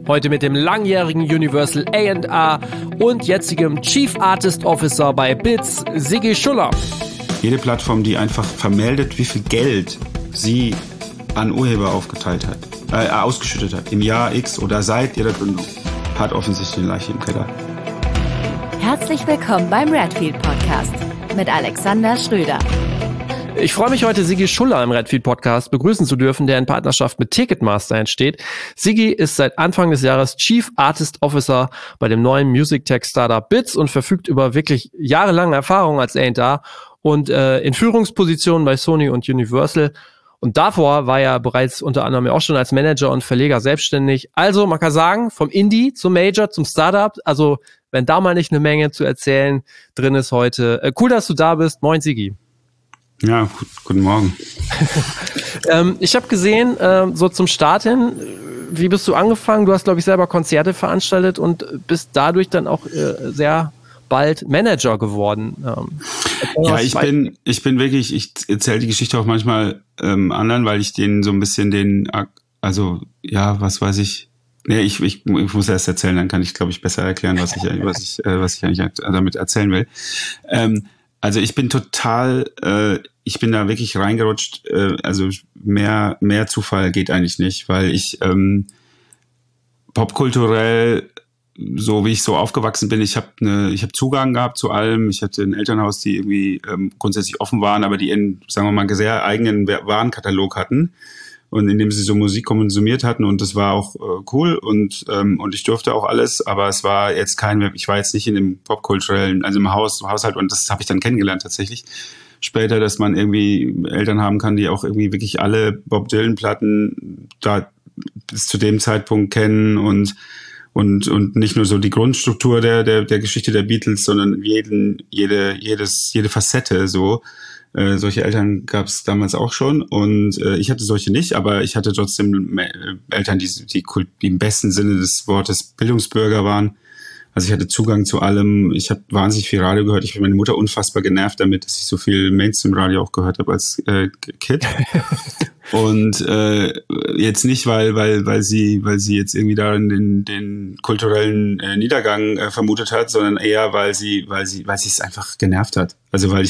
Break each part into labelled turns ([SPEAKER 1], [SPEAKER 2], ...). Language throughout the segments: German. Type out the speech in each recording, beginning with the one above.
[SPEAKER 1] Heute mit dem langjährigen Universal A&R und jetzigem Chief Artist Officer bei BITS, Sigi Schuller.
[SPEAKER 2] Jede Plattform, die einfach vermeldet, wie viel Geld sie an Urheber ausgeschüttet hat, im Jahr X oder seit ihrer Gründung, hat offensichtlich eine Leiche im Keller.
[SPEAKER 3] Herzlich willkommen beim Redfield Podcast mit Alexander Schröder.
[SPEAKER 1] Ich freue mich heute, Sigi Schuller im Redfield Podcast begrüßen zu dürfen, der in Partnerschaft mit Ticketmaster entsteht. Sigi ist seit Anfang des Jahres Chief Artist Officer bei dem neuen Music Tech Startup BITS und verfügt über wirklich jahrelange Erfahrung als A&R und in Führungspositionen bei Sony und Universal. Und davor war er bereits unter anderem auch schon als Manager und Verleger selbstständig. Also man kann sagen, vom Indie zum Major zum Startup. Also wenn da mal nicht eine Menge zu erzählen drin ist heute. Cool, dass du da bist. Moin, Sigi.
[SPEAKER 2] Ja, guten Morgen.
[SPEAKER 1] Ich habe gesehen, so zum Start hin, wie bist du angefangen? Du hast, glaube ich, selber Konzerte veranstaltet und bist dadurch dann auch sehr bald Manager geworden.
[SPEAKER 2] Ja, ich bin wirklich, ich erzähle die Geschichte auch manchmal anderen, weil ich denen so ein bisschen was weiß ich. Nee, ich muss erst erzählen, dann kann ich, glaube ich, besser erklären, was ich eigentlich damit erzählen will. Also ich bin ich bin da wirklich reingerutscht, also mehr Zufall geht eigentlich nicht, weil ich popkulturell, so wie ich so aufgewachsen bin, ich hab Zugang gehabt zu allem, ich hatte ein Elternhaus, die irgendwie grundsätzlich offen waren, aber die sagen wir mal, sehr eigenen Warenkatalog hatten und in dem sie so Musik konsumiert hatten und das war auch cool und ich durfte auch alles, aber es war jetzt ich war jetzt nicht in dem popkulturellen, also im Haushalt und das habe ich dann kennengelernt tatsächlich später, dass man irgendwie Eltern haben kann, die auch irgendwie wirklich alle Bob Dylan-Platten da bis zu dem Zeitpunkt kennen und nicht nur so die Grundstruktur der Geschichte der Beatles, sondern jede Facette so. Solche Eltern gab es damals auch schon und ich hatte solche nicht, aber ich hatte trotzdem Eltern, die im besten Sinne des Wortes Bildungsbürger waren. Also ich hatte Zugang zu allem. Ich habe wahnsinnig viel Radio gehört. Ich habe meine Mutter unfassbar genervt damit, dass ich so viel Mainstream-Radio auch gehört habe als Kind. Und jetzt nicht, weil sie jetzt irgendwie darin den kulturellen Niedergang vermutet hat, sondern eher, weil sie es einfach genervt hat. Also waren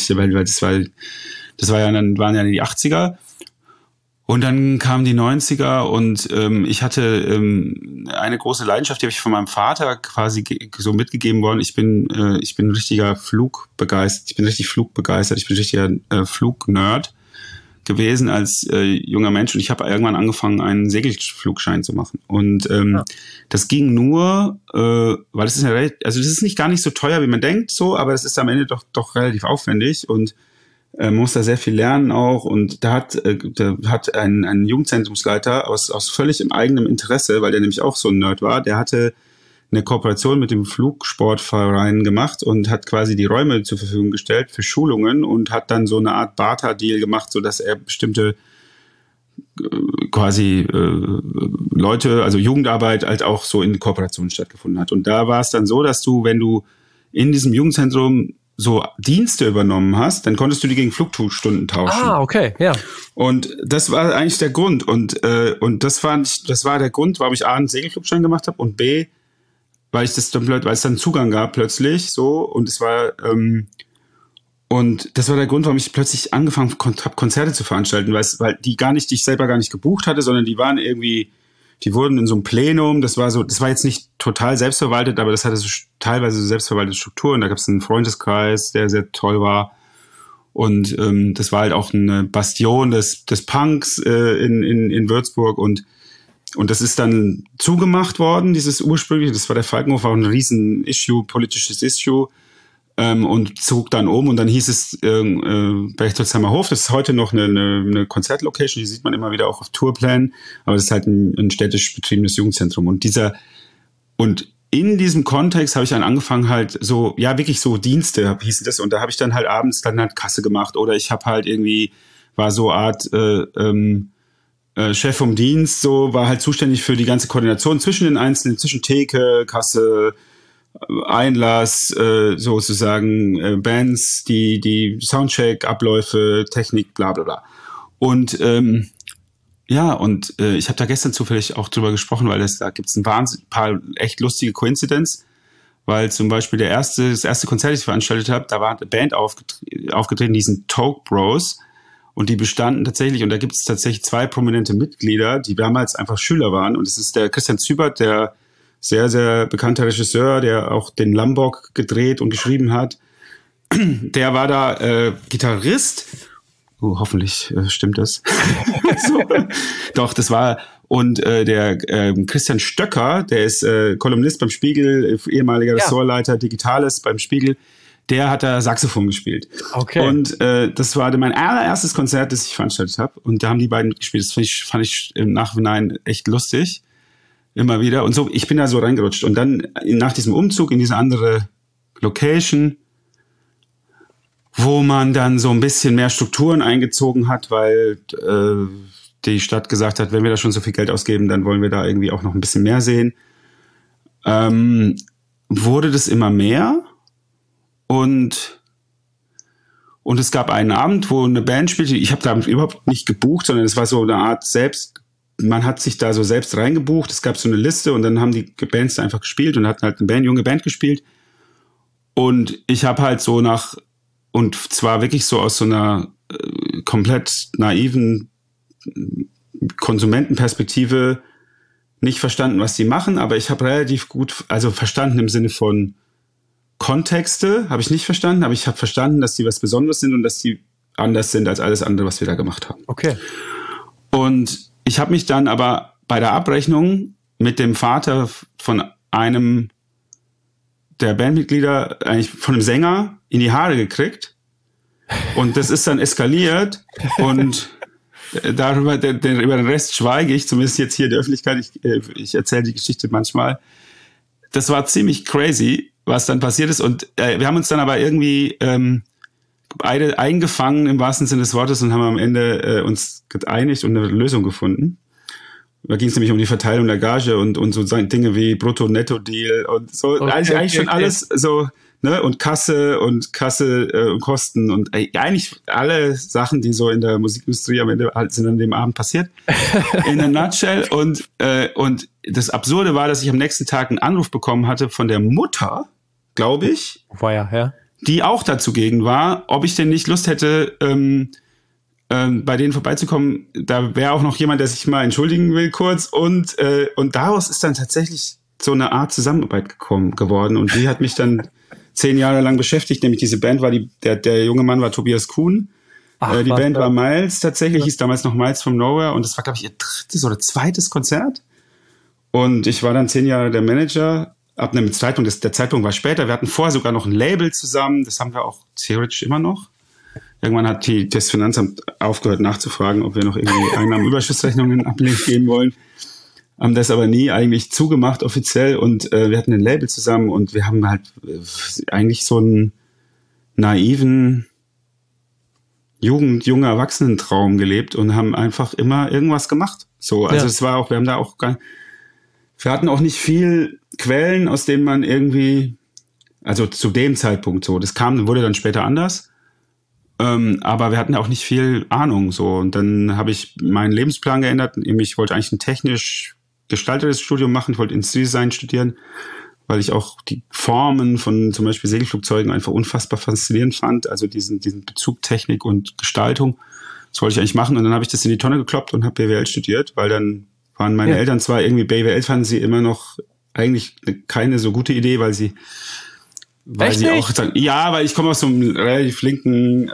[SPEAKER 2] ja die 80er. Und dann kamen die 90er und ich hatte eine große Leidenschaft, die habe ich von meinem Vater quasi so mitgegeben worden. Ich bin richtiger Flugbegeistert. Ich bin richtig richtiger Flugnerd gewesen als junger Mensch und ich habe irgendwann angefangen, einen Segelflugschein zu machen. Und das ging nur, weil es ist das ist nicht gar nicht so teuer, wie man denkt, so, aber es ist am Ende doch relativ aufwendig und man muss da sehr viel lernen auch und da hat ein Jugendzentrumsleiter aus völlig im eigenen Interesse, weil der nämlich auch so ein Nerd war, der hatte eine Kooperation mit dem Flugsportverein gemacht und hat quasi die Räume zur Verfügung gestellt für Schulungen und hat dann so eine Art Barter-Deal gemacht, so dass er bestimmte quasi Leute, also Jugendarbeit halt auch so in Kooperationen stattgefunden hat. Und da war es dann so, dass du, wenn du in diesem Jugendzentrum so Dienste übernommen hast, dann konntest du die gegen Flugstunden tauschen.
[SPEAKER 1] Ah, okay, ja.
[SPEAKER 2] Und das war eigentlich der Grund. Und das war der Grund, warum ich A, einen Segelflugschein gemacht habe und B, weil es dann Zugang gab plötzlich so und es war und das war der Grund, warum ich plötzlich angefangen habe, Konzerte zu veranstalten, weil die ich selber gar nicht gebucht hatte, sondern die wurden in so einem Plenum, das war jetzt nicht total selbstverwaltet, aber das hatte so teilweise so selbstverwaltete Strukturen. Da gab es einen Freundeskreis, der sehr toll war. Und das war halt auch eine Bastion des Punks in Würzburg und das ist dann zugemacht worden, dieses ursprüngliche, das war der Falkenhof, war ein riesen politisches Issue und zog dann und dann hieß es Berchtoldsheimer Hof, das ist heute noch eine Konzertlocation, die sieht man immer wieder auch auf Tourplänen, aber das ist halt ein städtisch betriebenes Jugendzentrum und in diesem Kontext habe ich dann angefangen halt so, ja wirklich so Dienste hießen das und da habe ich dann halt abends dann halt Kasse gemacht oder ich habe halt irgendwie, war so Art Chef vom Dienst, so war halt zuständig für die ganze Koordination zwischen den Einzelnen, zwischen Theke, Kasse, Einlass, sozusagen Bands, die Soundcheck, Abläufe, Technik, bla bla bla. Und Ja, und ich habe da gestern zufällig auch drüber gesprochen, weil da gibt es ein paar echt lustige Coincidence, weil zum Beispiel das erste Konzert, das ich veranstaltet habe, da war eine Band aufgetreten, die sind Toke Bros, und die bestanden tatsächlich, und da gibt es tatsächlich 2 prominente Mitglieder, die damals einfach Schüler waren, und es ist der Christian Zübert, der sehr, sehr bekannter Regisseur, der auch den Lambok gedreht und geschrieben hat. Der war da Gitarrist. Hoffentlich stimmt das. So. Doch, das war. Und der Christian Stöcker, der ist Kolumnist beim Spiegel, ehemaliger Ressortleiter Digitales beim Spiegel, der hat da Saxophon gespielt.
[SPEAKER 1] Okay.
[SPEAKER 2] Und das war mein allererstes Konzert, das ich veranstaltet habe. Und da haben die beiden mitgespielt. Das fand ich im Nachhinein echt lustig. Immer wieder. Und so, ich bin da so reingerutscht. Und dann nach diesem Umzug in diese andere Location, wo man dann so ein bisschen mehr Strukturen eingezogen hat, weil die Stadt gesagt hat, wenn wir da schon so viel Geld ausgeben, dann wollen wir da irgendwie auch noch ein bisschen mehr sehen. Wurde das immer mehr. Und es gab einen Abend, wo eine Band spielte. Ich habe da überhaupt nicht gebucht, sondern es war so eine Art man hat sich da so selbst reingebucht. Es gab so eine Liste und dann haben die Bands da einfach gespielt und hatten halt eine junge Band gespielt. Und ich habe halt so und zwar wirklich so aus so einer komplett naiven Konsumentenperspektive nicht verstanden, was die machen, aber ich habe relativ gut, also verstanden im Sinne von Kontexte, habe ich nicht verstanden, aber ich habe verstanden, dass die was Besonderes sind und dass die anders sind als alles andere, was wir da gemacht haben.
[SPEAKER 1] Okay.
[SPEAKER 2] Und ich habe mich dann aber bei der Abrechnung mit dem Vater von einem der Bandmitglieder, eigentlich von einem Sänger, in die Haare gekriegt. Und das ist dann eskaliert. Und über den Rest schweige ich, zumindest jetzt hier in der Öffentlichkeit. Ich erzähle die Geschichte manchmal. Das war ziemlich crazy, was dann passiert ist. Und wir haben uns dann aber irgendwie beide eingefangen im wahrsten Sinne des Wortes und haben am Ende uns geeinigt und eine Lösung gefunden. Da ging es nämlich um die Verteilung der Gage und so Dinge wie Brutto-Netto-Deal und so. Okay, eigentlich schon alles so, ne? Und Kasse und Kosten und eigentlich alle Sachen, die so in der Musikindustrie am Ende halt sind an dem Abend passiert. In a nutshell. Und das Absurde war, dass ich am nächsten Tag einen Anruf bekommen hatte von der Mutter, glaube ich.
[SPEAKER 1] War ja.
[SPEAKER 2] Die auch dazu gegen war, ob ich denn nicht Lust hätte, bei denen vorbeizukommen. Da wäre auch noch jemand, der sich mal entschuldigen will kurz. Und daraus ist dann tatsächlich so eine Art Zusammenarbeit geworden. Und die hat mich dann 10 Jahre lang beschäftigt. Nämlich diese Band war der junge Mann war Tobias Kuhn. Die Band war Miles tatsächlich, hieß damals noch Miles from Nowhere. Und das war, glaube ich, ihr 3. oder 2. Konzert. Und ich war dann 10 Jahre der Manager. Ab einem Zeitpunkt, der Zeitpunkt war später. Wir hatten vorher sogar noch ein Label zusammen. Das haben wir auch theoretisch immer noch. Irgendwann hat das Finanzamt aufgehört nachzufragen, ob wir noch irgendwie Einnahmenüberschussrechnungen geben wollen. Haben das aber nie eigentlich zugemacht offiziell. Und wir hatten ein Label zusammen und wir haben halt eigentlich so einen naiven junger Erwachsenentraum gelebt und haben einfach immer irgendwas gemacht. So, also es war auch, wir hatten auch nicht viel Quellen, aus denen man irgendwie, also zu dem Zeitpunkt so, wurde dann später anders, aber wir hatten auch nicht viel Ahnung so. Und dann habe ich meinen Lebensplan geändert. Ich wollte eigentlich ein technisch gestaltetes Studium machen, ich wollte Industriedesign studieren, weil ich auch die Formen von zum Beispiel Segelflugzeugen einfach unfassbar faszinierend fand, also diesen Bezug Technik und Gestaltung. Das wollte ich eigentlich machen und dann habe ich das in die Tonne gekloppt und habe BWL studiert, weil dann waren meine Eltern zwar irgendwie BWL, fanden sie immer noch eigentlich keine so gute Idee, weil sie auch sagen, weil ich komme aus so einem relativ linken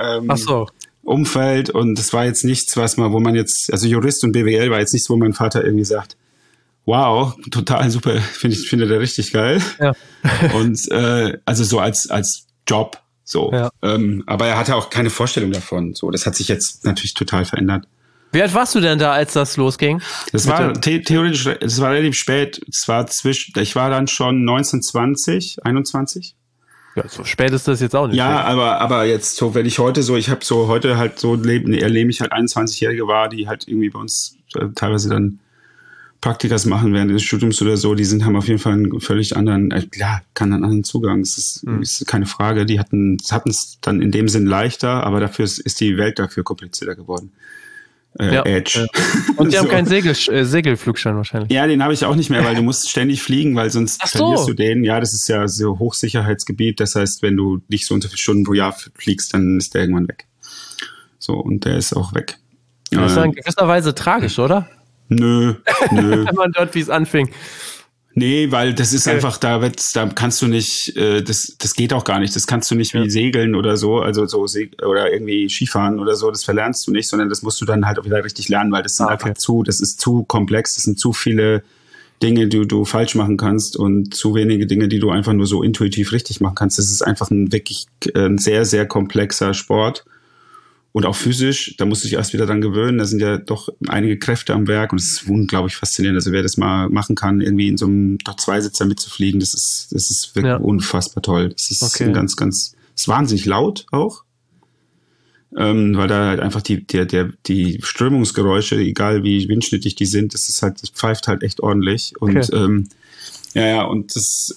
[SPEAKER 2] Umfeld und das war jetzt nichts, wo man jetzt, also Jurist und BWL war jetzt nichts, wo mein Vater irgendwie sagt, wow, total super, finde der richtig geil. Ja. Und also so als Job so. Ja. Aber er hatte auch keine Vorstellung davon. So, das hat sich jetzt natürlich total verändert.
[SPEAKER 1] Wie alt warst du denn da, als das losging?
[SPEAKER 2] Das war theoretisch, es war relativ spät. Ich war dann schon 19, 20, 21.
[SPEAKER 1] Ja, so spät ist das jetzt auch nicht.
[SPEAKER 2] Ja, aber jetzt so, wenn ich heute ich habe so heute halt so erlebe ich halt 21-Jährige war, die halt irgendwie bei uns teilweise dann Praktikas machen während des Studiums oder so, haben auf jeden Fall einen völlig anderen, einen anderen Zugang. Das ist keine Frage. Die hatten es dann in dem Sinn leichter, aber dafür ist die Welt dafür komplizierter geworden. Edge.
[SPEAKER 1] Ja. Und die haben keinen Segelflugschein wahrscheinlich.
[SPEAKER 2] Ja, den habe ich auch nicht mehr, weil du musst ständig fliegen, weil sonst verlierst du den. Ja, das ist ja so Hochsicherheitsgebiet. Das heißt, wenn du nicht so und so viele Stunden pro Jahr fliegst, dann ist der irgendwann weg. So, und der ist auch weg.
[SPEAKER 1] Das ist in gewisser Weise tragisch, oder?
[SPEAKER 2] Nö.
[SPEAKER 1] Wenn man dort, wie es anfing.
[SPEAKER 2] Nee, weil das ist einfach, da kannst du nicht, das geht auch gar nicht. Das kannst du nicht wie Segeln oder so, also oder irgendwie Skifahren oder so, das verlernst du nicht, sondern das musst du dann halt auch wieder richtig lernen, weil das sind einfach das ist zu komplex, das sind zu viele Dinge, die du falsch machen kannst und zu wenige Dinge, die du einfach nur so intuitiv richtig machen kannst. Das ist einfach wirklich ein sehr, sehr komplexer Sport. Und auch physisch, da musst du dich erst wieder dran gewöhnen. Da sind ja doch einige Kräfte am Werk und es ist unglaublich faszinierend. Also wer das mal machen kann, irgendwie in so einem Zweisitzer mitzufliegen, das ist wirklich unfassbar toll. Das ist ist wahnsinnig laut auch, weil da halt einfach die Strömungsgeräusche, egal wie windschnittig die sind, das pfeift halt echt ordentlich. Und und das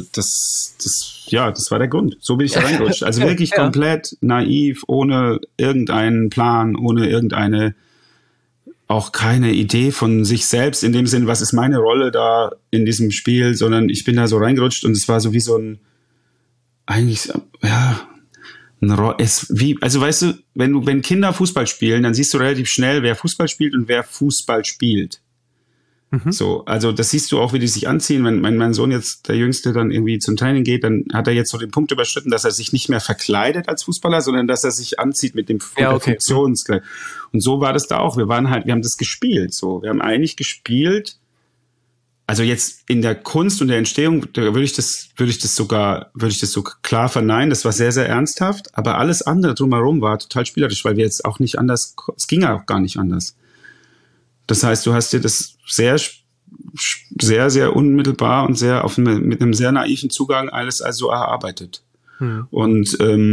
[SPEAKER 2] war der Grund. So bin ich da reingerutscht. Also wirklich komplett naiv, ohne irgendeinen Plan, ohne auch keine Idee von sich selbst in dem Sinn, was ist meine Rolle da in diesem Spiel, sondern ich bin da so reingerutscht und es war so wie so also weißt du, wenn Kinder Fußball spielen, dann siehst du relativ schnell, wer Fußball spielt und wer Fußball spielt. So, also das siehst du auch, wie die sich anziehen. Wenn mein Sohn jetzt, der Jüngste, dann irgendwie zum Training geht, dann hat er jetzt so den Punkt überschritten, dass er sich nicht mehr verkleidet als Fußballer, sondern dass er sich anzieht mit dem Funktionskleid. Und so war das da auch. Wir haben das gespielt. So, wir haben eigentlich gespielt. Also jetzt in der Kunst und der Entstehung, da würde ich das so klar verneinen. Das war sehr, sehr ernsthaft. Aber alles andere drumherum war total spielerisch, weil wir jetzt auch nicht anders, es ging ja auch gar nicht anders. Das heißt, du hast dir das sehr, sehr, sehr unmittelbar und mit einem sehr naiven Zugang alles also erarbeitet. Und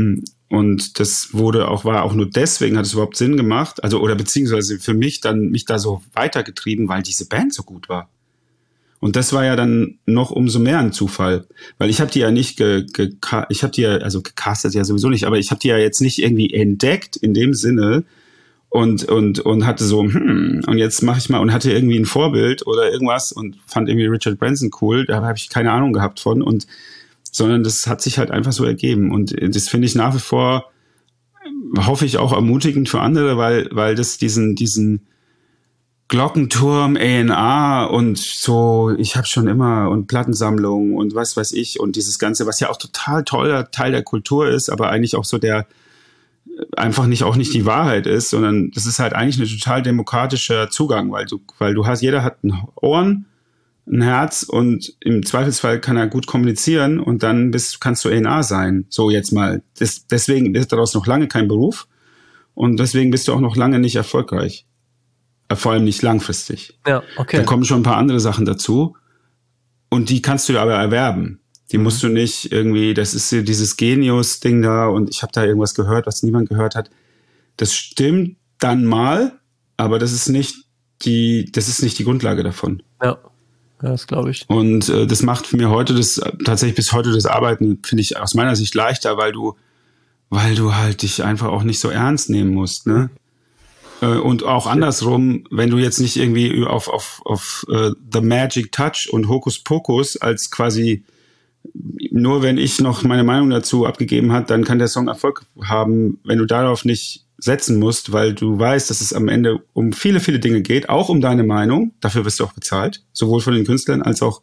[SPEAKER 2] das war auch nur deswegen, hat es überhaupt Sinn gemacht, also, oder beziehungsweise für mich dann, mich da so weitergetrieben, weil diese Band so gut war. Und das war ja dann noch umso mehr ein Zufall, weil ich habe die ja nicht gecastet ja sowieso nicht, aber ich habe die ja jetzt nicht irgendwie entdeckt in dem Sinne, und hatte so, und jetzt mache ich mal, und hatte irgendwie ein Vorbild oder irgendwas und fand irgendwie Richard Branson cool, da habe ich keine Ahnung gehabt von, sondern das hat sich halt einfach so ergeben und das finde ich nach wie vor, hoffe ich, auch ermutigend für andere, weil das diesen Glockenturm, A&R und so, ich habe schon immer, und Plattensammlung und was weiß ich, und dieses Ganze, was ja auch total toller Teil der Kultur ist, aber eigentlich auch so der einfach auch nicht die Wahrheit ist, sondern das ist halt eigentlich ein total demokratischer Zugang, weil jeder hat Ohren, ein Herz und im Zweifelsfall kann er gut kommunizieren und dann kannst du A&R sein. So jetzt mal. Deswegen ist daraus noch lange kein Beruf und deswegen bist du auch noch lange nicht erfolgreich. Vor allem nicht langfristig.
[SPEAKER 1] Ja, okay.
[SPEAKER 2] Dann kommen schon ein paar andere Sachen dazu und die kannst du aber erwerben. Die musst du nicht irgendwie, das ist dieses Genius-Ding da und ich habe da irgendwas gehört, was niemand gehört hat. Das stimmt dann mal, aber das ist nicht die Grundlage davon.
[SPEAKER 1] Ja, das glaube ich.
[SPEAKER 2] Und das macht für mir tatsächlich bis heute das Arbeiten, finde ich aus meiner Sicht leichter, weil du halt dich einfach auch nicht so ernst nehmen musst, ne? Und auch andersrum, wenn du jetzt nicht irgendwie auf The Magic Touch und Hokus Pokus als quasi nur wenn ich noch meine Meinung dazu abgegeben habe, dann kann der Song Erfolg haben, wenn du darauf nicht setzen musst, weil du weißt, dass es am Ende um viele, viele Dinge geht, auch um deine Meinung, dafür wirst du auch bezahlt, sowohl von den Künstlern als auch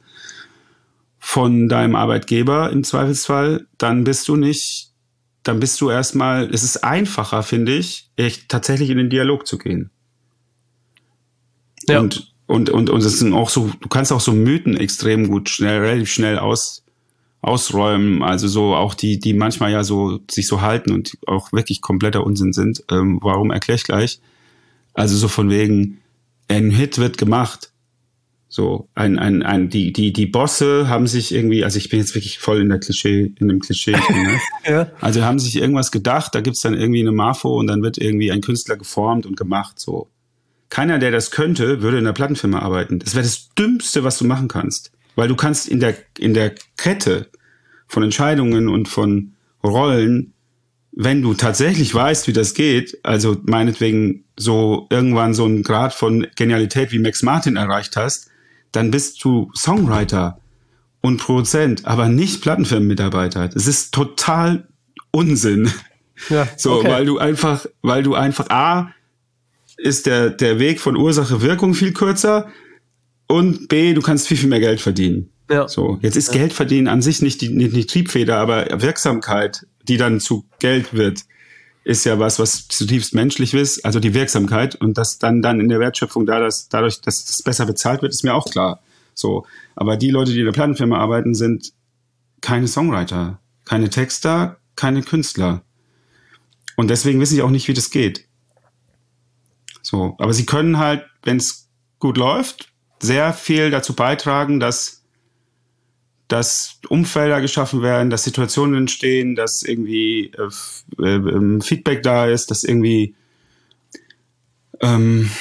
[SPEAKER 2] von deinem Arbeitgeber im Zweifelsfall, dann bist du erstmal, es ist einfacher, finde ich, echt tatsächlich in den Dialog zu gehen. Ja. Und es sind auch so, du kannst auch so Mythen extrem gut relativ schnell ausräumen, also so auch die manchmal ja so sich so halten und auch wirklich kompletter Unsinn sind. Warum, erkläre ich gleich. Also so von wegen, ein Hit wird gemacht. So, die Bosse haben sich irgendwie, also ich bin jetzt wirklich voll in dem Klischee, ne? Ja. Also haben sich irgendwas gedacht, da gibt's dann irgendwie eine Mafo und dann wird irgendwie ein Künstler geformt und gemacht, so. Keiner, der das könnte, würde in einer Plattenfirma arbeiten. Das wäre das Dümmste, was du machen kannst. Weil du kannst in der Kette von Entscheidungen und von Rollen wenn du tatsächlich weißt, wie das geht, also meinetwegen so irgendwann so einen Grad von Genialität wie Max Martin erreicht hast, dann bist du Songwriter und Produzent, aber nicht Plattenfirmenmitarbeiter. Das ist total Unsinn.
[SPEAKER 1] Ja,
[SPEAKER 2] so,
[SPEAKER 1] okay.
[SPEAKER 2] weil du einfach A, ist der Weg von Ursache-Wirkung viel kürzer und B, du kannst viel, viel mehr Geld verdienen.
[SPEAKER 1] Ja.
[SPEAKER 2] So, jetzt ist Geld verdienen an sich nicht die Triebfeder, aber Wirksamkeit, die dann zu Geld wird, ist ja was zutiefst menschlich ist, also die Wirksamkeit und das dann in der Wertschöpfung dadurch, dass das besser bezahlt wird, ist mir auch klar. So, aber die Leute, die in der Plattenfirma arbeiten, sind keine Songwriter, keine Texter, keine Künstler. Und deswegen wissen sie auch nicht, wie das geht. So, aber sie können halt, wenn es gut läuft, sehr viel dazu beitragen, dass Umfelder geschaffen werden, dass Situationen entstehen, dass irgendwie Feedback da ist, dass irgendwie ein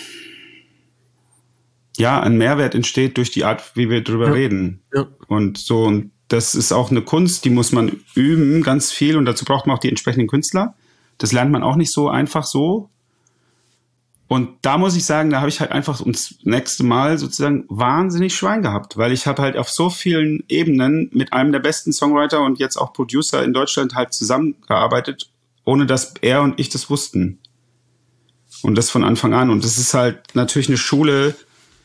[SPEAKER 2] Mehrwert entsteht durch die Art, wie wir drüber reden. Ja. Und so, und das ist auch eine Kunst, die muss man üben, ganz viel, und dazu braucht man auch die entsprechenden Künstler. Das lernt man auch nicht so einfach so. Und da muss ich sagen, da habe ich halt einfach ums nächste Mal sozusagen wahnsinnig Schwein gehabt, weil ich habe halt auf so vielen Ebenen mit einem der besten Songwriter und jetzt auch Producer in Deutschland halt zusammengearbeitet, ohne dass er und ich das wussten. Und das von Anfang an. Und das ist halt natürlich eine Schule,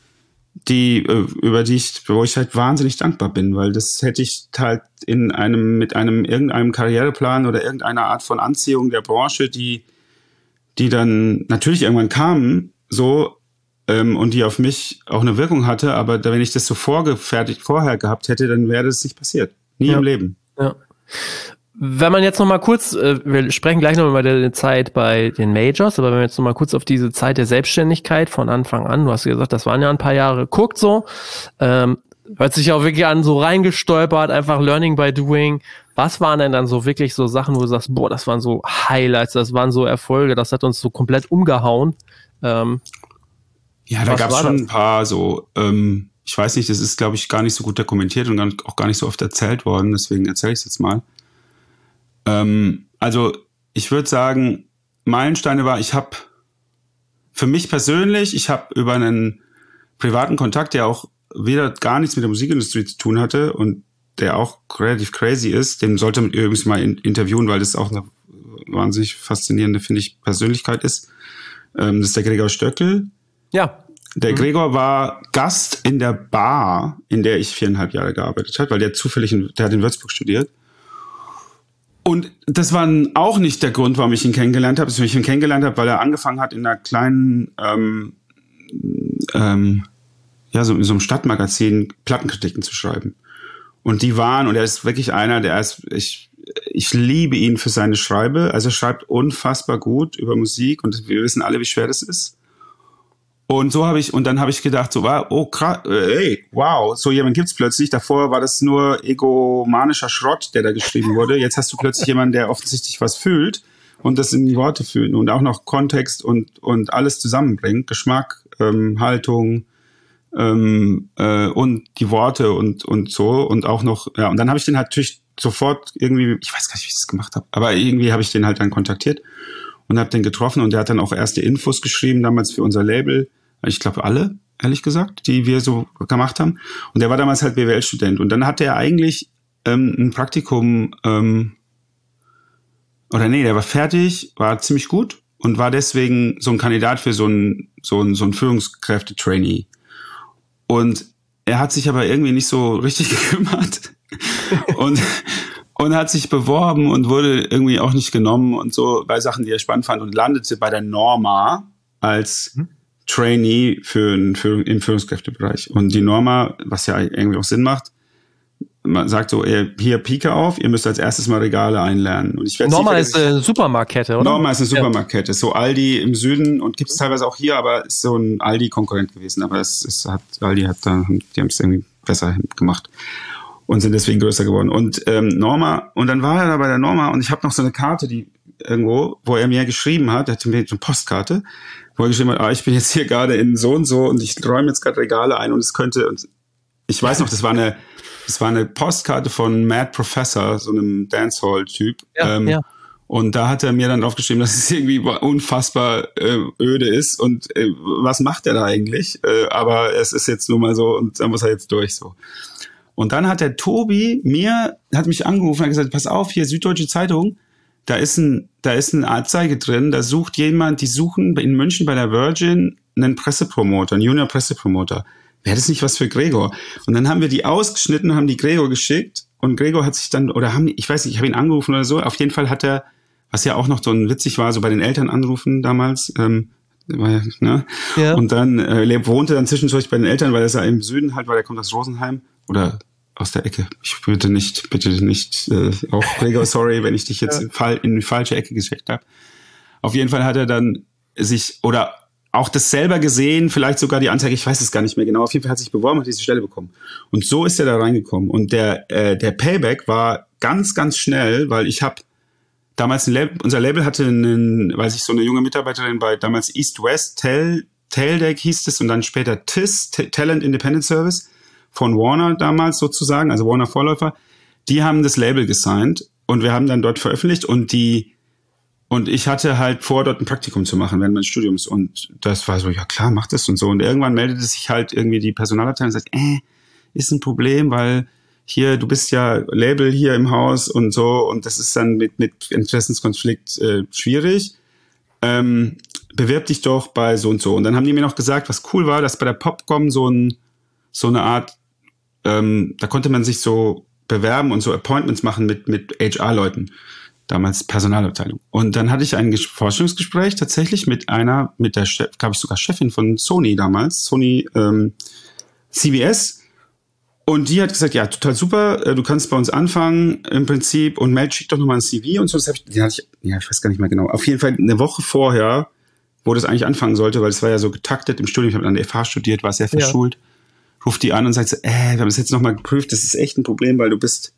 [SPEAKER 2] wo ich halt wahnsinnig dankbar bin, weil das hätte ich halt mit irgendeinem Karriereplan oder irgendeiner Art von Anziehung der Branche, die dann natürlich irgendwann kamen, so, und die auf mich auch eine Wirkung hatte, aber wenn ich das so vorher gehabt hätte, dann wäre das nicht passiert. Nie im Leben. Ja.
[SPEAKER 1] Wenn man jetzt noch mal kurz, wir sprechen gleich noch über die Zeit bei den Majors, aber wenn man jetzt noch mal kurz auf diese Zeit der Selbstständigkeit von Anfang an, du hast gesagt, das waren ja ein paar Jahre, guckt so, hört sich auch wirklich an, so reingestolpert, einfach Learning by Doing. Was waren denn dann so wirklich so Sachen, wo du sagst, boah, das waren so Highlights, das waren so Erfolge, das hat uns so komplett umgehauen?
[SPEAKER 2] Ja, da gab es schon ein paar so, ich weiß nicht, das ist, glaube ich, gar nicht so gut dokumentiert und auch gar nicht so oft erzählt worden, deswegen erzähle ich es jetzt mal. Also ich würde sagen, Meilensteine für mich persönlich, ich habe über einen privaten Kontakt, der auch wieder gar nichts mit der Musikindustrie zu tun hatte und der auch relativ crazy ist, den sollte man übrigens mal interviewen, weil das auch eine wahnsinnig faszinierende, finde ich, Persönlichkeit ist. Das ist der Gregor Stöckel.
[SPEAKER 1] Ja.
[SPEAKER 2] Der Gregor war Gast in der Bar, in der ich 4,5 Jahre gearbeitet habe, weil der hat in Würzburg studiert. Und das war auch nicht der Grund, warum ich ihn kennengelernt habe. Ich ihn kennengelernt habe, weil er angefangen hat, in einer kleinen, so in so einem Stadtmagazin Plattenkritiken zu schreiben. Und er ist wirklich einer, ich liebe ihn für seine Schreibe. Also er schreibt unfassbar gut über Musik und wir wissen alle, wie schwer das ist. Und dann habe ich gedacht, so, oh krass, ey, wow, so jemand gibt's plötzlich. Davor war das nur egomanischer Schrott, der da geschrieben wurde. Jetzt hast du plötzlich jemanden, der offensichtlich was fühlt und das in die Worte fühlt und auch noch Kontext und alles zusammenbringt. Geschmack, Haltung, und die Worte und so und auch noch, ja, und dann habe ich den halt natürlich sofort irgendwie, ich weiß gar nicht, wie ich das gemacht habe, aber irgendwie habe ich den halt dann kontaktiert und habe den getroffen und der hat dann auch erste Infos geschrieben, damals für unser Label, ich glaube alle, ehrlich gesagt, die wir so gemacht haben, und der war damals halt BWL-Student und dann hatte er eigentlich ein Praktikum, der war fertig, war ziemlich gut und war deswegen so ein Kandidat für so ein Führungskräfte-Trainee. Und er hat sich aber irgendwie nicht so richtig gekümmert und hat sich beworben und wurde irgendwie auch nicht genommen und so bei Sachen, die er spannend fand, und landete bei der Norma als Trainee im Führungskräftebereich. Und die Norma, was ja irgendwie auch Sinn macht, man sagt so, hier Pike auf, ihr müsst als erstes mal Regale einlernen. Und
[SPEAKER 1] Norma ist eine Supermarktkette, oder?
[SPEAKER 2] Norma ist eine Supermarktkette. So Aldi im Süden und gibt es teilweise auch hier, aber ist so ein Aldi-Konkurrent gewesen. Aber Aldi die haben es irgendwie besser gemacht und sind deswegen größer geworden. Und Norma, und dann war er da bei der Norma und ich habe noch so eine Karte, die irgendwo, wo er mir geschrieben hat, er hatte mir eine Postkarte, wo er geschrieben hat, ich bin jetzt hier gerade in so und ich räume jetzt gerade Regale ein und es könnte, und ich weiß noch, das war eine Postkarte von Mad Professor, so einem Dancehall-Typ.
[SPEAKER 1] Ja.
[SPEAKER 2] Und da hat er mir dann aufgeschrieben, dass es irgendwie unfassbar öde ist und was macht er da eigentlich? Aber es ist jetzt nun mal so und da muss er jetzt durch so. Und dann hat der Tobi hat mich angerufen und hat gesagt, pass auf, hier Süddeutsche Zeitung, da ist eine Anzeige drin, da sucht jemand, die suchen in München bei der Virgin einen Pressepromoter, einen Junior-Pressepromoter. Wäre das nicht was für Gregor? Und dann haben wir die ausgeschnitten, haben die Gregor geschickt und Gregor hat sich dann, ich weiß nicht, ich habe ihn angerufen oder so, auf jeden Fall hat er, was ja auch noch so witzig war, so bei den Eltern anrufen damals, ne? Ja. Und dann wohnte dann zwischendurch bei den Eltern, weil er ja im Süden halt war, der kommt aus Rosenheim oder aus der Ecke. Ich bitte nicht, auch Gregor, sorry, wenn ich dich jetzt in die falsche Ecke geschickt habe. Auf jeden Fall hat er dann oder auch das selber gesehen, vielleicht sogar die Anzeige, ich weiß es gar nicht mehr genau. Auf jeden Fall hat sich beworben, hat diese Stelle bekommen. Und so ist er da reingekommen. Und der Payback war ganz, ganz schnell, weil ich habe damals unser Label hatte weiß ich, so eine junge Mitarbeiterin bei damals East West, Taildeck hieß es und dann später TIS, Talent Independent Service von Warner damals sozusagen, also Warner Vorläufer. Die haben das Label gesigned und wir haben dann dort veröffentlicht und ich hatte halt vor, dort ein Praktikum zu machen während meines Studiums und das war so, ja klar, mach das und so. Und irgendwann meldete sich halt irgendwie die Personalabteilung und sagt, ist ein Problem, weil hier, du bist ja Label hier im Haus und so und das ist dann mit Interessenskonflikt schwierig. Bewirb dich doch bei so und so. Und dann haben die mir noch gesagt, was cool war, dass bei der Popcom so eine Art, da konnte man sich so bewerben und so Appointments machen mit HR-Leuten. Damals Personalabteilung. Und dann hatte ich ein Forschungsgespräch tatsächlich mit der, glaube ich, sogar Chefin von Sony damals, Sony CBS. Und die hat gesagt, ja, total super, du kannst bei uns anfangen im Prinzip und schick doch nochmal ein CV und so. Das ich weiß gar nicht mehr genau. Auf jeden Fall eine Woche vorher, wo das eigentlich anfangen sollte, weil es war ja so getaktet im Studium. Ich habe an der FH studiert, war sehr verschult. Ruft die an und sagt so, wir haben das jetzt nochmal geprüft, das ist echt ein Problem, weil hast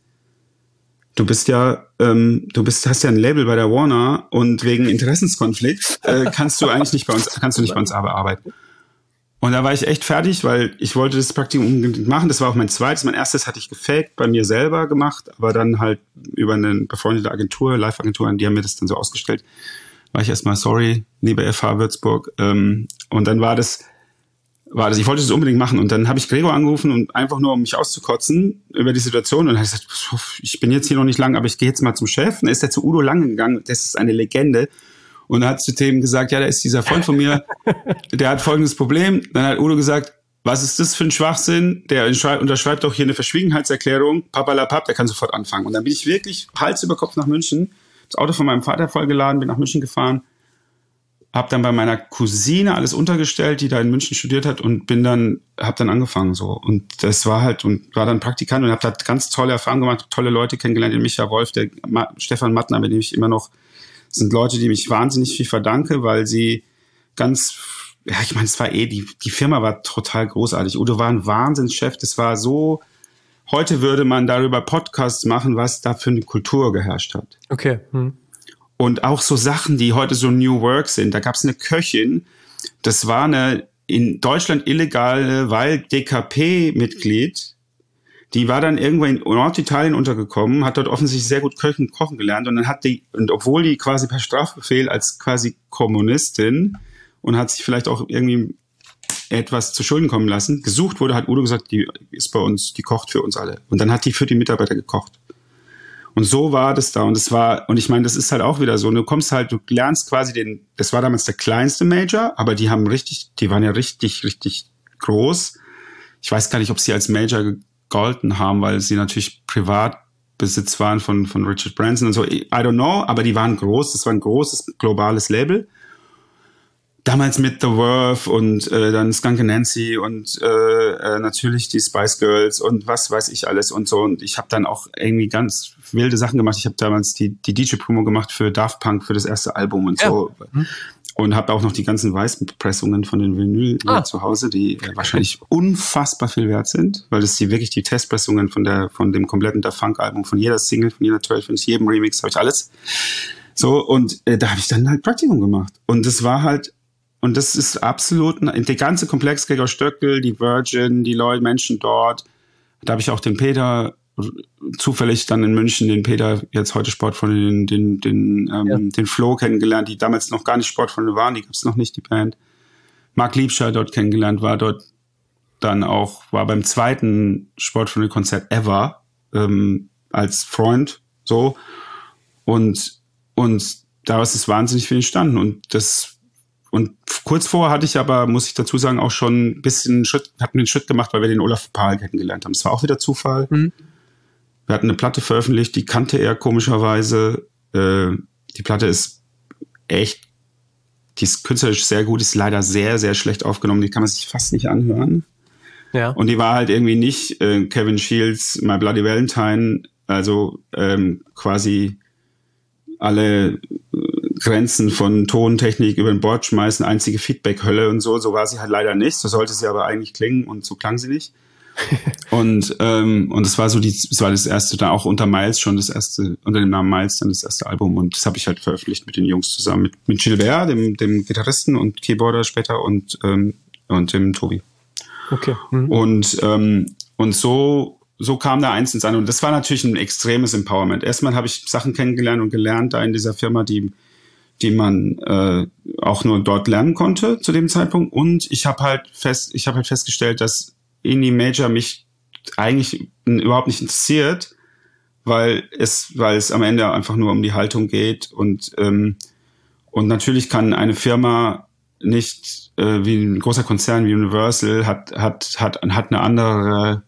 [SPEAKER 2] ja ein Label bei der Warner und wegen Interessenskonflikt kannst du nicht bei uns arbeiten. Und da war ich echt fertig, weil ich wollte das Praktikum unbedingt machen. Das war auch mein zweites. Mein erstes hatte ich gefaked, bei mir selber gemacht, aber dann halt über eine befreundete Agentur, Live-Agentur, die haben mir das dann so ausgestellt. War ich erstmal sorry, liebe FH Würzburg. Und dann war das, ich wollte das unbedingt machen. Und dann habe ich Gregor angerufen und einfach nur, um mich auszukotzen über die Situation. Und dann habe ich gesagt, ich bin jetzt hier noch nicht lang, aber ich gehe jetzt mal zum Chef. Und dann ist er zu Udo Lange gegangen. Das ist eine Legende. Und er hat zu dem gesagt, ja, da ist dieser Freund von mir, der hat folgendes Problem. Dann hat Udo gesagt, was ist das für ein Schwachsinn? Der unterschreibt doch hier eine Verschwiegenheitserklärung. Papalapap, der kann sofort anfangen. Und dann bin ich wirklich Hals über Kopf nach München, das Auto von meinem Vater vollgeladen, bin nach München gefahren, habe dann bei meiner Cousine alles untergestellt, die da in München studiert hat und habe dann angefangen so. Und das war dann Praktikant und habe da ganz tolle Erfahrungen gemacht, tolle Leute kennengelernt, den Micha Wolf, der Stefan Mattner, mit dem ich immer noch, sind Leute, die mich wahnsinnig viel verdanke, weil sie ich meine, es war die Firma war total großartig. Udo war ein Wahnsinnschef, das war so, heute würde man darüber Podcasts machen, was da für eine Kultur geherrscht hat.
[SPEAKER 1] Okay.
[SPEAKER 2] Und auch so Sachen, die heute so New Work sind. Da gab es eine Köchin, das war eine in Deutschland illegale, weil DKP-Mitglied, die war dann irgendwo in Norditalien untergekommen, hat dort offensichtlich sehr gut kochen gelernt und dann obwohl die quasi per Strafbefehl als quasi Kommunistin und hat sich vielleicht auch irgendwie etwas zu Schulden kommen lassen, gesucht wurde, hat Udo gesagt, die ist bei uns, die kocht für uns alle. Und dann hat die für die Mitarbeiter gekocht. Und so war das da. Und ich meine, das ist halt auch wieder so, du lernst quasi das war damals der kleinste Major, aber die waren ja richtig, richtig groß. Ich weiß gar nicht, ob sie als Major gegolten haben, weil sie natürlich Privatbesitz waren von Richard Branson und so. I don't know, aber die waren groß. Das war ein großes globales Label. Damals mit The Verve und dann Skunk and Nancy und natürlich die Spice Girls und was weiß ich alles und so. Und ich habe dann auch irgendwie ganz wilde Sachen gemacht. Ich habe damals die DJ-Promo gemacht für Daft Punk für das erste Album und so. Und habe auch noch die ganzen Weißpressungen von den Vinyl zu Hause, die wahrscheinlich unfassbar viel wert sind, weil das wirklich die Testpressungen von dem kompletten Daft Punk-Album, von jeder Single, von jeder 12 Inch, jedem Remix, habe ich alles. So, und da habe ich dann halt Praktikum gemacht. Und das war halt, und das ist absolut, der ganze Komplex, Gregor Stöckel, die Virgin, die Leute, Menschen dort, da habe ich auch den Peter zufällig dann in München den Peter, jetzt heute Sportfreunde, den Flo kennengelernt, die damals noch gar nicht Sportfreunde waren, die gab es noch nicht, die Band. Marc Liebscher dort kennengelernt, war beim zweiten Sportfreunde-Konzert ever, als Freund, so. Und daraus ist wahnsinnig viel entstanden. Und kurz vorher hatte ich aber, muss ich dazu sagen, auch schon ein bisschen hatten wir einen Schritt gemacht, weil wir den Olaf Pahl kennengelernt haben. Das war auch wieder Zufall. Mhm. Wir hatten eine Platte veröffentlicht, die kannte er komischerweise. Die Platte ist echt, die ist künstlerisch sehr gut, ist leider sehr, sehr schlecht aufgenommen. Die kann man sich fast nicht anhören. Ja. Und die war halt irgendwie nicht Kevin Shields, My Bloody Valentine, also quasi alle Grenzen von Tontechnik über den Bord schmeißen, einzige Feedback-Hölle und so. So war sie halt leider nicht. So sollte sie aber eigentlich klingen und so klang sie nicht. Und es war so es war das erste, dann auch unter Miles schon das erste, unter dem Namen Miles dann das erste Album, und das habe ich halt veröffentlicht mit den Jungs zusammen, mit Gilbert, dem Gitarristen und Keyboarder später, und dem Tobi. Okay. Mhm. Und so kam da eins ins andere, und das war natürlich ein extremes Empowerment. Erstmal habe ich Sachen kennengelernt und gelernt da in dieser Firma, die man auch nur dort lernen konnte zu dem Zeitpunkt, und ich habe halt festgestellt, dass Indie Major mich eigentlich überhaupt nicht interessiert, weil es am Ende einfach nur um die Haltung geht, und natürlich kann eine Firma nicht wie ein großer Konzern wie Universal hat eine andere,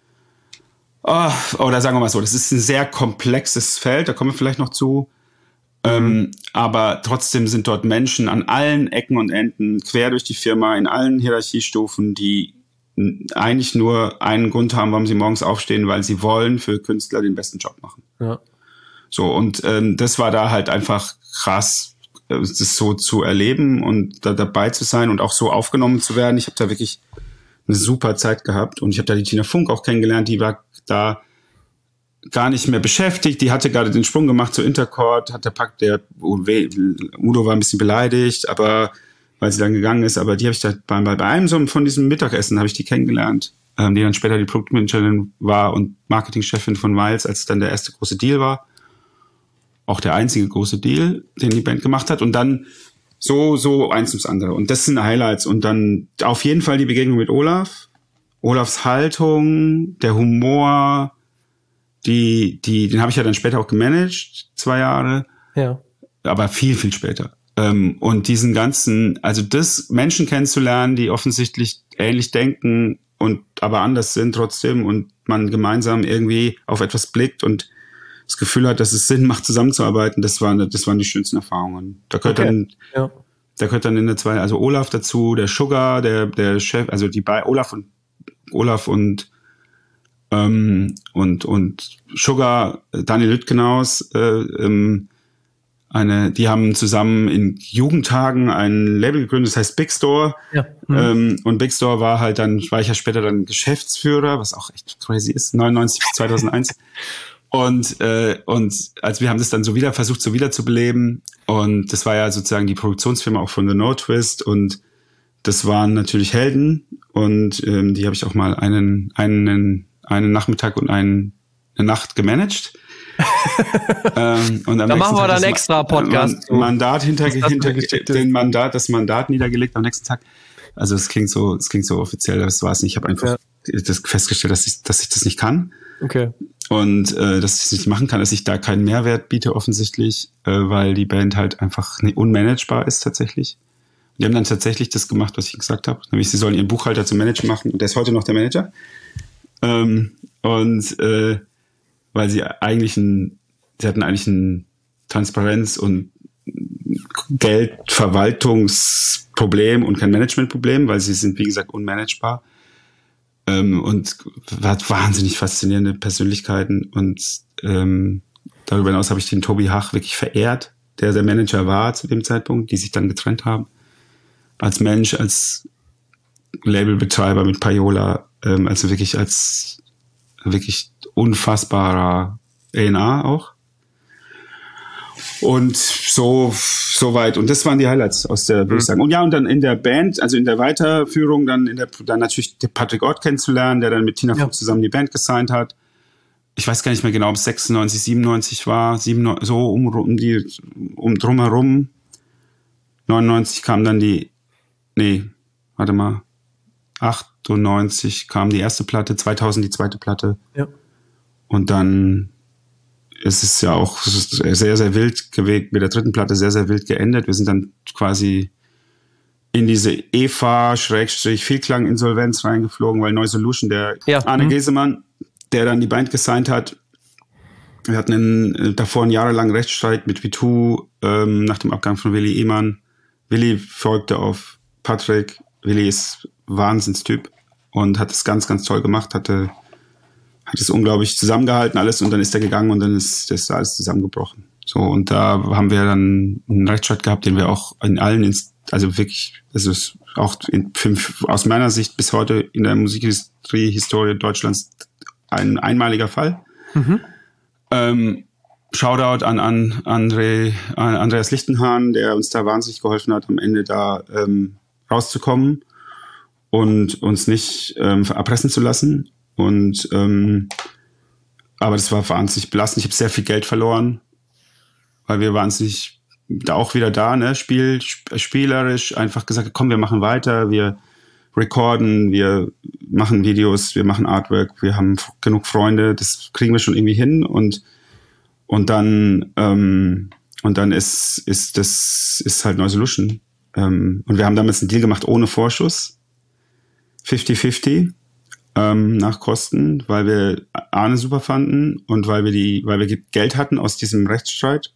[SPEAKER 2] oder sagen wir mal so, das ist ein sehr komplexes Feld, da kommen wir vielleicht noch zu. Aber trotzdem sind dort Menschen an allen Ecken und Enden, quer durch die Firma, in allen Hierarchiestufen, die eigentlich nur einen Grund haben, warum sie morgens aufstehen, weil sie wollen für Künstler den besten Job machen. Ja. So, und das war da halt einfach krass, das so zu erleben und da dabei zu sein und auch so aufgenommen zu werden. Ich habe da wirklich eine super Zeit gehabt, und ich habe da die Tina Funk auch kennengelernt, die war da gar nicht mehr beschäftigt, die hatte gerade den Sprung gemacht zu Intercord, der Udo war ein bisschen beleidigt, aber weil sie dann gegangen ist, aber die habe ich da bei einem so von diesem Mittagessen habe ich die kennengelernt, die dann später die Produktmanagerin war und Marketingchefin von Miles, als dann der erste große Deal war. Auch der einzige große Deal, den die Band gemacht hat, und dann so eins ums andere. Und das sind Highlights. Und dann auf jeden Fall die Begegnung mit Olaf. Olafs Haltung, der Humor, den habe ich ja dann später auch gemanagt, 2 Jahre. Ja. Aber viel, viel später. Und diesen ganzen, also das Menschen kennenzulernen, die offensichtlich ähnlich denken und aber anders sind trotzdem, und man gemeinsam irgendwie auf etwas blickt und das Gefühl hat, dass es Sinn macht, zusammenzuarbeiten, das waren die schönsten Erfahrungen. Da gehört dann in der 2, also Olaf dazu, der Sugar, der Chef, also die bei Olaf und Sugar, Daniel Lütgenaus, die haben zusammen in Jugendtagen ein Label gegründet, das heißt Big Store. Ja. Und Big Store war ich ja später dann Geschäftsführer, was auch echt crazy ist, 99 bis 2001. Und als wir haben das dann so versucht zu beleben, und das war ja sozusagen die Produktionsfirma auch von The No Twist, und das waren natürlich Helden, und die habe ich auch mal einen Nachmittag und eine Nacht gemanagt. Und
[SPEAKER 1] da machen wir dann extra Podcast.
[SPEAKER 2] Das Mandat niedergelegt am nächsten Tag. Also es klingt so offiziell, das war es nicht. Ich habe einfach das festgestellt, dass ich das nicht kann. Okay. Und dass ich es nicht machen kann, dass ich da keinen Mehrwert biete offensichtlich, weil die Band halt einfach unmanagebar ist tatsächlich. Die haben dann tatsächlich das gemacht, was ich gesagt habe, nämlich sie sollen ihren Buchhalter zum Manager machen, und der ist heute noch der Manager. Weil sie hatten eigentlich ein Transparenz- und Geldverwaltungsproblem und kein Managementproblem, weil sie sind, wie gesagt, unmanagebar. Und hat wahnsinnig faszinierende Persönlichkeiten, und darüber hinaus habe ich den Tobi Hach wirklich verehrt, der Manager war zu dem Zeitpunkt, die sich dann getrennt haben. Als Mensch, als Labelbetreiber mit Payola, also wirklich als unfassbarer A&R auch. Und so weit. Und das waren die Highlights aus der, würde ich sagen. Und ja, und dann in der Band, also in der Weiterführung, dann natürlich Patrick Ott kennenzulernen, der dann mit Tina Funk zusammen die Band gesigned hat. ich weiß gar nicht mehr genau, ob es 96, 97 war, so drumherum. 99 kam dann 98 kam die erste Platte, 2000 die zweite Platte.
[SPEAKER 1] Ja.
[SPEAKER 2] Und dann ist es ja auch sehr, sehr wild gewegt, mit der dritten Platte sehr, sehr wild geendet. Wir sind dann quasi in diese EVA-Vielklang-Insolvenz reingeflogen, weil Neue Solution, der Arne Gesemann, der dann die Band gesigned hat, wir hatten davor einen jahrelangen Rechtsstreit mit V2 nach dem Abgang von Willi Ehmann. Willi folgte auf Patrick. Willi ist Wahnsinnstyp und hat es ganz, ganz toll gemacht, hat es unglaublich zusammengehalten alles und dann ist er gegangen und dann ist das alles zusammengebrochen. So, und da haben wir dann einen Rechtsstreit gehabt, den wir auch in allen, also wirklich, also ist auch aus meiner Sicht bis heute in der Musikhistorie Deutschlands ein einmaliger Fall. Shoutout an Andreas Lichtenhahn, der uns da wahnsinnig geholfen hat, am Ende da rauszukommen und uns nicht erpressen zu lassen. Und aber das war wahnsinnig belastend. Ich habe sehr viel Geld verloren, weil wir wahnsinnig auch wieder da, ne, spielerisch einfach gesagt, komm, wir machen weiter, wir recorden, wir machen Videos, wir machen Artwork, wir haben genug Freunde, das kriegen wir schon irgendwie hin und dann ist halt Neue Solution. Und wir haben damals einen Deal gemacht ohne Vorschuss. 50-50 nach Kosten, weil wir Arne super fanden und weil wir Geld hatten aus diesem Rechtsstreit.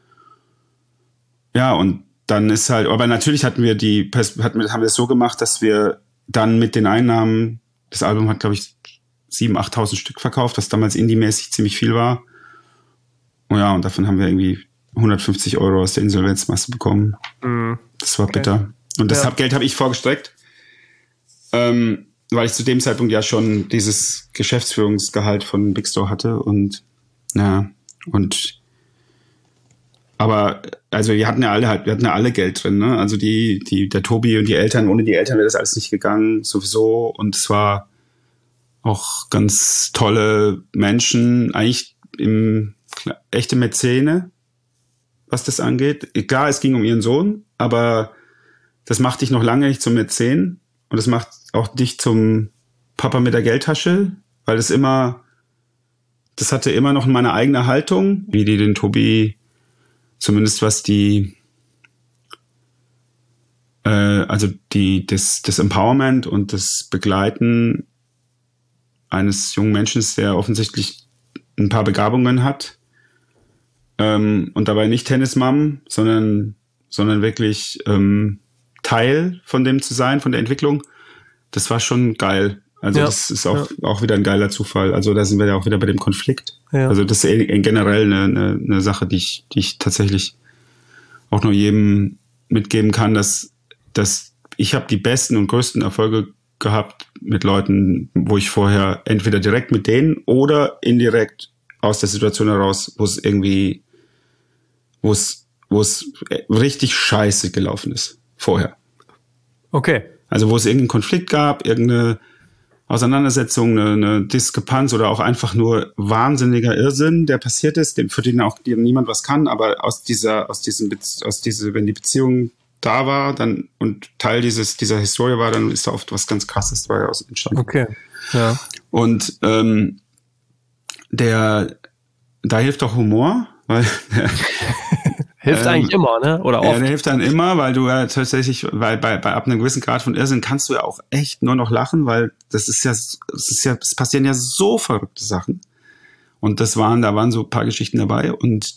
[SPEAKER 2] Ja, und dann ist halt, aber natürlich haben wir es so gemacht, dass wir dann mit den Einnahmen, das Album hat, glaube ich, 7.000, 8.000 Stück verkauft, was damals indie-mäßig ziemlich viel war. Ja, und davon haben wir irgendwie 150 € aus der Insolvenzmasse bekommen. Das war bitter. Und das Geld habe ich vorgestreckt, weil ich zu dem Zeitpunkt ja schon dieses Geschäftsführungsgehalt von Big Store hatte aber also wir hatten ja alle Geld drin, ne? Also der Tobi und die Eltern, ohne die Eltern wäre das alles nicht gegangen, sowieso. Und es war auch ganz tolle Menschen, eigentlich echte Mäzene, was das angeht. Klar, es ging um ihren Sohn, aber das macht dich noch lange nicht zum Mäzen und das macht auch dich zum Papa mit der Geldtasche, weil das hatte immer noch meine eigene Haltung, wie die den Tobi, zumindest was das Empowerment und das Begleiten eines jungen Menschen, der offensichtlich ein paar Begabungen hat, und dabei nicht Tennismam, sondern wirklich Teil von dem zu sein, von der Entwicklung, das war schon geil. Also das ist auch wieder ein geiler Zufall. Also da sind wir ja auch wieder bei dem Konflikt. Ja. Also das ist generell eine Sache, die ich tatsächlich auch nur jedem mitgeben kann, dass ich habe die besten und größten Erfolge gehabt mit Leuten, wo ich vorher entweder direkt mit denen oder indirekt aus der Situation heraus, wo es richtig scheiße gelaufen ist vorher. Okay. Also wo es irgendeinen Konflikt gab, irgendeine Auseinandersetzung, eine Diskrepanz oder auch einfach nur wahnsinniger Irrsinn, der passiert ist, für den auch niemand was kann, aber wenn die Beziehung da war, dann und Teil dieser Historie war, dann ist da oft was ganz Krasses dabei entstanden. Okay. Ja. Und da hilft auch Humor, weil
[SPEAKER 1] hilft eigentlich immer, ne? Oder oft?
[SPEAKER 2] Ja, der hilft dann immer, weil du ja tatsächlich, weil bei ab einem gewissen Grad von Irrsinn kannst du ja auch echt nur noch lachen, weil es passieren ja so verrückte Sachen. Und da waren so ein paar Geschichten dabei und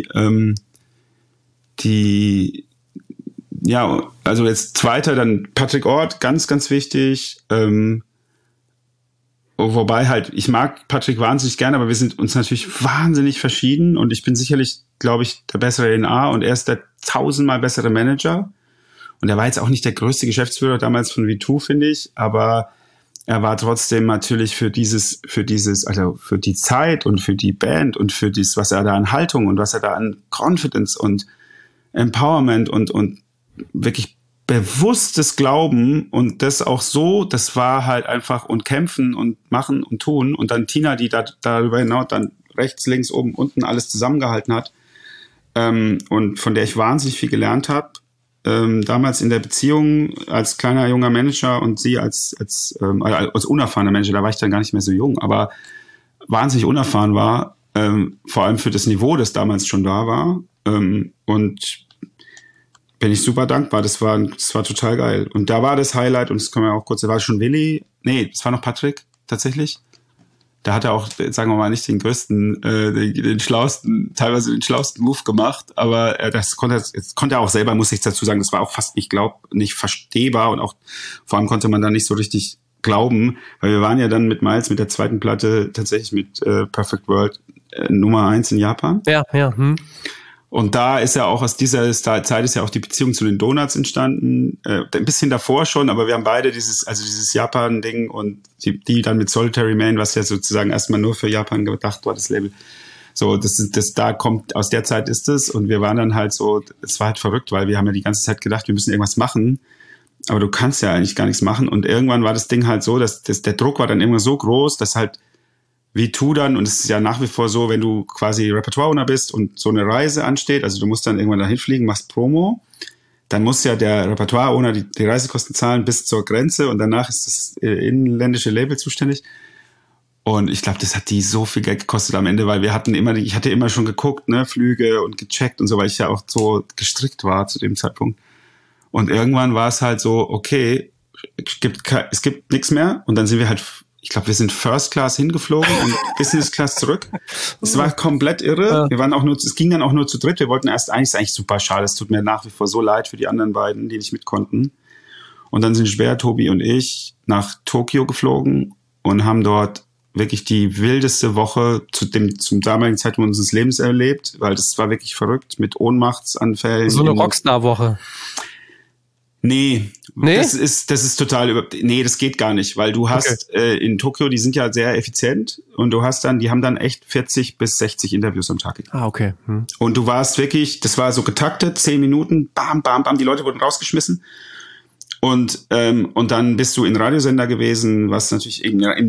[SPEAKER 2] also jetzt zweiter, dann Patrick Ort, ganz, ganz wichtig, wobei halt, ich mag Patrick wahnsinnig gerne, aber wir sind uns natürlich wahnsinnig verschieden und ich bin sicherlich, glaube ich, der bessere A&R und er ist der 1000-mal bessere Manager. Und er war jetzt auch nicht der größte Geschäftsführer damals von V2, finde ich, aber er war trotzdem natürlich für die Zeit und für die Band und für das, was er da an Haltung und was er da an Confidence und Empowerment und wirklich bewusstes Glauben und das auch so, das war halt einfach und kämpfen und machen und tun und dann Tina, die darüber hinaus dann rechts, links, oben, unten alles zusammengehalten hat und von der ich wahnsinnig viel gelernt habe. Damals in der Beziehung als kleiner junger Manager und sie als unerfahrener Manager, da war ich dann gar nicht mehr so jung, aber wahnsinnig unerfahren war, vor allem für das Niveau, das damals schon da war. Und bin ich super dankbar. Das war total geil. Und da war das Highlight, und das können wir auch kurz, da war schon Willi, das war noch Patrick, tatsächlich. Da hat er auch, sagen wir mal, nicht den größten, teilweise den schlausten Move gemacht, aber das konnte er auch selber, muss ich dazu sagen, das war auch fast nicht verstehbar und auch, vor allem konnte man da nicht so richtig glauben, weil wir waren ja dann mit Miles, mit der zweiten Platte, tatsächlich mit Perfect World Nummer 1 in Japan.
[SPEAKER 1] Ja.
[SPEAKER 2] Und da ist ja auch aus dieser Zeit ist ja auch die Beziehung zu den Donuts entstanden. Ein bisschen davor schon, aber wir haben beide dieses Japan-Ding und die dann mit Solitary Man, was ja sozusagen erstmal nur für Japan gedacht war, das Label. So, da kommt, aus der Zeit ist es. Und wir waren dann halt so, es war halt verrückt, weil wir haben ja die ganze Zeit gedacht, wir müssen irgendwas machen. Aber du kannst ja eigentlich gar nichts machen. Und irgendwann war das Ding halt so, dass der Druck war dann immer so groß, dass halt wie tu dann, und es ist ja nach wie vor so, wenn du quasi Repertoire-Owner bist und so eine Reise ansteht, also du musst dann irgendwann dahin fliegen, machst Promo, dann muss ja der Repertoire-Owner die Reisekosten zahlen bis zur Grenze und danach ist das inländische Label zuständig. Und ich glaube, das hat die so viel Geld gekostet am Ende, weil ich hatte immer schon geguckt, ne, Flüge und gecheckt und so, weil ich ja auch so gestrickt war zu dem Zeitpunkt. Und irgendwann war es halt so, okay, es gibt nichts mehr, und dann sind wir halt, ich glaube, wir sind First Class hingeflogen und Business Class zurück. Es war komplett irre. Es ging dann auch nur zu dritt. Wir wollten ist eigentlich super schade. Es tut mir nach wie vor so leid für die anderen beiden, die nicht mit konnten. Und dann sind Schwer, Tobi und ich nach Tokio geflogen und haben dort wirklich die wildeste Woche zum damaligen Zeitpunkt unseres Lebens erlebt, weil das war wirklich verrückt mit Ohnmachtsanfällen.
[SPEAKER 1] So eine Rockstar-Woche.
[SPEAKER 2] Nee? Das ist total das geht gar nicht, weil du hast in Tokio, die sind ja sehr effizient und die haben dann echt 40 bis 60 Interviews am Tag.
[SPEAKER 1] Okay.
[SPEAKER 2] Und du warst wirklich, das war so getaktet, 10 Minuten, bam, bam, bam, die Leute wurden rausgeschmissen. Und dann bist du in Radiosender gewesen, was natürlich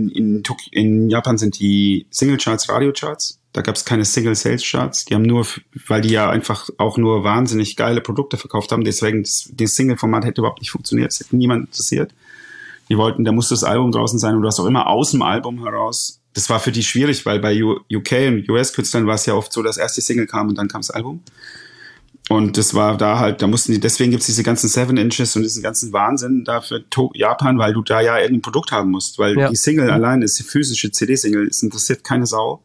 [SPEAKER 2] in Japan sind die Single-Charts Radio-Charts. Da gab es keine Single-Sales-Charts. Die haben nur, weil die ja einfach auch nur wahnsinnig geile Produkte verkauft haben. Deswegen, das Single-Format hätte überhaupt nicht funktioniert. Es hätte niemand interessiert. Die wollten, da musste das Album draußen sein und du hast auch immer aus dem Album heraus. Das war für die schwierig, weil bei UK und US-Künstlern war es ja oft so, dass erst die Single kam und dann kam das Album. Und das war da halt, deswegen gibt's diese ganzen 7 Inches und diesen ganzen Wahnsinn da für Japan, weil du da ja irgendein Produkt haben musst, weil die Single allein ist, die physische CD-Single, es interessiert keine Sau.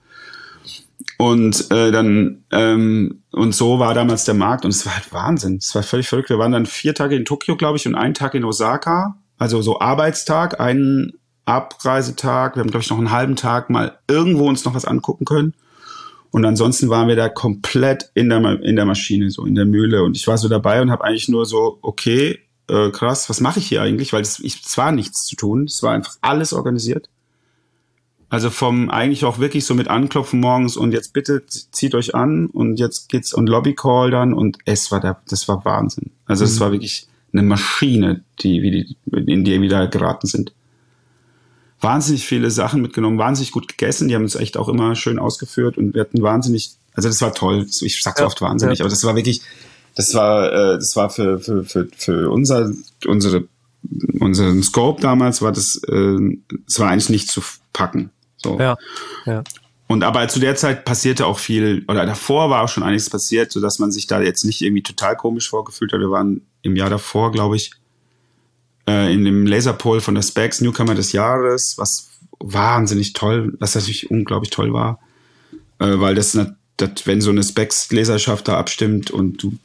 [SPEAKER 2] Und und so war damals der Markt und es war halt Wahnsinn. Es war völlig verrückt. Wir waren dann 4 Tage in Tokio, glaube ich, und 1 Tag in Osaka, also so Arbeitstag, einen Abreisetag. Wir haben, glaube ich, noch einen halben Tag mal irgendwo uns noch was angucken können. Und ansonsten waren wir da komplett in der Maschine, so in der Mühle. Und ich war so dabei und habe eigentlich nur so, okay, krass, was mache ich hier eigentlich? Weil es war nichts zu tun. Es war einfach alles organisiert. Also eigentlich auch wirklich so mit Anklopfen morgens und jetzt bitte zieht euch an und jetzt geht's und Lobbycall dann und das war Wahnsinn. Also es war wirklich eine Maschine, in die wir da geraten sind. Wahnsinnig viele Sachen mitgenommen, wahnsinnig gut gegessen, die haben uns echt auch immer schön ausgeführt und wir hatten also das war toll. Ich sag's oft wahnsinnig, aber das war wirklich, das war für unseren Scope damals war es war eigentlich nicht zu packen. So. Ja. Und aber zu der Zeit passierte auch viel, oder davor war auch schon einiges passiert, sodass man sich da jetzt nicht irgendwie total komisch vorgefühlt hat. Wir waren im Jahr davor, glaube ich, in dem Laserpole von der Specs Newcomer des Jahres, was wahnsinnig toll, was natürlich unglaublich toll war, weil das wenn so eine Specs-Leserschaft da abstimmt und du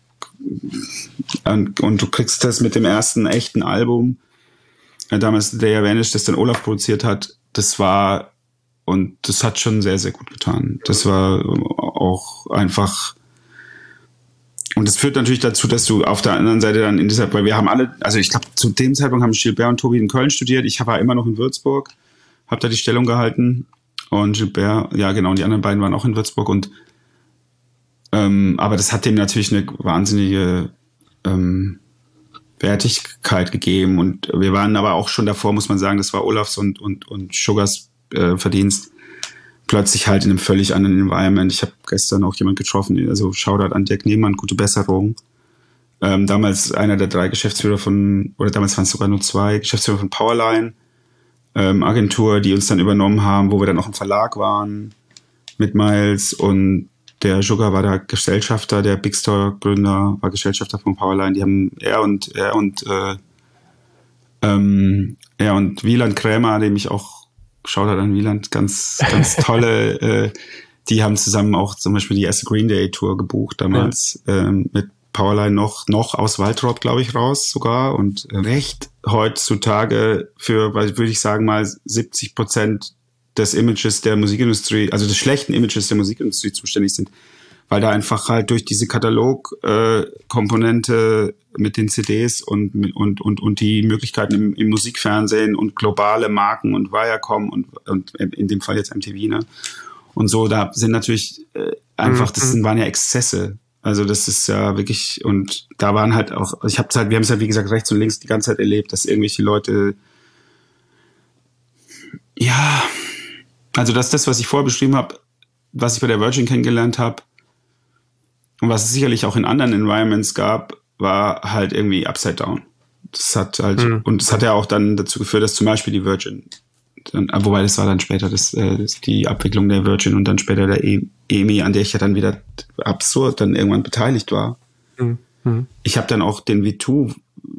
[SPEAKER 2] kriegst das mit dem ersten echten Album, damals Day I Vanished, das dann Olaf produziert hat, das hat schon sehr, sehr gut getan. Das war auch einfach, und das führt natürlich dazu, dass du auf der anderen Seite dann weil wir haben alle, also ich glaube, zu dem Zeitpunkt haben Gilbert und Tobi in Köln studiert, ich war immer noch in Würzburg, habe da die Stellung gehalten und Gilbert, ja genau, und die anderen beiden waren auch in Würzburg und aber das hat dem natürlich eine wahnsinnige Wertigkeit gegeben. Und wir waren aber auch schon davor, muss man sagen, das war Olafs und Sugars Verdienst, plötzlich halt in einem völlig anderen Environment. Ich habe gestern auch jemand getroffen, also Shoutout an Dirk Niemann, gute Besserung. Damals einer der 3 Geschäftsführer oder damals waren es sogar nur 2 Geschäftsführer von Powerline, Agentur, die uns dann übernommen haben, wo wir dann auch im Verlag waren mit Miles, und der Sugar war der Gesellschafter, der Big Store Gründer war Gesellschafter von Powerline. Die haben er und Wieland Krämer, dem ich auch Shoutout an Wieland, ganz tolle, die haben zusammen auch zum Beispiel die erste Green Day Tour gebucht damals, mit Powerline noch aus Waltrop, glaube ich, raus sogar, und recht heutzutage für, würde ich sagen mal, 70% des Images der Musikindustrie, also des schlechten Images der Musikindustrie zuständig sind, weil da einfach halt durch diese Katalog-Komponente mit den CDs und die Möglichkeiten im Musikfernsehen und globale Marken und Viacom und in dem Fall jetzt MTV, ne? Und so, da sind natürlich einfach, waren ja Exzesse. Also das ist ja wirklich, und da waren halt auch, wir haben es halt wie gesagt rechts und links die ganze Zeit erlebt, dass irgendwelche Leute, ja, also das, was ich vorher beschrieben habe, was ich bei der Virgin kennengelernt habe und was es sicherlich auch in anderen Environments gab, war halt irgendwie upside down. Das hat halt, und das hat ja auch dann dazu geführt, dass zum Beispiel die Virgin, wobei das war dann später die Abwicklung der Virgin und dann später der EMI, an der ich ja dann wieder absurd dann irgendwann beteiligt war. Ich habe dann auch den V2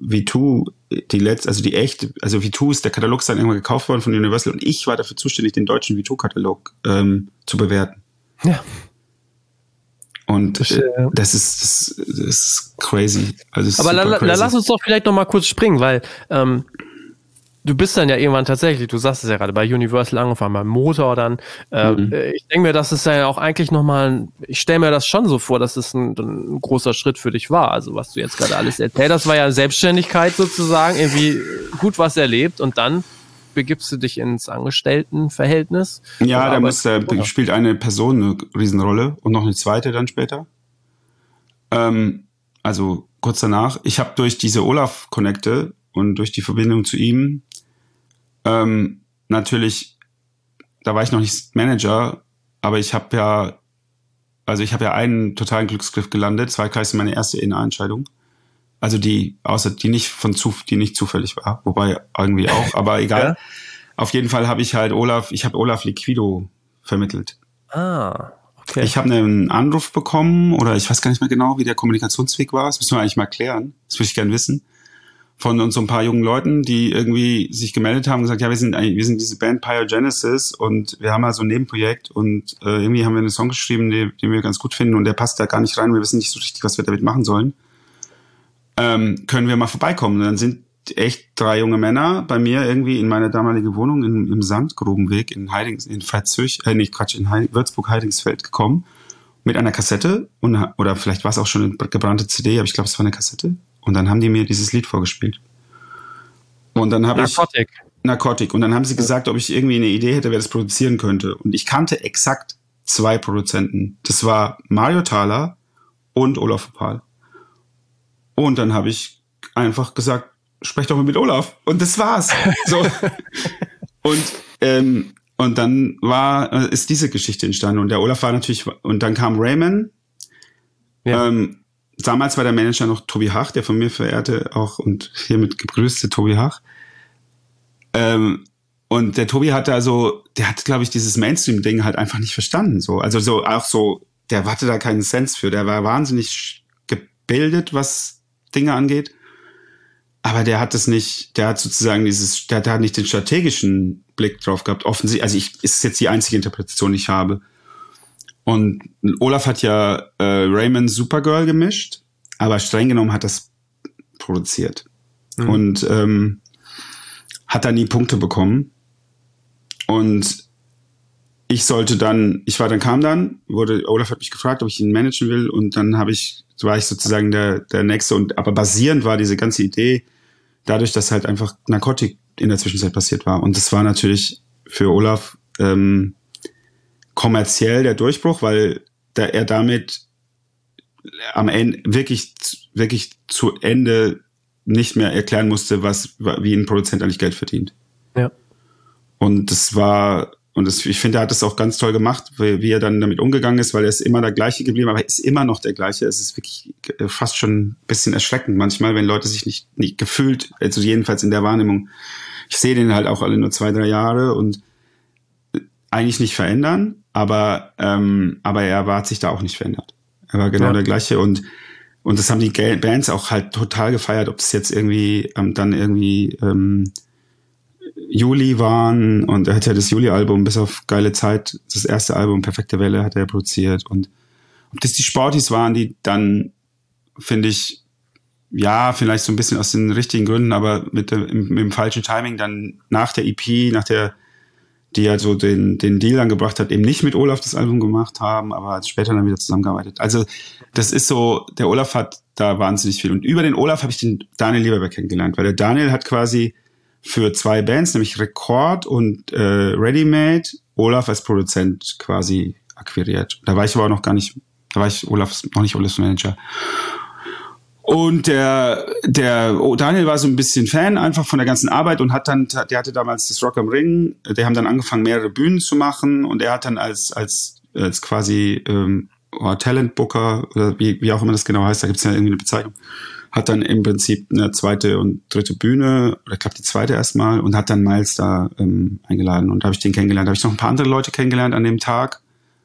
[SPEAKER 2] V2 ist, der Katalog ist dann irgendwann gekauft worden von Universal und ich war dafür zuständig, den deutschen V2-Katalog zu bewerten. Ja. Und das ist crazy. Also
[SPEAKER 1] aber lass uns doch vielleicht noch mal kurz springen, weil du bist dann ja irgendwann tatsächlich, du sagst es ja gerade, bei Universal angefangen, beim Motor dann. Ich denke mir, das ist ja auch eigentlich nochmal, ich stelle mir das schon so vor, dass es ein großer Schritt für dich war. Also was du jetzt gerade alles erzählt hast, war ja Selbstständigkeit sozusagen, irgendwie gut was erlebt und dann begibst du dich ins Angestelltenverhältnis.
[SPEAKER 2] Ja, da spielt eine Person eine Riesenrolle und noch eine zweite dann später. Also kurz danach. Ich habe durch diese Olaf-Connecte und durch die Verbindung zu ihm natürlich, da war ich noch nicht Manager, aber ich habe ja einen totalen Glücksgriff gelandet. Zweigleisig meine erste A&R-Entscheidung. Also die nicht zufällig war, wobei irgendwie auch, aber egal. Ja. Auf jeden Fall habe ich halt Olaf Liquido vermittelt.
[SPEAKER 1] Ah, okay.
[SPEAKER 2] Ich habe einen Anruf bekommen, oder ich weiß gar nicht mehr genau, wie der Kommunikationsweg war. Das müssen wir eigentlich mal klären. Das würde ich gerne wissen. Von uns so ein paar jungen Leuten, die irgendwie sich gemeldet haben und gesagt, ja, wir sind diese Band Pyogenesis und wir haben mal so ein Nebenprojekt und irgendwie haben wir einen Song geschrieben, den wir ganz gut finden und der passt da gar nicht rein. Wir wissen nicht so richtig, was wir damit machen sollen. Können wir mal vorbeikommen? Und dann sind echt 3 junge Männer bei mir irgendwie in meine damalige Wohnung im Sandgrubenweg in Würzburg-Heidingsfeld gekommen mit einer Kassette oder vielleicht war es auch schon eine gebrannte CD, aber ich glaube, es war eine Kassette. Und dann haben die mir dieses Lied vorgespielt. Und dann habe Narcotic. Und dann haben sie gesagt, ob ich irgendwie eine Idee hätte, wer das produzieren könnte. Und ich kannte exakt 2 Produzenten. Das war Mario Thaler und Olaf Opal. Und dann habe ich einfach gesagt, sprech doch mal mit Olaf. Und das war's. So. Und dann ist diese Geschichte entstanden. Und der Olaf war natürlich, und dann kam Raymond. Ja. Damals war der Manager noch Tobi Hach, der von mir verehrte auch und hiermit gegrüßte Tobi Hach. Und der Tobi der hat, glaube ich, dieses Mainstream-Ding halt einfach nicht verstanden. So. Also der hatte da keinen Sense für. Der war wahnsinnig gebildet, was Dinge angeht. Aber der hat nicht den strategischen Blick drauf gehabt. Offensichtlich, also ist jetzt die einzige Interpretation, die ich habe. Und Olaf hat ja Raymond Supergirl gemischt, aber streng genommen hat das produziert. Und hat da nie Punkte bekommen. Und Olaf hat mich gefragt, ob ich ihn managen will, und dann war ich sozusagen der Nächste, aber basierend war diese ganze Idee dadurch, dass halt einfach Narcotic in der Zwischenzeit passiert war. Und das war natürlich für Olaf kommerziell der Durchbruch, weil er damit am Ende wirklich zu Ende nicht mehr erklären musste, wie ein Produzent eigentlich Geld verdient.
[SPEAKER 1] Ja.
[SPEAKER 2] Und ich finde, er hat das auch ganz toll gemacht, wie er dann damit umgegangen ist, weil er ist immer der Gleiche geblieben, aber er ist immer noch der Gleiche. Es ist wirklich fast schon ein bisschen erschreckend manchmal, wenn Leute sich nicht gefühlt, also jedenfalls in der Wahrnehmung, ich sehe den halt auch alle nur 2-3 Jahre und eigentlich nicht verändern, aber er hat sich da auch nicht verändert. Er war genau der Gleiche und das haben die Bands auch halt total gefeiert, ob es jetzt irgendwie Juli waren und er hat ja das Juli-Album bis auf Geile Zeit, das erste Album Perfekte Welle hat er produziert und ob das die Sportis waren, die dann, finde ich, ja, vielleicht so ein bisschen aus den richtigen Gründen, aber mit dem falschen Timing dann nach der EP, die ja so den Deal angebracht hat, eben nicht mit Olaf das Album gemacht haben, aber später dann wieder zusammengearbeitet. Also das ist so, der Olaf hat da wahnsinnig viel. Und über den Olaf habe ich den Daniel Lieberberg kennengelernt, weil der Daniel hat quasi für 2 Bands, nämlich Rekord und Ready Made, Olaf als Produzent quasi akquiriert. Da war ich aber noch gar nicht, Olafs Manager. Und der Daniel war so ein bisschen Fan einfach von der ganzen Arbeit und der hatte damals das Rock am Ring, die haben dann angefangen, mehrere Bühnen zu machen und er hat dann als quasi Talent-Booker oder wie auch immer das genau heißt, da gibt's ja irgendwie eine Bezeichnung, hat dann im Prinzip eine 2. und 3. Bühne, oder ich glaube die 2. erstmal und hat dann Miles da eingeladen und da habe ich den kennengelernt. Da habe ich noch ein paar andere Leute kennengelernt an dem Tag.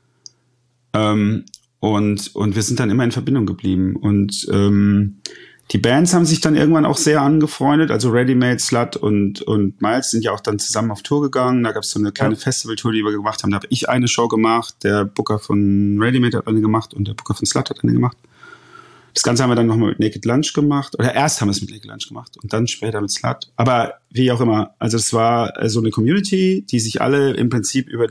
[SPEAKER 2] Und wir sind dann immer in Verbindung geblieben. Und die Bands haben sich dann irgendwann auch sehr angefreundet. Also Ready Made, Slut und Miles sind ja auch dann zusammen auf Tour gegangen. Da gab es so eine kleine Festivaltour, die wir gemacht haben. Da habe ich eine Show gemacht, der Booker von Ready Made hat eine gemacht und der Booker von Slut hat eine gemacht. Das Ganze haben wir dann nochmal mit Naked Lunch gemacht. Oder erst haben wir es mit Naked Lunch gemat und dann später mit Slut. Aber wie auch immer, also es war so eine Community, die sich alle im Prinzip über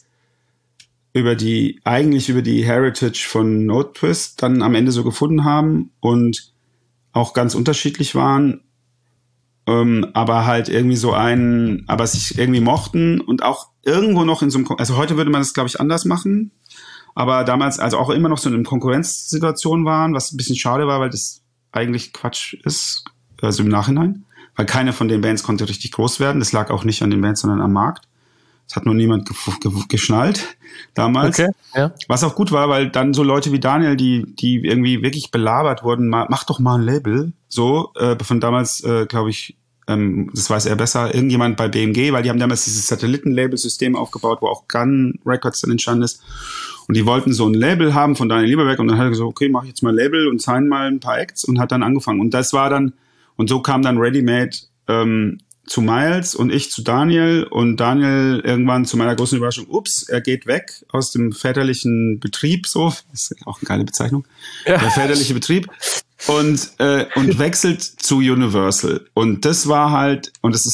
[SPEAKER 2] die Heritage von Note Twist dann am Ende so gefunden haben und auch ganz unterschiedlich waren, aber halt irgendwie aber sich irgendwie mochten und auch irgendwo noch in so einem, also heute würde man das, glaube ich, anders machen, aber damals also auch immer noch so in einer Konkurrenzsituation waren, was ein bisschen schade war, weil das eigentlich Quatsch ist, also im Nachhinein, weil keine von den Bands konnte richtig groß werden, das lag auch nicht an den Bands, sondern am Markt. Das hat nur niemand geschnallt damals. Okay, ja. Was auch gut war, weil dann so Leute wie Daniel, die irgendwie wirklich belabert wurden, mach doch mal ein Label. So, von damals, glaube ich, das weiß er besser, irgendjemand bei BMG, weil die haben damals dieses Satelliten-Label-System aufgebaut, wo auch Gun Records dann entstanden ist. Und die wollten so ein Label haben von Daniel Lieberberg und dann hat er gesagt, okay, mach ich jetzt mal ein Label und sign mal ein paar Acts und hat dann angefangen. Und das war dann, und so kam dann Ready Made zu Miles und ich zu Daniel und Daniel irgendwann zu meiner großen Überraschung, er geht weg aus dem väterlichen Betrieb, so, das ist auch eine geile Bezeichnung, der väterliche Betrieb und wechselt zu Universal und das war halt, und das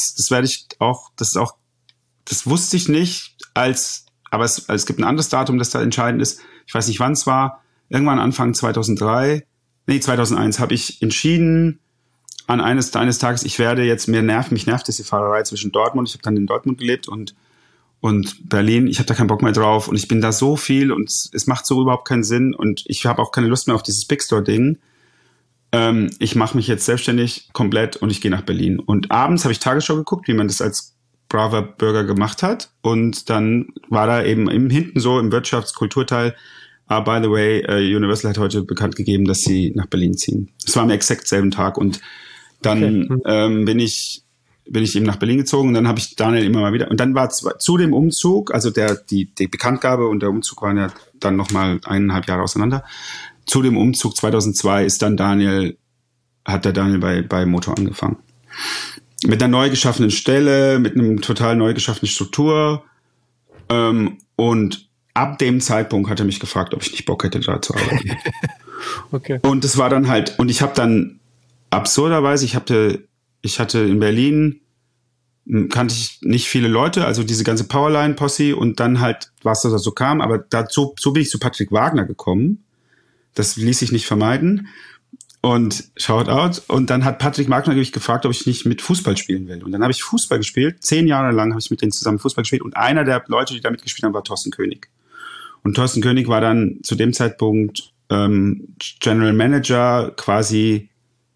[SPEAKER 2] wusste ich nicht, aber es gibt ein anderes Datum, das da entscheidend ist, ich weiß nicht wann es war, irgendwann Anfang 2001 habe ich entschieden, an eines Tages, mich nervt diese Fahrerei zwischen Dortmund, ich habe dann in Dortmund gelebt und Berlin, ich habe da keinen Bock mehr drauf und ich bin da so viel und es macht so überhaupt keinen Sinn und ich habe auch keine Lust mehr auf dieses Big Store-Ding. Ich mache mich jetzt selbstständig komplett und ich gehe nach Berlin. Und abends habe ich Tagesschau geguckt, wie man das als braver Bürger gemacht hat und dann war da eben hinten so im Wirtschafts-Kulturteil, by the way, Universal hat heute bekannt gegeben, dass sie nach Berlin ziehen. Das war am exakt selben Tag und dann bin ich eben nach Berlin gezogen und dann habe ich Daniel immer mal wieder, und dann war zu dem Umzug, also die Bekanntgabe und der Umzug waren ja dann nochmal 1,5 Jahre auseinander. Zu dem Umzug 2002 hat der Daniel bei Motor angefangen. Mit einer neu geschaffenen Stelle, mit einem total neu geschaffenen Struktur, und ab dem Zeitpunkt hat er mich gefragt, ob ich nicht Bock hätte, da zu arbeiten. Okay. Und das war dann halt, und ich habe dann absurderweise, ich hatte in Berlin, kannte ich nicht viele Leute, also diese ganze Powerline-Posse und dann halt, was da so kam, aber dazu, so bin ich zu Patrick Wagner gekommen. Das ließ sich nicht vermeiden. Und Shoutout. Und dann hat Patrick Wagner mich gefragt, ob ich nicht mit Fußball spielen will. Und dann habe ich Fußball gespielt. 10 Jahre lang habe ich mit denen zusammen Fußball gespielt. Und einer der Leute, die da mitgespielt haben, war Thorsten König. Und Thorsten König war dann zu dem Zeitpunkt General Manager quasi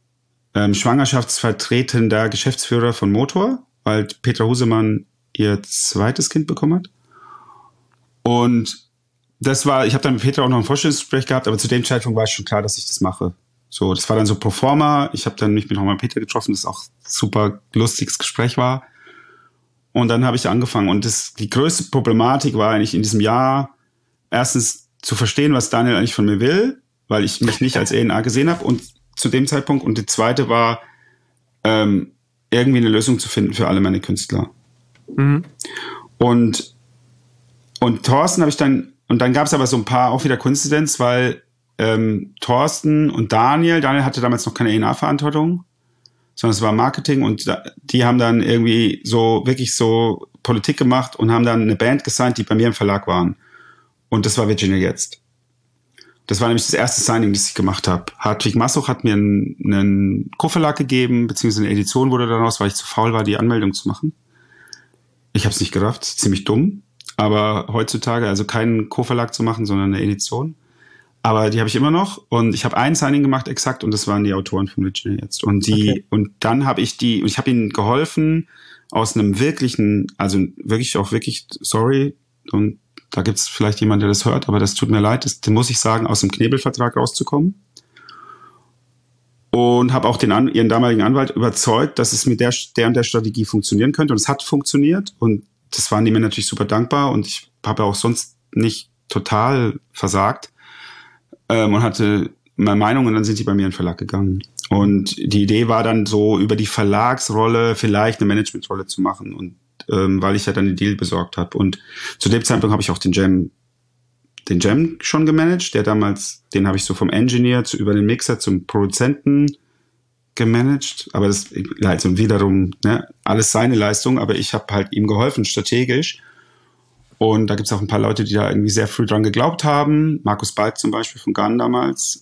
[SPEAKER 2] schwangerschaftsvertretender Geschäftsführer von Motor, weil Petra Husemann ihr zweites Kind bekommen hat. Und ich habe dann mit Petra auch noch ein Vorstellungsgespräch gehabt, aber zu dem Zeitpunkt war es schon klar, dass ich das mache. So, das war dann so pro forma. Ich habe dann mich mit Petra getroffen, das auch ein super lustiges Gespräch war. Und dann habe ich angefangen. Und die größte Problematik war eigentlich in diesem Jahr, erstens zu verstehen, was Daniel eigentlich von mir will, weil ich mich nicht als E&A gesehen habe und zu dem Zeitpunkt. Und die zweite war, irgendwie eine Lösung zu finden für alle meine Künstler. Mhm. Und Thorsten habe ich dann, und dann gab es aber so ein paar auch wieder Koinzidenz, weil Thorsten und Daniel hatte damals noch keine E&A-Verantwortung, sondern es war Marketing und die haben dann irgendwie so wirklich so Politik gemacht und haben dann eine Band gesigned, die bei mir im Verlag waren. Und das war Virginia Jetzt. Das war nämlich das erste Signing, das ich gemacht habe. Hartwig Massuch hat mir einen Co-Verlag gegeben, beziehungsweise eine Edition wurde daraus, weil ich zu faul war, die Anmeldung zu machen. Ich habe es nicht gerafft, ziemlich dumm. Aber heutzutage, also keinen Co-Verlag zu machen, sondern eine Edition. Aber die habe ich immer noch. Und ich habe ein Signing gemacht exakt und das waren die Autoren von Virginia Jetzt. Und und dann habe ich ich habe ihnen geholfen aus einem wirklichen, also wirklich, sorry, und da gibt es vielleicht jemand, der das hört, aber das tut mir leid, den muss ich sagen, aus dem Knebelvertrag rauszukommen. Und habe auch ihren damaligen Anwalt überzeugt, dass es mit der und der Strategie funktionieren könnte. Und es hat funktioniert. Und das waren die mir natürlich super dankbar. Und ich habe auch sonst nicht total versagt. Und hatte meine Meinung. Und dann sind die bei mir in den Verlag gegangen. Und die Idee war dann so, über die Verlagsrolle vielleicht eine Managementrolle zu machen. Und weil ich ja dann den Deal besorgt habe. Und zu dem Zeitpunkt habe ich auch den Jam schon gemanagt. Den habe ich so vom Engineer über den Mixer zum Produzenten gemanagt. Aber das also wiederum alles seine Leistung. Aber ich habe halt ihm geholfen, strategisch. Und da gibt es auch ein paar Leute, die da irgendwie sehr früh dran geglaubt haben. Markus Balk zum Beispiel von Gunn damals.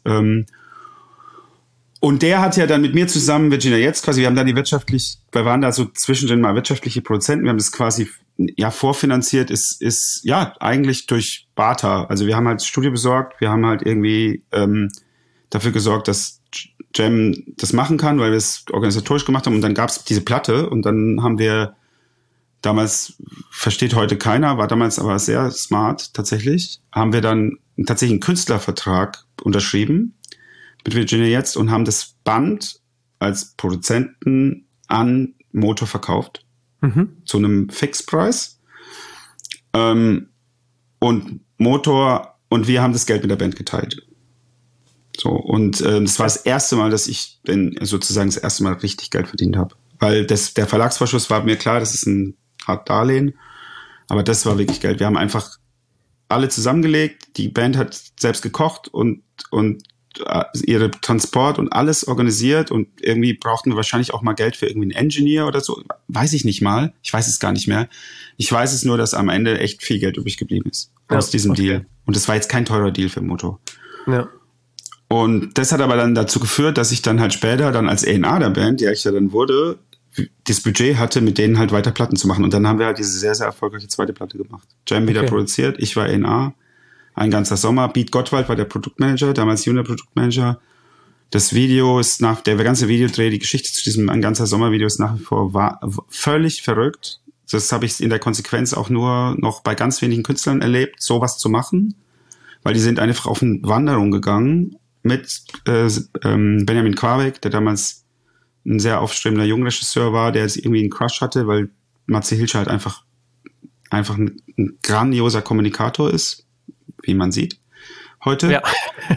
[SPEAKER 2] Und der hat ja dann mit mir zusammen Virginia Jetzt quasi, wir haben dann wir waren da so zwischendrin mal wirtschaftliche Produzenten, wir haben das quasi vorfinanziert, ist eigentlich durch Barter. Also wir haben halt das Studio besorgt, wir haben halt irgendwie dafür gesorgt, dass Jam das machen kann, weil wir es organisatorisch gemacht haben und dann gab es diese Platte und dann haben wir damals, versteht heute keiner, war damals aber sehr smart tatsächlich, haben wir dann tatsächlich einen Künstlervertrag unterschrieben mit Virginia Jetzt und haben das Band als Produzenten an Motor verkauft. Zu einem Fixpreis. Und Motor und wir haben das Geld mit der Band geteilt. So, und das war das erste Mal, dass ich sozusagen das erste Mal richtig Geld verdient habe. Weil der Verlagsvorschuss war mir klar, das ist ein Art Darlehen. Aber das war wirklich Geld. Wir haben einfach alle zusammengelegt. Die Band hat selbst gekocht und ihre Transport und alles organisiert und irgendwie brauchten wir wahrscheinlich auch mal Geld für irgendwie einen Engineer oder so. Weiß ich nicht mal. Ich weiß es gar nicht mehr. Ich weiß es nur, dass am Ende echt viel Geld übrig geblieben ist aus diesem Deal. Und das war jetzt kein teurer Deal für Motor. Ja. Und das hat aber dann dazu geführt, dass ich dann halt später dann als A&R der Band, die ich ja dann wurde, das Budget hatte, mit denen halt weiter Platten zu machen. Und dann haben wir halt diese sehr, sehr erfolgreiche zweite Platte gemacht. Jam wieder produziert, ich war A&R. Ein ganzer Sommer. Beat Gottwald war der Produktmanager, damals Junior Produktmanager. Das Video ist der ganze Videodreh, die Geschichte zu diesem Ein ganzer Sommer-Video ist nach wie vor völlig verrückt. Das habe ich in der Konsequenz auch nur noch bei ganz wenigen Künstlern erlebt, sowas zu machen. Weil die sind einfach auf eine Wanderung gegangen mit Benjamin Quabeck, der damals ein sehr aufstrebender Jungregisseur war, der jetzt irgendwie einen Crush hatte, weil Matze Hilscher halt einfach ein grandioser Kommunikator ist, wie man sieht heute. Ja.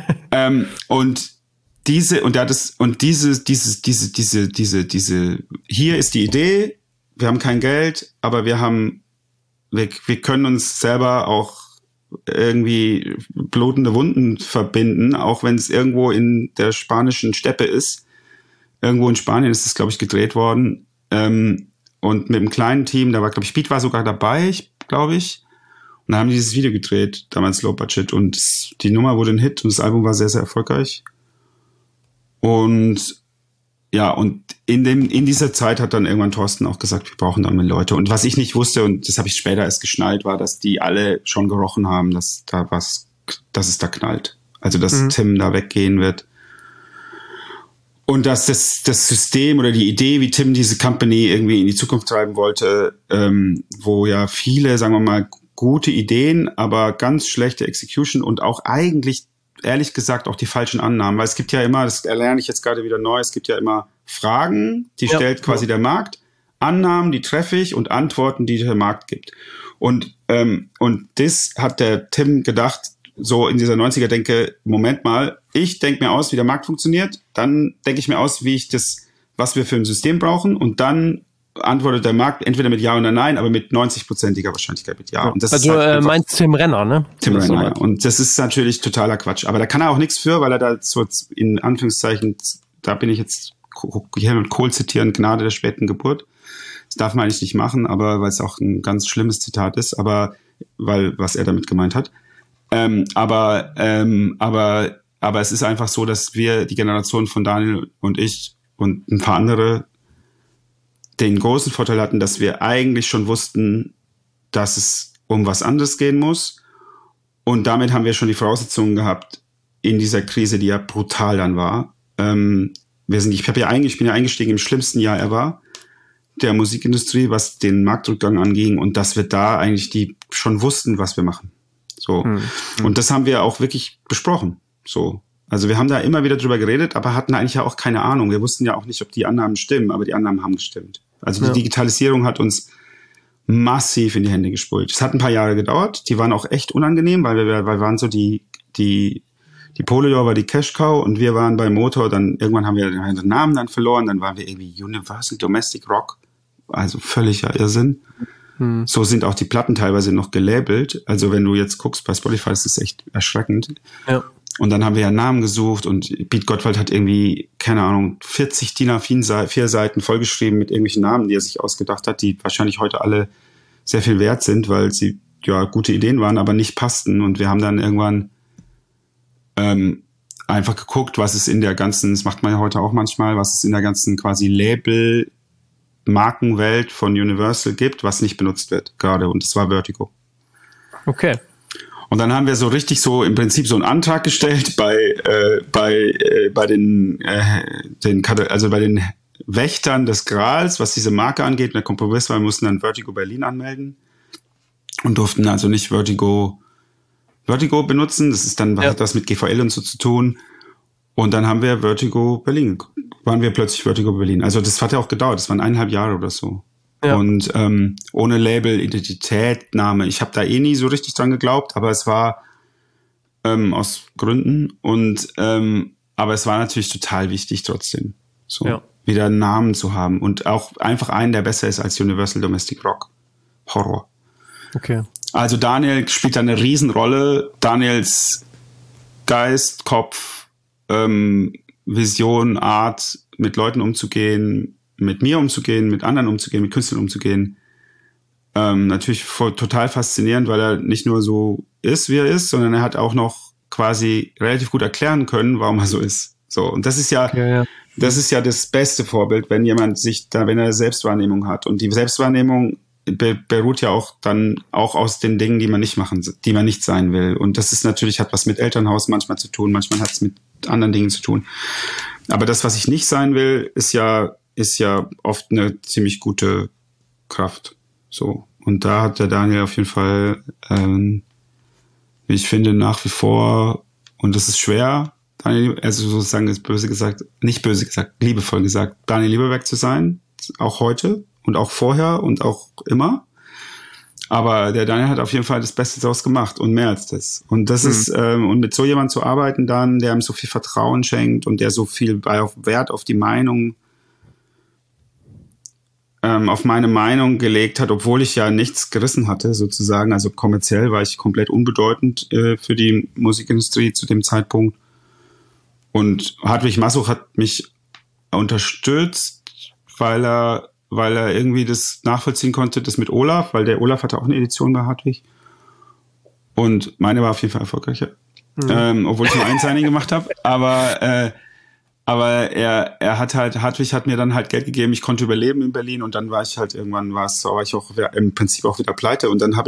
[SPEAKER 2] Hier ist die Idee, wir haben kein Geld, aber wir können uns selber auch irgendwie blutende Wunden verbinden, auch wenn es irgendwo in der spanischen Steppe ist. Irgendwo in Spanien ist es, glaube ich, gedreht worden. Und mit einem kleinen Team, da war, glaube ich, Beat war sogar dabei, glaube ich. Und dann haben die dieses Video gedreht, damals Low Budget. Und die Nummer wurde ein Hit und das Album war sehr, sehr erfolgreich. Und ja, und in dieser Zeit hat dann irgendwann Thorsten auch gesagt, wir brauchen dann mehr Leute. Und was ich nicht wusste, und das habe ich später erst geschnallt, war, dass die alle schon gerochen haben, dass es da knallt. Also, dass Tim da weggehen wird. Und dass das System oder die Idee, wie Tim diese Company irgendwie in die Zukunft treiben wollte, wo ja viele, sagen wir mal, gute Ideen, aber ganz schlechte Execution und auch eigentlich, ehrlich gesagt, auch die falschen Annahmen. Weil es gibt ja immer, das erlerne ich jetzt gerade wieder neu, es gibt ja immer Fragen, die stellt quasi der Markt, Annahmen, die treffe ich und Antworten, die der Markt gibt. Und das hat der Tim gedacht, so in dieser 90er-Denke, Moment mal, ich denke mir aus, wie der Markt funktioniert, dann denke ich mir aus, was wir für ein System brauchen und dann antwortet der Markt entweder mit Ja oder Nein, aber mit 90%iger Wahrscheinlichkeit mit Ja. Und das
[SPEAKER 1] also
[SPEAKER 2] ist halt
[SPEAKER 1] meinst Tim Renner, ne?
[SPEAKER 2] Tim Renner, ja. Und das ist natürlich totaler Quatsch. Aber da kann er auch nichts für, weil er da so in Anführungszeichen, da bin ich jetzt Helmut Kohl zitieren, Gnade der späten Geburt. Das darf man eigentlich nicht machen, aber weil es auch ein ganz schlimmes Zitat ist, aber was er damit gemeint hat. Aber es ist einfach so, dass wir, die Generation von Daniel und ich und ein paar andere, den großen Vorteil hatten, dass wir eigentlich schon wussten, dass es um was anderes gehen muss. Und damit haben wir schon die Voraussetzungen gehabt in dieser Krise, die ja brutal dann war. Ich bin ja eingestiegen im schlimmsten Jahr ever der Musikindustrie, was den Marktrückgang anging, und dass wir da eigentlich die schon wussten, was wir machen. So. Und das haben wir auch wirklich besprochen. So. Also wir haben da immer wieder drüber geredet, aber hatten eigentlich ja auch keine Ahnung. Wir wussten ja auch nicht, ob die Annahmen stimmen, aber die Annahmen haben gestimmt. Also die Digitalisierung hat uns massiv in die Hände gespult. Es hat ein paar Jahre gedauert. Die waren auch echt unangenehm, weil wir waren so die Polydor war die Cash-Cow und wir waren bei Motor. Dann irgendwann haben wir den Namen dann verloren. Dann waren wir irgendwie Universal Domestic Rock. Also völliger Irrsinn. So sind auch die Platten teilweise noch gelabelt. Also wenn du jetzt guckst bei Spotify, ist das echt erschreckend. Ja. Und dann haben wir ja Namen gesucht und Piet Gottwald hat irgendwie, keine Ahnung, 40 DIN A4 Seiten vollgeschrieben mit irgendwelchen Namen, die er sich ausgedacht hat, die wahrscheinlich heute alle sehr viel wert sind, weil sie ja gute Ideen waren, aber nicht passten. Und wir haben dann irgendwann einfach geguckt, was es in der ganzen, das macht man ja heute auch manchmal, was es in der ganzen quasi Label-Markenwelt von Universal gibt, was nicht benutzt wird gerade. Und das war Vertigo.
[SPEAKER 1] Okay.
[SPEAKER 2] Und dann haben wir so richtig so im Prinzip so einen Antrag gestellt bei den Wächtern des Grals, was diese Marke angeht. Und der Kompromiss war, wir mussten dann Vertigo Berlin anmelden und durften also nicht Vertigo benutzen. Das ist dann, hat das mit GVL und so zu tun. Und dann haben wir waren wir plötzlich Vertigo Berlin. Also das hat ja auch gedauert. Das waren 1,5 Jahre oder so. Ja. Und ohne Label, Identität, Name. Ich habe da nie so richtig dran geglaubt, aber es war aus Gründen. Aber es war natürlich total wichtig trotzdem, so wieder einen Namen zu haben und auch einfach einen, der besser ist als Universal Domestic Rock. Horror.
[SPEAKER 1] Okay.
[SPEAKER 2] Also Daniel spielt da eine Riesenrolle. Daniels Geist, Kopf, Vision, Art, mit Leuten umzugehen, mit mir umzugehen, mit anderen umzugehen, mit Künstlern umzugehen. Natürlich total faszinierend, weil er nicht nur so ist, wie er ist, sondern er hat auch noch quasi relativ gut erklären können, warum er so ist. So. Und das ist das ist ja das beste Vorbild, wenn jemand wenn er Selbstwahrnehmung hat. Und die Selbstwahrnehmung beruht ja auch dann auch aus den Dingen, die man nicht sein will. Und das ist natürlich, hat was mit Elternhaus manchmal zu tun, manchmal hat es mit anderen Dingen zu tun. Aber das, was ich nicht sein will, ist ja oft eine ziemlich gute Kraft. So. Und da hat der Daniel auf jeden Fall, wie ich finde, nach wie vor, und das ist schwer, Daniel, also sozusagen ist liebevoll gesagt, Daniel Lieberberg zu sein, auch heute und auch vorher und auch immer. Aber der Daniel hat auf jeden Fall das Beste daraus gemacht und mehr als das. Und das ist, und mit so jemandem zu arbeiten dann, der ihm so viel Vertrauen schenkt und der so viel Wert auf die Meinung, auf meine Meinung gelegt hat, obwohl ich ja nichts gerissen hatte, sozusagen. Also kommerziell war ich komplett unbedeutend für die Musikindustrie zu dem Zeitpunkt. Und Hartwig Massuch hat mich unterstützt, weil er irgendwie das nachvollziehen konnte, das mit Olaf, weil der Olaf hatte auch eine Edition bei Hartwig. Und meine war auf jeden Fall erfolgreicher. Obwohl ich nur ein Signing gemacht habe. Aber Hartwig hat mir dann halt Geld gegeben, ich konnte überleben in Berlin und dann war ich halt irgendwann, war ich auch im Prinzip auch wieder pleite und dann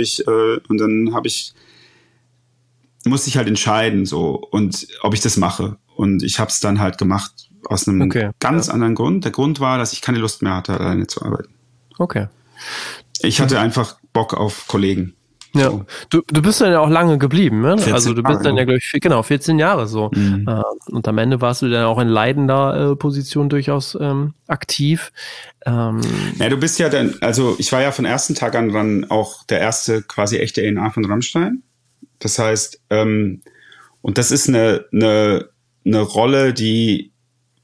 [SPEAKER 2] musste ich halt entscheiden, so, und ob ich das mache. Und ich habe es dann halt gemacht, aus einem ganz anderen Grund. Der Grund war, dass ich keine Lust mehr hatte, alleine zu arbeiten.
[SPEAKER 1] Okay.
[SPEAKER 2] Ich hatte einfach Bock auf Kollegen.
[SPEAKER 1] Ja,
[SPEAKER 2] so.
[SPEAKER 1] Du bist dann ja auch lange geblieben, ne? Also du bist
[SPEAKER 2] Jahre,
[SPEAKER 1] dann ja, glaube ich, 14 Jahre so. Und am Ende warst du dann auch in leitender Position durchaus aktiv.
[SPEAKER 2] Ja, du bist ja dann, also ich war ja von ersten Tag an dann auch der erste quasi echte A&R von Rammstein. Das heißt, und das ist eine Rolle, die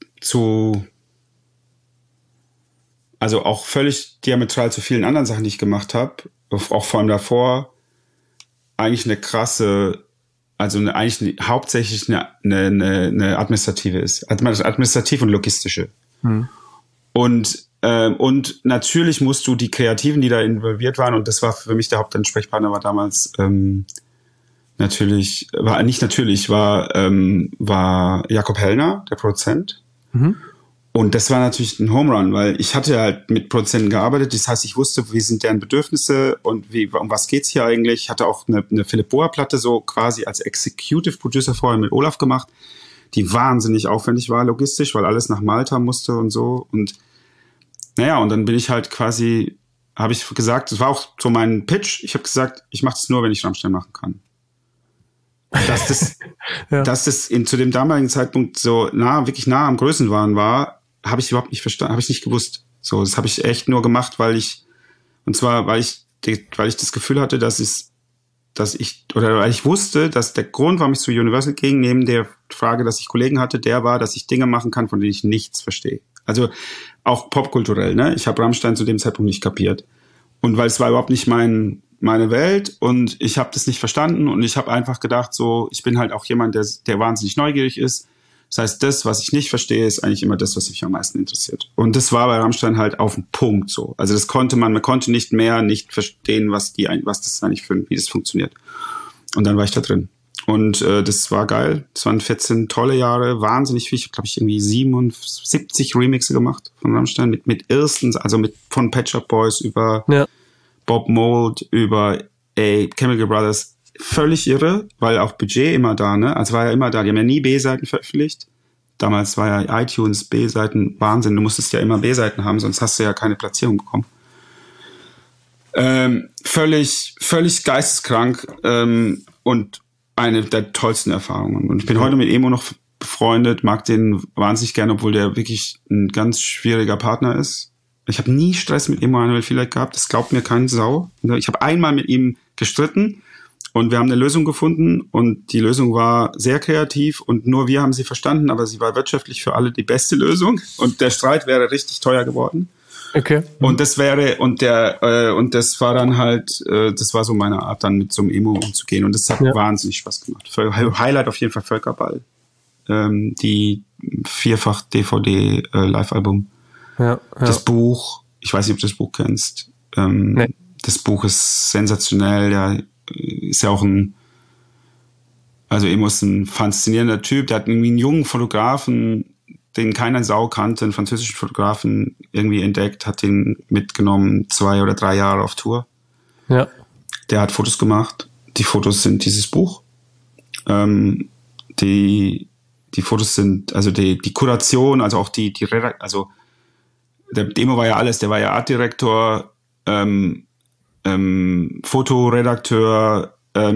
[SPEAKER 2] also auch völlig diametral zu vielen anderen Sachen, die ich gemacht habe, auch vor allem davor, eigentlich eine krasse, also hauptsächlich eine administrative ist. Administrativ und logistische. Und natürlich musst du die Kreativen, die da involviert waren, und das war für mich der Hauptansprechpartner, war damals war Jakob Hellner, der Produzent. Und das war natürlich ein Home Run, weil ich hatte halt mit Produzenten gearbeitet. Das heißt, ich wusste, wie sind deren Bedürfnisse und um was geht's hier eigentlich. Ich hatte auch eine Philipp Boa Platte so quasi als Executive Producer vorher mit Olaf gemacht, die wahnsinnig aufwendig war logistisch, weil alles nach Malta musste und so. Und naja, und dann bin ich halt quasi, habe ich gesagt, das war auch so mein Pitch. Ich habe gesagt, ich mache das nur, wenn ich Rammstein machen kann. Dass das zu dem damaligen Zeitpunkt so wirklich nah am Größenwahn war, habe ich überhaupt nicht verstanden, habe ich nicht gewusst. So, das habe ich echt nur gemacht, weil ich das Gefühl hatte, weil ich wusste, dass der Grund, warum ich zu Universal ging, neben der Frage, dass ich Kollegen hatte, der war, dass ich Dinge machen kann, von denen ich nichts verstehe. Also auch popkulturell, ne? Ich habe Rammstein zu dem Zeitpunkt nicht kapiert. Und weil es war überhaupt nicht meine Welt und ich habe das nicht verstanden und ich habe einfach gedacht, so, ich bin halt auch jemand, der wahnsinnig neugierig ist. Das heißt, das, was ich nicht verstehe, ist eigentlich immer das, was mich am meisten interessiert. Und das war bei Rammstein halt auf den Punkt so. Also das man konnte nicht verstehen, wie das funktioniert. Und dann war ich da drin. Und das war geil. Das waren 14 tolle Jahre, wahnsinnig viel. Ich habe, glaube ich, irgendwie 77 Remixe gemacht von Rammstein mit erstens, also von Pet Shop Boys über Bob Mould, über Chemical Brothers. Völlig irre, weil auch Budget immer da, ne? Also war ja immer da. Die haben ja nie B-Seiten veröffentlicht. Damals war ja iTunes B-Seiten Wahnsinn. Du musstest ja immer B-Seiten haben, sonst hast du ja keine Platzierung bekommen. Völlig geisteskrank und eine der tollsten Erfahrungen. Und ich bin heute mit Emo noch befreundet, mag den wahnsinnig gerne, obwohl der wirklich ein ganz schwieriger Partner ist. Ich habe nie Stress mit Emanuel Vielleicht gehabt, das glaubt mir kein Sau. Ich habe einmal mit ihm gestritten und wir haben eine Lösung gefunden und die Lösung war sehr kreativ und nur wir haben sie verstanden, aber sie war wirtschaftlich für alle die beste Lösung und der Streit wäre richtig teuer geworden.
[SPEAKER 1] Okay.
[SPEAKER 2] Und das war dann halt, das war so meine Art, dann mit so einem Emo umzugehen und das hat wahnsinnig Spaß gemacht. Highlight auf jeden Fall Völkerball. Die 4-fach DVD Live-Album. Ja. Das Buch, ich weiß nicht, ob du das Buch kennst. Nee. Das Buch ist sensationell, der ist ja auch Emo ist ein faszinierender Typ, der hat irgendwie einen jungen Fotografen, den keiner Sau kannte, einen französischen Fotografen irgendwie entdeckt, hat den mitgenommen, 2 oder 3 Jahre auf Tour. Ja. Der hat Fotos gemacht. Die Fotos sind dieses Buch. Die Fotos sind, also die Kuration, also auch also der Demo war ja alles, der war ja Artdirektor, Fotoredakteur,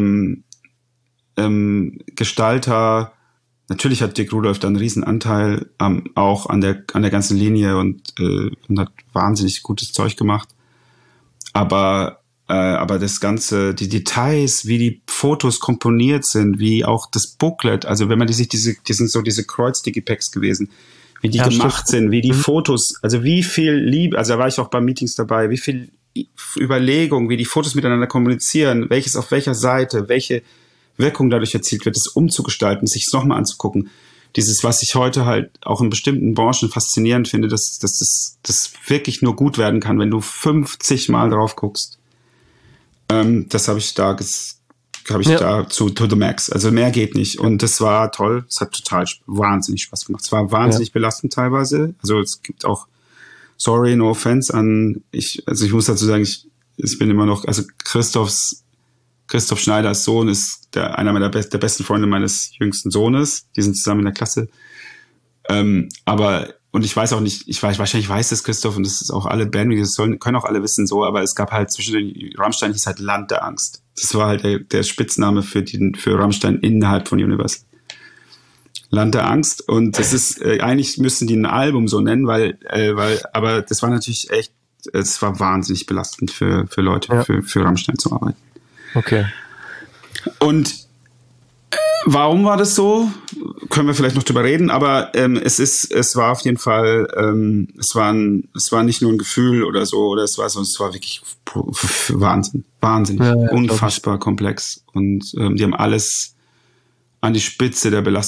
[SPEAKER 2] Gestalter. Natürlich hat Dirk Rudolph da einen riesen Anteil auch an der ganzen Linie und hat wahnsinnig gutes Zeug gemacht. Aber das Ganze, die Details, wie die Fotos komponiert sind, wie auch das Booklet, also wenn man die sind so diese Kreuz-Digipacks gewesen, wie die gemacht sind, wie die Fotos, also wie viel Liebe, also da war ich auch bei Meetings dabei, wie viel Überlegung, wie die Fotos miteinander kommunizieren, welches auf welcher Seite, welche Wirkung dadurch erzielt wird, das umzugestalten, sich es nochmal anzugucken. Dieses, was ich heute halt auch in bestimmten Branchen faszinierend finde, dass das wirklich nur gut werden kann, wenn du 50 Mal drauf guckst. Das habe ich da to the max. Also mehr geht nicht. Und das war toll. Es hat total wahnsinnig Spaß gemacht. Es war wahnsinnig belastend teilweise. Also es gibt auch, sorry, no offense ich muss dazu sagen, ich bin immer noch, also Christoph Schneiders Sohn ist einer der besten Freunde meines jüngsten Sohnes. Die sind zusammen in der Klasse. Und ich weiß auch nicht, wahrscheinlich weiß das Christoph und das ist auch alle Bandmitglieder, können auch alle wissen so, aber es gab halt zwischen den Rammstein hieß halt Land der Angst. Das war halt der Spitzname für Rammstein innerhalb von Universal. Land der Angst. Und das ist, eigentlich müssten die ein Album so nennen, aber das war natürlich echt, es war wahnsinnig belastend für Leute, für Rammstein zu arbeiten.
[SPEAKER 1] Okay.
[SPEAKER 2] Und warum war das so? Können wir vielleicht noch drüber reden, aber es war auf jeden Fall, es war nicht nur ein Gefühl oder so, oder es war wirklich wahnsinnig, unfassbar komplex. Und die haben alles an die Spitze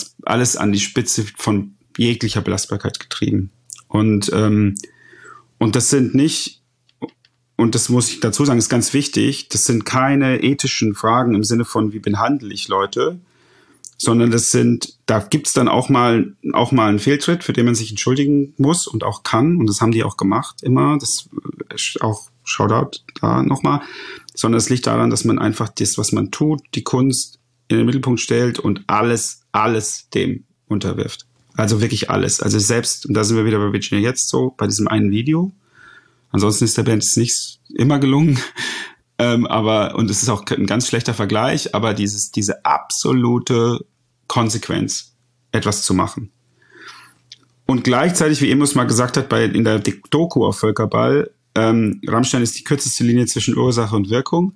[SPEAKER 2] von jeglicher Belastbarkeit getrieben. Und das sind nicht, und das muss ich dazu sagen, ist ganz wichtig, das sind keine ethischen Fragen im Sinne von, wie behandle ich Leute, sondern da gibt's dann auch mal einen Fehltritt, für den man sich entschuldigen muss und auch kann. Und das haben die auch gemacht, immer. Das ist auch Shoutout da nochmal. Sondern es liegt daran, dass man einfach das, was man tut, die Kunst in den Mittelpunkt stellt und alles dem unterwirft. Also wirklich alles. Also selbst, und da sind wir wieder bei Virginia jetzt so, bei diesem einen Video. Ansonsten ist der Band es nicht immer gelungen. Und es ist auch ein ganz schlechter Vergleich, aber diese absolute Konsequenz, etwas zu machen. Und gleichzeitig, wie Emos mal gesagt hat, in der Doku auf Völkerball, Rammstein ist die kürzeste Linie zwischen Ursache und Wirkung.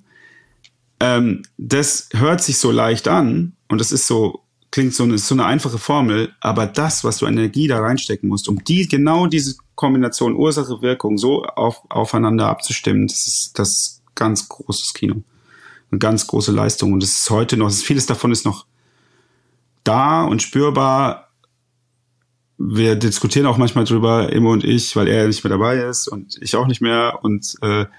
[SPEAKER 2] Das hört sich so leicht an und das ist so, ist so eine einfache Formel, aber das, was du an Energie da reinstecken musst, um genau diese Kombination Ursache, Wirkung so aufeinander abzustimmen, das ist ganz großes Kino. Eine ganz große Leistung. Und es ist heute noch, vieles davon ist noch da und spürbar. Wir diskutieren auch manchmal drüber, Immo und ich, weil er nicht mehr dabei ist und ich auch nicht mehr. Und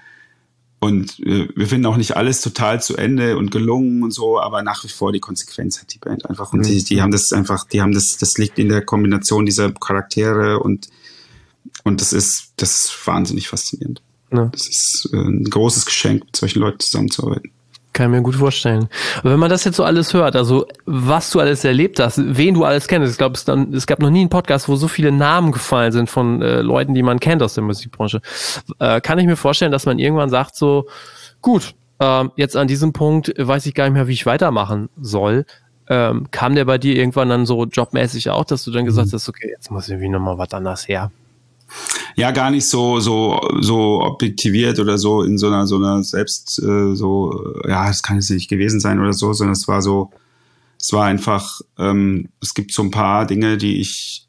[SPEAKER 2] wir finden auch nicht alles total zu Ende und gelungen und so, aber nach wie vor die Konsequenz hat die Band einfach. Und die haben das einfach, das liegt in der Kombination dieser Charaktere und das ist wahnsinnig faszinierend. Ja. Das ist ein großes Geschenk, mit solchen Leuten zusammenzuarbeiten.
[SPEAKER 1] Kann ich mir gut vorstellen. Aber wenn man das jetzt so alles hört, also was du alles erlebt hast, wen du alles kennst, ich glaube, es gab noch nie einen Podcast, wo so viele Namen gefallen sind von Leuten, die man kennt aus der Musikbranche, kann ich mir vorstellen, dass man irgendwann sagt so, gut, jetzt an diesem Punkt weiß ich gar nicht mehr, wie ich weitermachen soll. Kam der bei dir irgendwann dann so jobmäßig auch, dass du dann gesagt hast, okay, jetzt muss irgendwie nochmal was anderes her?
[SPEAKER 2] Ja, gar nicht so objektiviert oder so in so einer selbst das kann jetzt nicht gewesen sein oder so, sondern es war einfach, es gibt so ein paar Dinge, die ich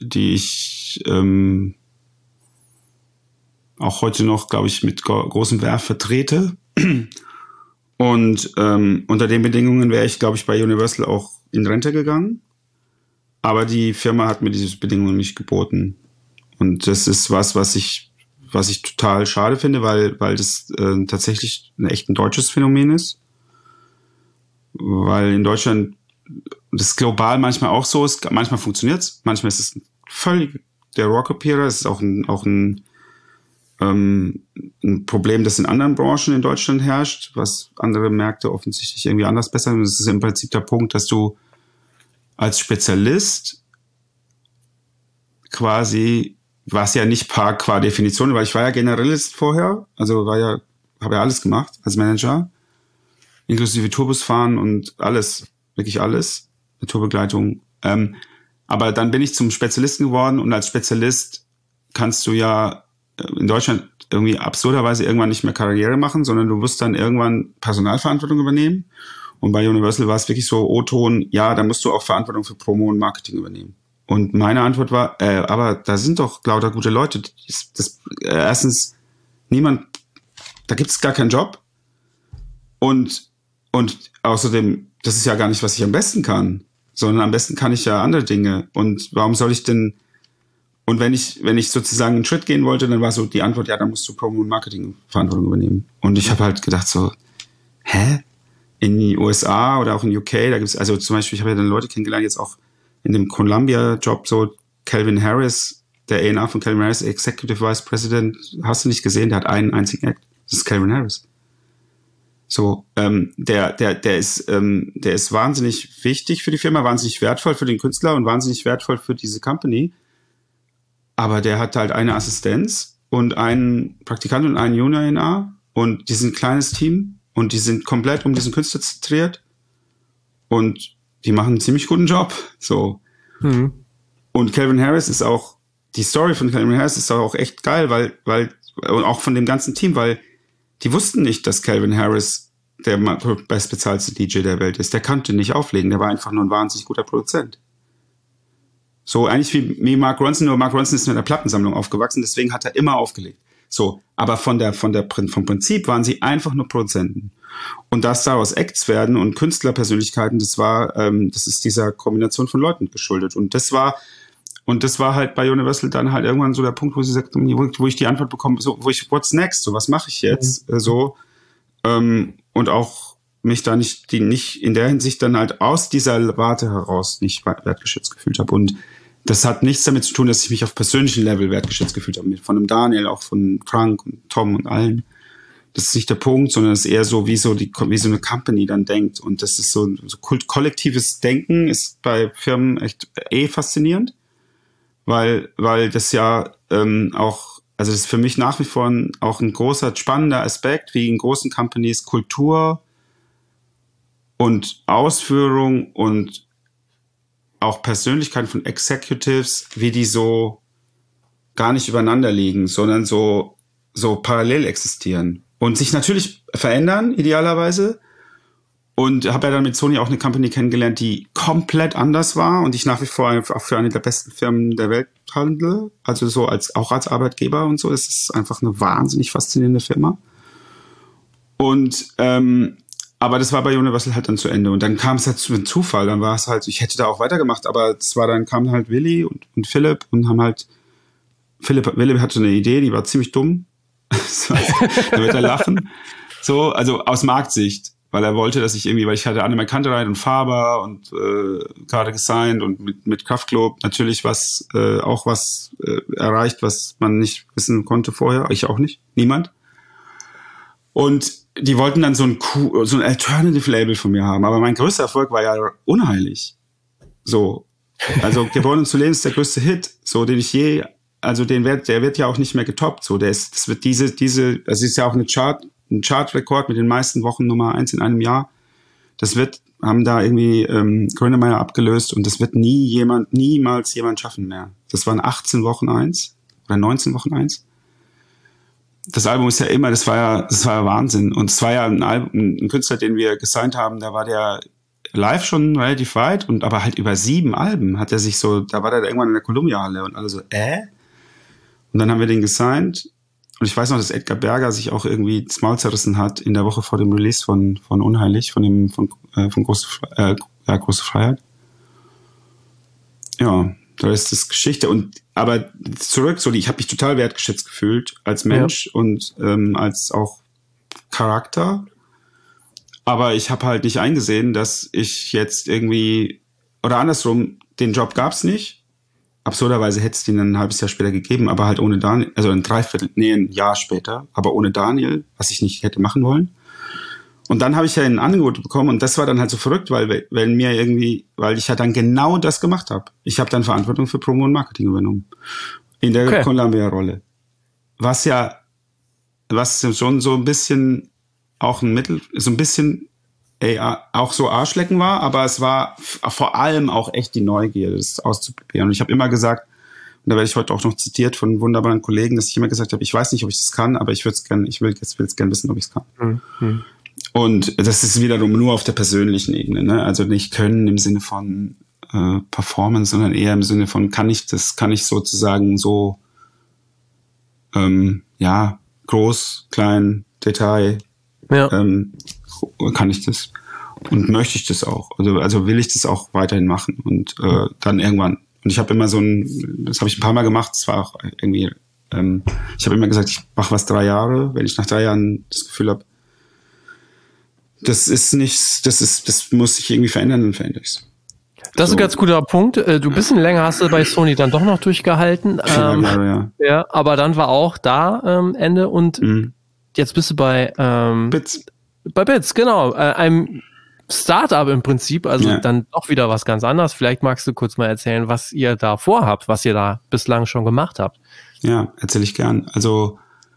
[SPEAKER 2] auch heute noch, glaube ich, mit großem Werf vertrete. Und unter den Bedingungen wäre ich, glaube ich, bei Universal auch in Rente gegangen. Aber die Firma hat mir diese Bedingungen nicht geboten. Und das ist was ich total schade finde, weil das tatsächlich echt ein deutsches Phänomen ist. Weil in Deutschland das global manchmal auch so ist. Manchmal funktioniert es, manchmal ist es völlig der Rohrkrepierer. Es ist auch ein Problem, das in anderen Branchen in Deutschland herrscht, was andere Märkte offensichtlich irgendwie anders besser. Und das ist im Prinzip der Punkt, dass du als Spezialist quasi, was ja nicht qua Definition, weil ich war ja Generalist vorher, also habe ja alles gemacht als Manager, inklusive Tourbusfahren und alles, wirklich alles, eine Tourbegleitung. Aber dann bin ich zum Spezialisten geworden und als Spezialist kannst du ja in Deutschland irgendwie absurderweise irgendwann nicht mehr Karriere machen, sondern du musst dann irgendwann Personalverantwortung übernehmen. Und bei Universal war es wirklich so, O-Ton, ja, da musst du auch Verantwortung für Promo und Marketing übernehmen. Und meine Antwort war, aber da sind doch lauter gute Leute. Erstens, da gibt es gar keinen Job. Und außerdem, das ist ja gar nicht, was ich am besten kann, sondern am besten kann ich ja andere Dinge. Und warum soll ich denn, und wenn ich sozusagen einen Schritt gehen wollte, dann war so die Antwort, ja, dann musst du Promo und Marketing Verantwortung übernehmen. Und ich habe halt gedacht so, in den USA oder auch in UK, da gibt's, also zum Beispiel, ich habe ja dann Leute kennengelernt, jetzt auch in dem Columbia-Job, so Calvin Harris, der A&R von Calvin Harris, Executive Vice President, hast du nicht gesehen, der hat einen einzigen Act. Das ist Calvin Harris. So, der ist wahnsinnig wichtig für die Firma, wahnsinnig wertvoll für den Künstler und wahnsinnig wertvoll für diese Company. Aber der hat halt eine Assistenz und einen Praktikanten und einen Junior A und die sind ein kleines Team und die sind komplett um diesen Künstler zentriert und die machen einen ziemlich guten Job. So. Mhm. Und Calvin Harris ist auch, die Story von Calvin Harris ist auch echt geil, weil und auch von dem ganzen Team, weil die wussten nicht, dass Calvin Harris der bestbezahlte DJ der Welt ist. Der konnte nicht auflegen, der war einfach nur ein wahnsinnig guter Produzent. So eigentlich wie Mark Ronson, nur Mark Ronson ist mit einer Plattensammlung aufgewachsen, deswegen hat er immer aufgelegt. So, aber vom Prinzip waren sie einfach nur Produzenten. Und dass daraus Acts werden und Künstlerpersönlichkeiten, das ist dieser Kombination von Leuten geschuldet. Und das war halt bei Universal dann halt irgendwann so der Punkt, wo sie sagt, wo ich die Antwort bekomme, so, what's next? So, was mache ich jetzt? So, und auch mich da nicht in der Hinsicht dann halt aus dieser Warte heraus nicht wertgeschätzt gefühlt habe. Und das hat nichts damit zu tun, dass ich mich auf persönlichem Level wertgeschätzt gefühlt habe. Von dem Daniel, auch von Frank und Tom und allen. Das ist nicht der Punkt, sondern es ist eher so, wie so eine Company dann denkt. Und das ist so kollektives Denken ist bei Firmen echt faszinierend. Weil das ja auch, also das ist für mich nach wie vor auch ein großer, spannender Aspekt, wie in großen Companies Kultur und Ausführung und auch Persönlichkeiten von Executives, wie die so gar nicht übereinander liegen, sondern so parallel existieren und sich natürlich verändern, idealerweise. Und habe ja dann mit Sony auch eine Company kennengelernt, die komplett anders war und ich nach wie vor auch für eine der besten Firmen der Welt handle. Also so auch als Arbeitgeber und so. Es ist einfach eine wahnsinnig faszinierende Firma. Und aber das war bei Universal halt dann zu Ende. Und dann kam es halt zu einem Zufall. Dann war es halt, ich hätte da auch weitergemacht, aber kamen halt Willi und Philipp und haben halt, Willi hatte eine Idee, die war ziemlich dumm. Da wird er lachen. So, also aus Marktsicht. Weil er wollte, dass weil ich hatte Anne Kantereit und Faber und gerade gesigned und mit Kraftklub natürlich was erreicht, was man nicht wissen konnte vorher. Ich auch nicht. Niemand. Und die wollten dann so ein Alternative-Label von mir haben. Aber mein größter Erfolg war ja Unheilig. So. Also Geboren zu leben ist der größte Hit, so den ich der wird ja auch nicht mehr getoppt. So, das ist ja auch ein Chartrekord mit den meisten Wochen Nummer 1 in einem Jahr. Haben da irgendwie Grönemeyer abgelöst und das wird niemals jemand schaffen mehr. Das waren 18 Wochen 1 oder 19 Wochen 1. Das Album ist ja immer, das war ja Wahnsinn. Und es war ja ein Künstler, den wir gesigned haben, da war der live schon relativ weit und aber halt über 7 Alben hat er sich so, da war der irgendwann in der Columbia-Halle und alle so, Und dann haben wir den gesigned. Und ich weiß noch, dass Edgar Berger sich auch irgendwie das Maul zerrissen hat in der Woche vor dem Release von Unheilig, von Große Freiheit. Ja, da ist das Geschichte. Aber zurück, ich habe mich total wertgeschätzt gefühlt als Mensch und als auch Charakter. Aber ich habe halt nicht eingesehen, dass ich jetzt irgendwie, oder andersrum, den Job gab's nicht. Absurderweise hätte es den ein halbes Jahr später gegeben, aber halt ohne Daniel, also ein Jahr später, aber ohne Daniel, was ich nicht hätte machen wollen. Und dann habe ich ja ein Angebot bekommen und das war dann halt so verrückt, weil ich ja dann genau das gemacht habe. Ich habe dann Verantwortung für Promo und Marketing übernommen. In der Columbia-Rolle. Was schon so ein bisschen auch auch so Arschlecken war, aber es war vor allem auch echt die Neugier, das auszuprobieren. Und ich habe immer gesagt, und da werde ich heute auch noch zitiert von wunderbaren Kollegen, dass ich immer gesagt habe, ich weiß nicht, ob ich das kann, aber ich will jetzt gerne wissen, ob ich es kann. Mhm. Und das ist wiederum nur auf der persönlichen Ebene, ne? Also nicht können im Sinne von Performance, sondern eher im Sinne von, kann ich sozusagen so groß, klein, Detail, kann ich das und möchte ich das auch. Also will ich das auch weiterhin machen und dann irgendwann. Und ich habe immer das habe ich ein paar Mal gemacht, das war auch irgendwie, ich habe immer gesagt, ich mache was 3 Jahre. Wenn ich nach 3 Jahren das Gefühl habe, das muss sich irgendwie verändern, dann verändere ich es.
[SPEAKER 1] Das ist ein ganz guter Punkt. Du ein bisschen länger hast du bei Sony dann doch noch durchgehalten. Ja, aber dann war auch da Ende und jetzt bist du bei
[SPEAKER 2] Bits.
[SPEAKER 1] Bei Bits, genau. Einem Startup im Prinzip, also dann doch wieder was ganz anderes. Vielleicht magst du kurz mal erzählen, was ihr da vorhabt, was ihr da bislang schon gemacht habt.
[SPEAKER 2] Ja, erzähle ich gern. Also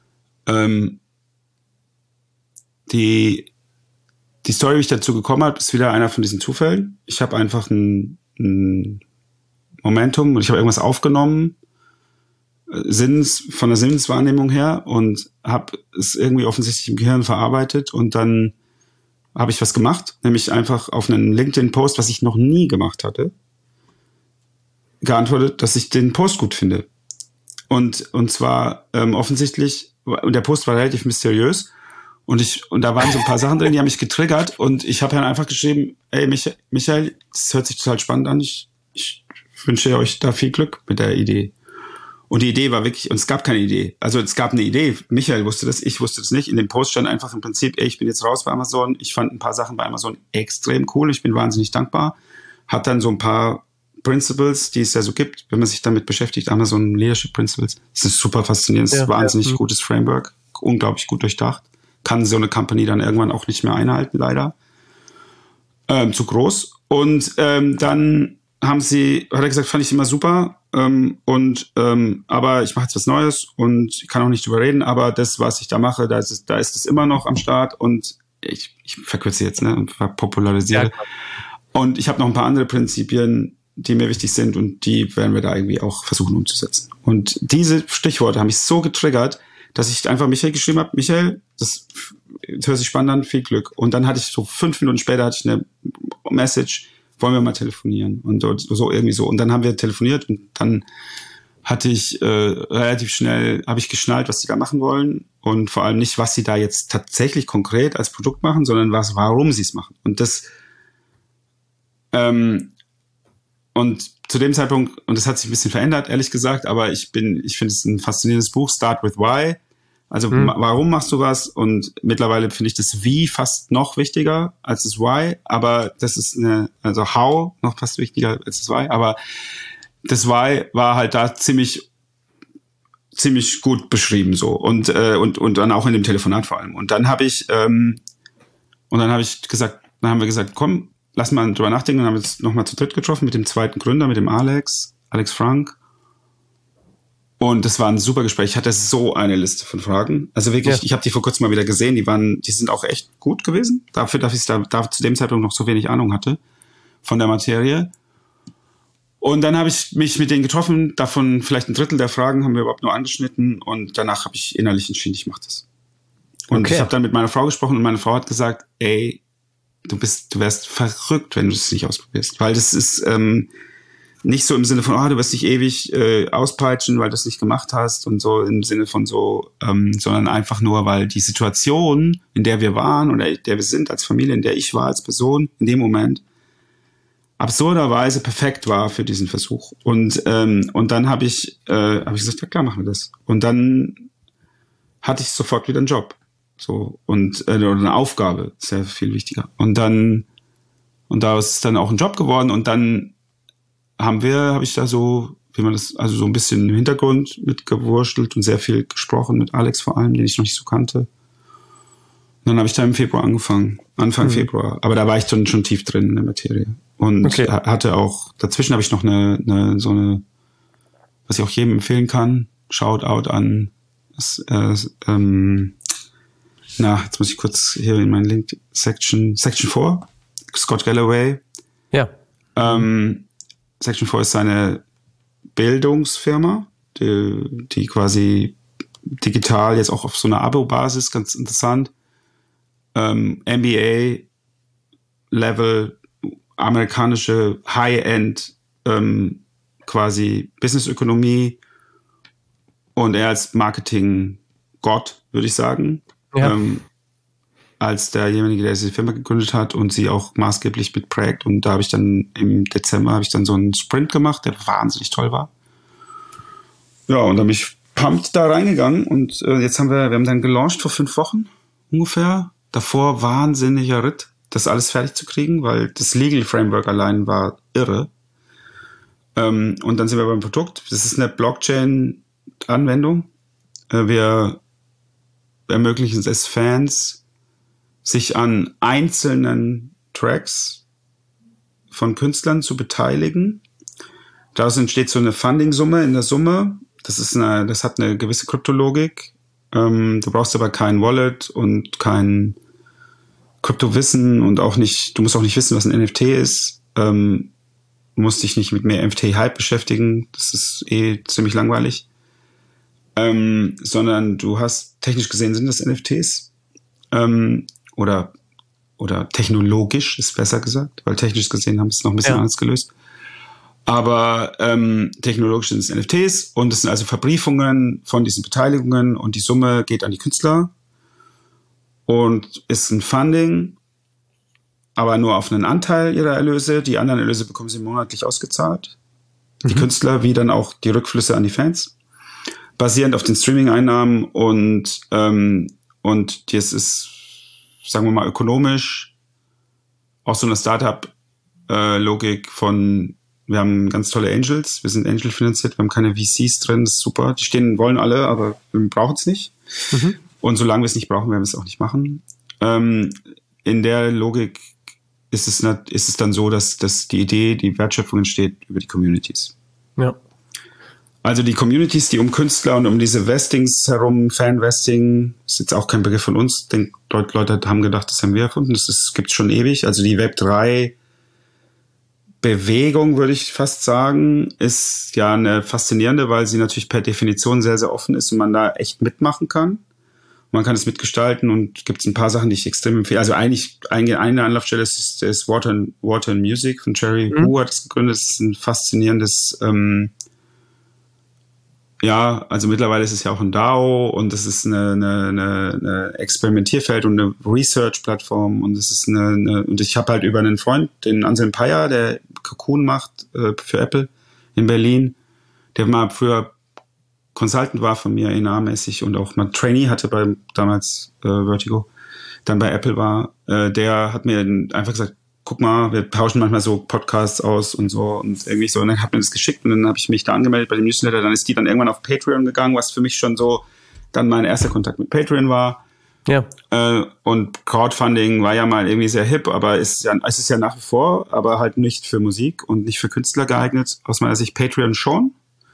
[SPEAKER 2] die Story, wie ich dazu gekommen habe, ist wieder einer von diesen Zufällen. Ich habe einfach ein Momentum und ich habe irgendwas aufgenommen, von der Sinneswahrnehmung her, und habe es irgendwie offensichtlich im Gehirn verarbeitet, und dann habe ich was gemacht, nämlich einfach auf einen LinkedIn-Post, was ich noch nie gemacht hatte, geantwortet, dass ich den Post gut finde. Und zwar offensichtlich, und der Post war relativ mysteriös, und da waren so ein paar Sachen drin, die haben mich getriggert, und ich habe dann einfach geschrieben, ey Michael, das hört sich total spannend an, ich wünsche euch da viel Glück mit der Idee. Und die Idee war wirklich, und es gab keine Idee. Also es gab eine Idee, Michael wusste das, ich wusste das nicht. In dem Post stand einfach im Prinzip, ey, ich bin jetzt raus bei Amazon, ich fand ein paar Sachen bei Amazon extrem cool, ich bin wahnsinnig dankbar. Hat dann so ein paar Principles, die es ja so gibt, wenn man sich damit beschäftigt, Amazon Leadership Principles. Das ist super faszinierend, das ist ein wahnsinnig gutes Framework, unglaublich gut durchdacht. Kann so eine Company dann irgendwann auch nicht mehr einhalten, leider. Zu groß. Und dann hat er gesagt, fand ich immer super, aber ich mache jetzt was Neues und ich kann auch nicht drüber reden, aber das, was ich da mache, da ist es immer noch am Start, und ich verkürze jetzt, und popularisiere. Ja, und ich habe noch ein paar andere Prinzipien, die mir wichtig sind, und die werden wir da irgendwie auch versuchen umzusetzen. Und diese Stichworte haben mich so getriggert, dass ich einfach Michael geschrieben habe, Michael, das hört sich spannend an, viel Glück. Und dann hatte ich so 5 Minuten später eine Message, wollen wir mal telefonieren? Und so irgendwie so. Und dann haben wir telefoniert, und dann hatte ich relativ schnell, habe ich geschnallt, was die da machen wollen, und vor allem nicht, was sie da jetzt tatsächlich konkret als Produkt machen, sondern warum sie es machen. Und das und zu dem Zeitpunkt, und das hat sich ein bisschen verändert, ehrlich gesagt, aber ich finde es ein faszinierendes Buch, Start with Why. Also warum machst du was? Und mittlerweile finde ich das Wie fast noch wichtiger als das Why, aber das ist also How noch fast wichtiger als das Why, aber das Why war halt da ziemlich gut beschrieben so, und dann auch in dem Telefonat vor allem. Und dann habe ich gesagt, komm, lass mal drüber nachdenken, und haben uns nochmal zu dritt getroffen mit dem zweiten Gründer, mit dem Alex Frank. Und das war ein super Gespräch. Ich hatte so eine Liste von Fragen. Also wirklich, Ich habe die vor kurzem mal wieder gesehen. Die sind auch echt gut gewesen. Dafür, dass ich da zu dem Zeitpunkt noch so wenig Ahnung hatte von der Materie. Und dann habe ich mich mit denen getroffen. Davon vielleicht ein Drittel der Fragen haben wir überhaupt nur angeschnitten. Und danach habe ich innerlich entschieden, ich mache das. Und ich habe dann mit meiner Frau gesprochen, und meine Frau hat gesagt, ey, du wärst verrückt, wenn du es nicht ausprobierst. Weil das ist nicht so im Sinne von, du wirst dich ewig auspeitschen, weil du es nicht gemacht hast, und so im Sinne von so, sondern einfach nur, weil die Situation, in der wir waren oder in der wir sind als Familie, in der ich war als Person in dem Moment, absurderweise perfekt war für diesen Versuch. Und dann habe ich gesagt, ja klar, machen wir das. Und dann hatte ich sofort wieder einen Job. So, und oder eine Aufgabe, sehr viel wichtiger. Und da ist es dann auch ein Job geworden, und dann habe ich da so, wie man das, also so ein bisschen im Hintergrund mitgewurschtelt und sehr viel gesprochen mit Alex vor allem, den ich noch nicht so kannte. Und dann habe ich da im Februar angefangen, Anfang Februar. Aber da war ich schon tief drin in der Materie. Und hatte auch, dazwischen habe ich noch so eine, was ich auch jedem empfehlen kann, Shoutout an, jetzt muss ich kurz hier in meinen Link, Section 4, Scott Galloway.
[SPEAKER 1] Ja.
[SPEAKER 2] Section 4 ist seine Bildungsfirma, die quasi digital jetzt auch auf so einer Abo-Basis, ganz interessant, MBA-Level, amerikanische High-End quasi Businessökonomie, und er als Marketing-Gott, würde ich sagen, als derjenige, der diese Firma gegründet hat und sie auch maßgeblich mitprägt. Und da habe ich dann im Dezember so einen Sprint gemacht, der wahnsinnig toll war. Ja, und dann bin ich pumped da reingegangen, und jetzt wir haben dann gelauncht vor 5 Wochen ungefähr. Davor wahnsinniger Ritt, das alles fertig zu kriegen, weil das Legal Framework allein war irre. Und dann sind wir beim Produkt. Das ist eine Blockchain-Anwendung. Wir ermöglichen es Fans, sich an einzelnen Tracks von Künstlern zu beteiligen. Daraus entsteht so eine Funding-Summe in der Summe. Das hat eine gewisse Kryptologik. Du brauchst aber kein Wallet und kein Kryptowissen und auch nicht, du musst auch nicht wissen, was ein NFT ist. Du musst dich nicht mit mehr NFT-Hype beschäftigen. Das ist ziemlich langweilig. Sondern du hast, technisch gesehen sind das NFTs. Oder technologisch ist besser gesagt, weil technisch gesehen haben sie es noch ein bisschen anders gelöst. Aber technologisch sind es NFTs und es sind also Verbriefungen von diesen Beteiligungen und die Summe geht an die Künstler und ist ein Funding, aber nur auf einen Anteil ihrer Erlöse. Die anderen Erlöse bekommen sie monatlich ausgezahlt. Die Künstler wie dann auch die Rückflüsse an die Fans, basierend auf den Streaming-Einnahmen und das ist, sagen wir mal, ökonomisch auch so eine Startup-Logik von, wir haben ganz tolle Angels, wir sind Angel finanziert, wir haben keine VCs drin, das ist super. Die wollen alle, aber wir brauchen es nicht. Und solange wir es nicht brauchen, werden wir es auch nicht machen. In der Logik ist es dann so, dass die Idee, die Wertschöpfung entsteht über die Communities.
[SPEAKER 1] Ja.
[SPEAKER 2] Also die Communities, die um Künstler und um diese Vestings herum, Fan-Vesting, ist jetzt auch kein Begriff von uns. Ich denke, Leute haben gedacht, das haben wir erfunden. Das gibt's schon ewig. Also die Web3-Bewegung, würde ich fast sagen, ist ja eine faszinierende, weil sie natürlich per Definition sehr, sehr offen ist und man da echt mitmachen kann. Man kann es mitgestalten und gibt es ein paar Sachen, die ich extrem empfehle. Also eigentlich eine Anlaufstelle ist Water and Music von Jerry Hu hat es gegründet. Das ist ein faszinierendes also mittlerweile ist es ja auch ein DAO und es ist eine Experimentierfeld und eine Research-Plattform und es ist und ich habe halt über einen Freund, den Anselm Payer, der Cocoon macht für Apple in Berlin, der mal früher Consultant war von mir, ENA-mäßig und auch mal Trainee hatte bei damals Vertigo, dann bei Apple war, der hat mir einfach gesagt, guck mal, wir tauschen manchmal so Podcasts aus und so und irgendwie so. Und dann hat mir das geschickt und dann habe ich mich da angemeldet bei dem Newsletter. Dann ist die dann irgendwann auf Patreon gegangen, was für mich schon so dann mein erster Kontakt mit Patreon war.
[SPEAKER 1] Ja.
[SPEAKER 2] Und Crowdfunding war ja mal irgendwie sehr hip, aber es ist ja nach wie vor, aber halt nicht für Musik und nicht für Künstler geeignet. Aus meiner Sicht Patreon schon.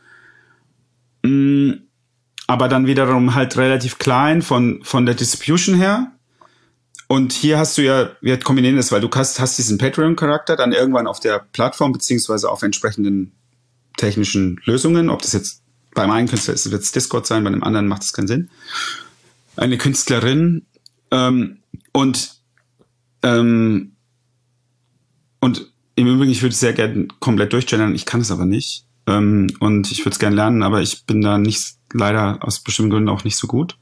[SPEAKER 2] Aber dann wiederum halt relativ klein von der Distribution her. Und hier hast du wir kombinieren das, weil du hast diesen Patreon-Charakter dann irgendwann auf der Plattform beziehungsweise auf entsprechenden technischen Lösungen. Ob das jetzt beim einen Künstler ist, wird es Discord sein, bei dem anderen macht es keinen Sinn. Eine Künstlerin und im Übrigen, ich würde es sehr gerne komplett durchgendern, ich kann es aber nicht. Und ich würde es gerne lernen, aber ich bin da leider aus bestimmten Gründen auch nicht so gut.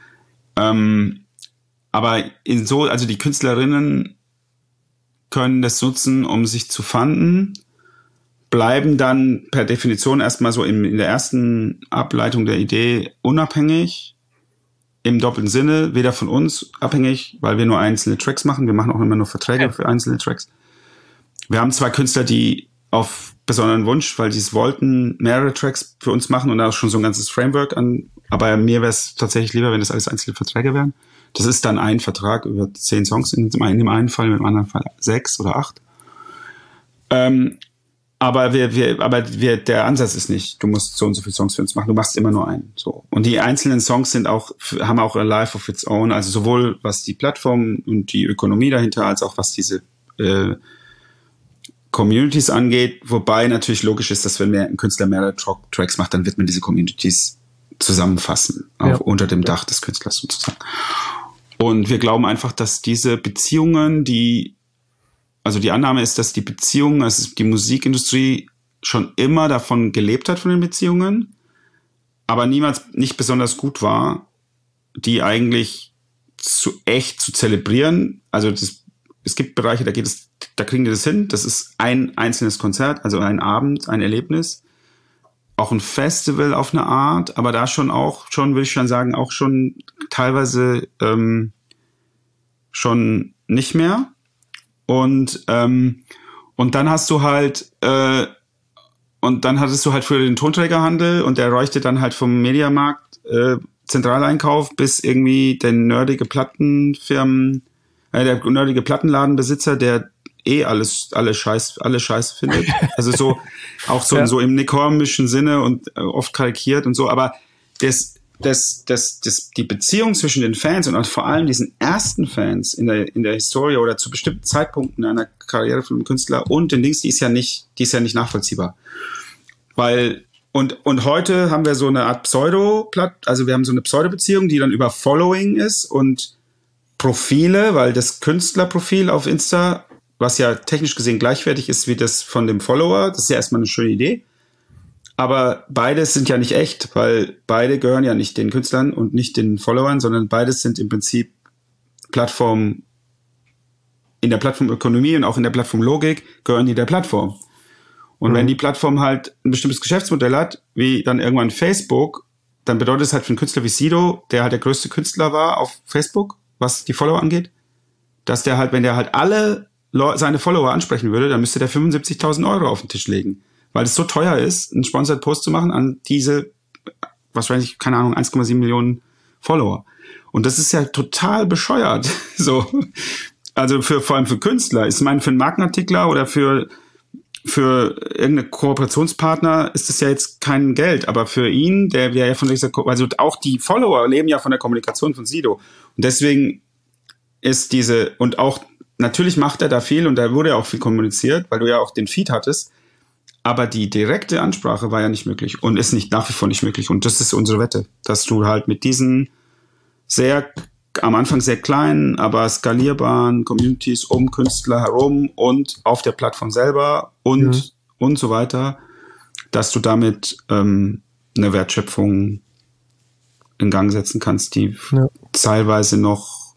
[SPEAKER 2] Aber also die Künstlerinnen können das nutzen, um sich zu funden, bleiben dann per Definition erstmal so in der ersten Ableitung der Idee unabhängig, im doppelten Sinne, weder von uns abhängig, weil wir nur einzelne Tracks machen, wir machen auch immer nur Verträge für einzelne Tracks. Wir haben 2 Künstler, die auf besonderen Wunsch, weil die es wollten, mehrere Tracks für uns machen und da ist schon so ein ganzes Framework an, aber mir wäre es tatsächlich lieber, wenn das alles einzelne Verträge wären. Das ist dann ein Vertrag über 10 Songs, in dem einen Fall, im anderen Fall 6 oder 8. Aber der Ansatz ist nicht, du musst so und so viele Songs für uns machen, du machst immer nur einen. So. Und die einzelnen Songs haben auch a life of its own, also sowohl was die Plattform und die Ökonomie dahinter, als auch was diese Communities angeht, wobei natürlich logisch ist, dass wenn ein Künstler mehrere Tracks macht, dann wird man diese Communities zusammenfassen, auch unter dem Dach des Künstlers sozusagen. Und wir glauben einfach, dass diese Beziehungen, also die Annahme ist, dass die Beziehungen, also die Musikindustrie schon immer davon gelebt hat, von den Beziehungen, aber niemals nicht besonders gut war, die eigentlich zu zelebrieren. Also es gibt Bereiche, da kriegen die das hin. Das ist ein einzelnes Konzert, also ein Abend, ein Erlebnis. Auch ein Festival auf eine Art, aber da würde ich schon sagen, auch schon teilweise schon nicht mehr. Und dann hattest du halt früher den Tonträgerhandel und der leuchtet dann halt vom Mediamarkt Zentraleinkauf bis irgendwie den nerdige Plattenfirmen, der nerdige Plattenladenbesitzer, der alle Scheiß findet. Also so, auch so, so im Nick-Hornby'schen Sinne und oft karikiert und so, aber die Beziehung zwischen den Fans und auch vor allem diesen ersten Fans in der Historie oder zu bestimmten Zeitpunkten einer Karriere von einem Künstler und den Dings, die ist ja nicht nachvollziehbar. Weil, und heute haben wir so eine Art also wir haben so eine Pseudo-Beziehung, die dann über Following ist und Profile, weil das Künstlerprofil auf Insta, was ja technisch gesehen gleichwertig ist wie das von dem Follower, das ist ja erstmal eine schöne Idee. Aber beides sind ja nicht echt, weil beide gehören ja nicht den Künstlern und nicht den Followern, sondern beides sind im Prinzip Plattformen, in der Plattformökonomie und auch in der Plattformlogik gehören die der Plattform. Und wenn die Plattform halt ein bestimmtes Geschäftsmodell hat, wie dann irgendwann Facebook, dann bedeutet es halt für einen Künstler wie Sido, der halt der größte Künstler war auf Facebook, was die Follower angeht, dass der halt, wenn der halt alle seine Follower ansprechen würde, dann müsste der 75.000 Euro auf den Tisch legen. Weil es so teuer ist, einen Sponsored Post zu machen an diese, wahrscheinlich, keine Ahnung, 1,7 Millionen Follower. Und das ist ja total bescheuert. So. Also vor allem für Künstler. Ich meine, für einen Markenartikler oder für irgendeine Kooperationspartner ist das ja jetzt kein Geld. Aber für ihn, der wäre ja von dieser, also auch die Follower leben ja von der Kommunikation von Sido. Und deswegen ist und auch, natürlich macht er da viel und da wurde ja auch viel kommuniziert, weil du ja auch den Feed hattest. Aber die direkte Ansprache war ja nicht möglich und ist nach wie vor nicht möglich. Und das ist unsere Wette, dass du halt mit diesen am Anfang sehr kleinen, aber skalierbaren Communities um Künstler herum und auf der Plattform selber und so weiter, dass du damit eine Wertschöpfung in Gang setzen kannst, die teilweise noch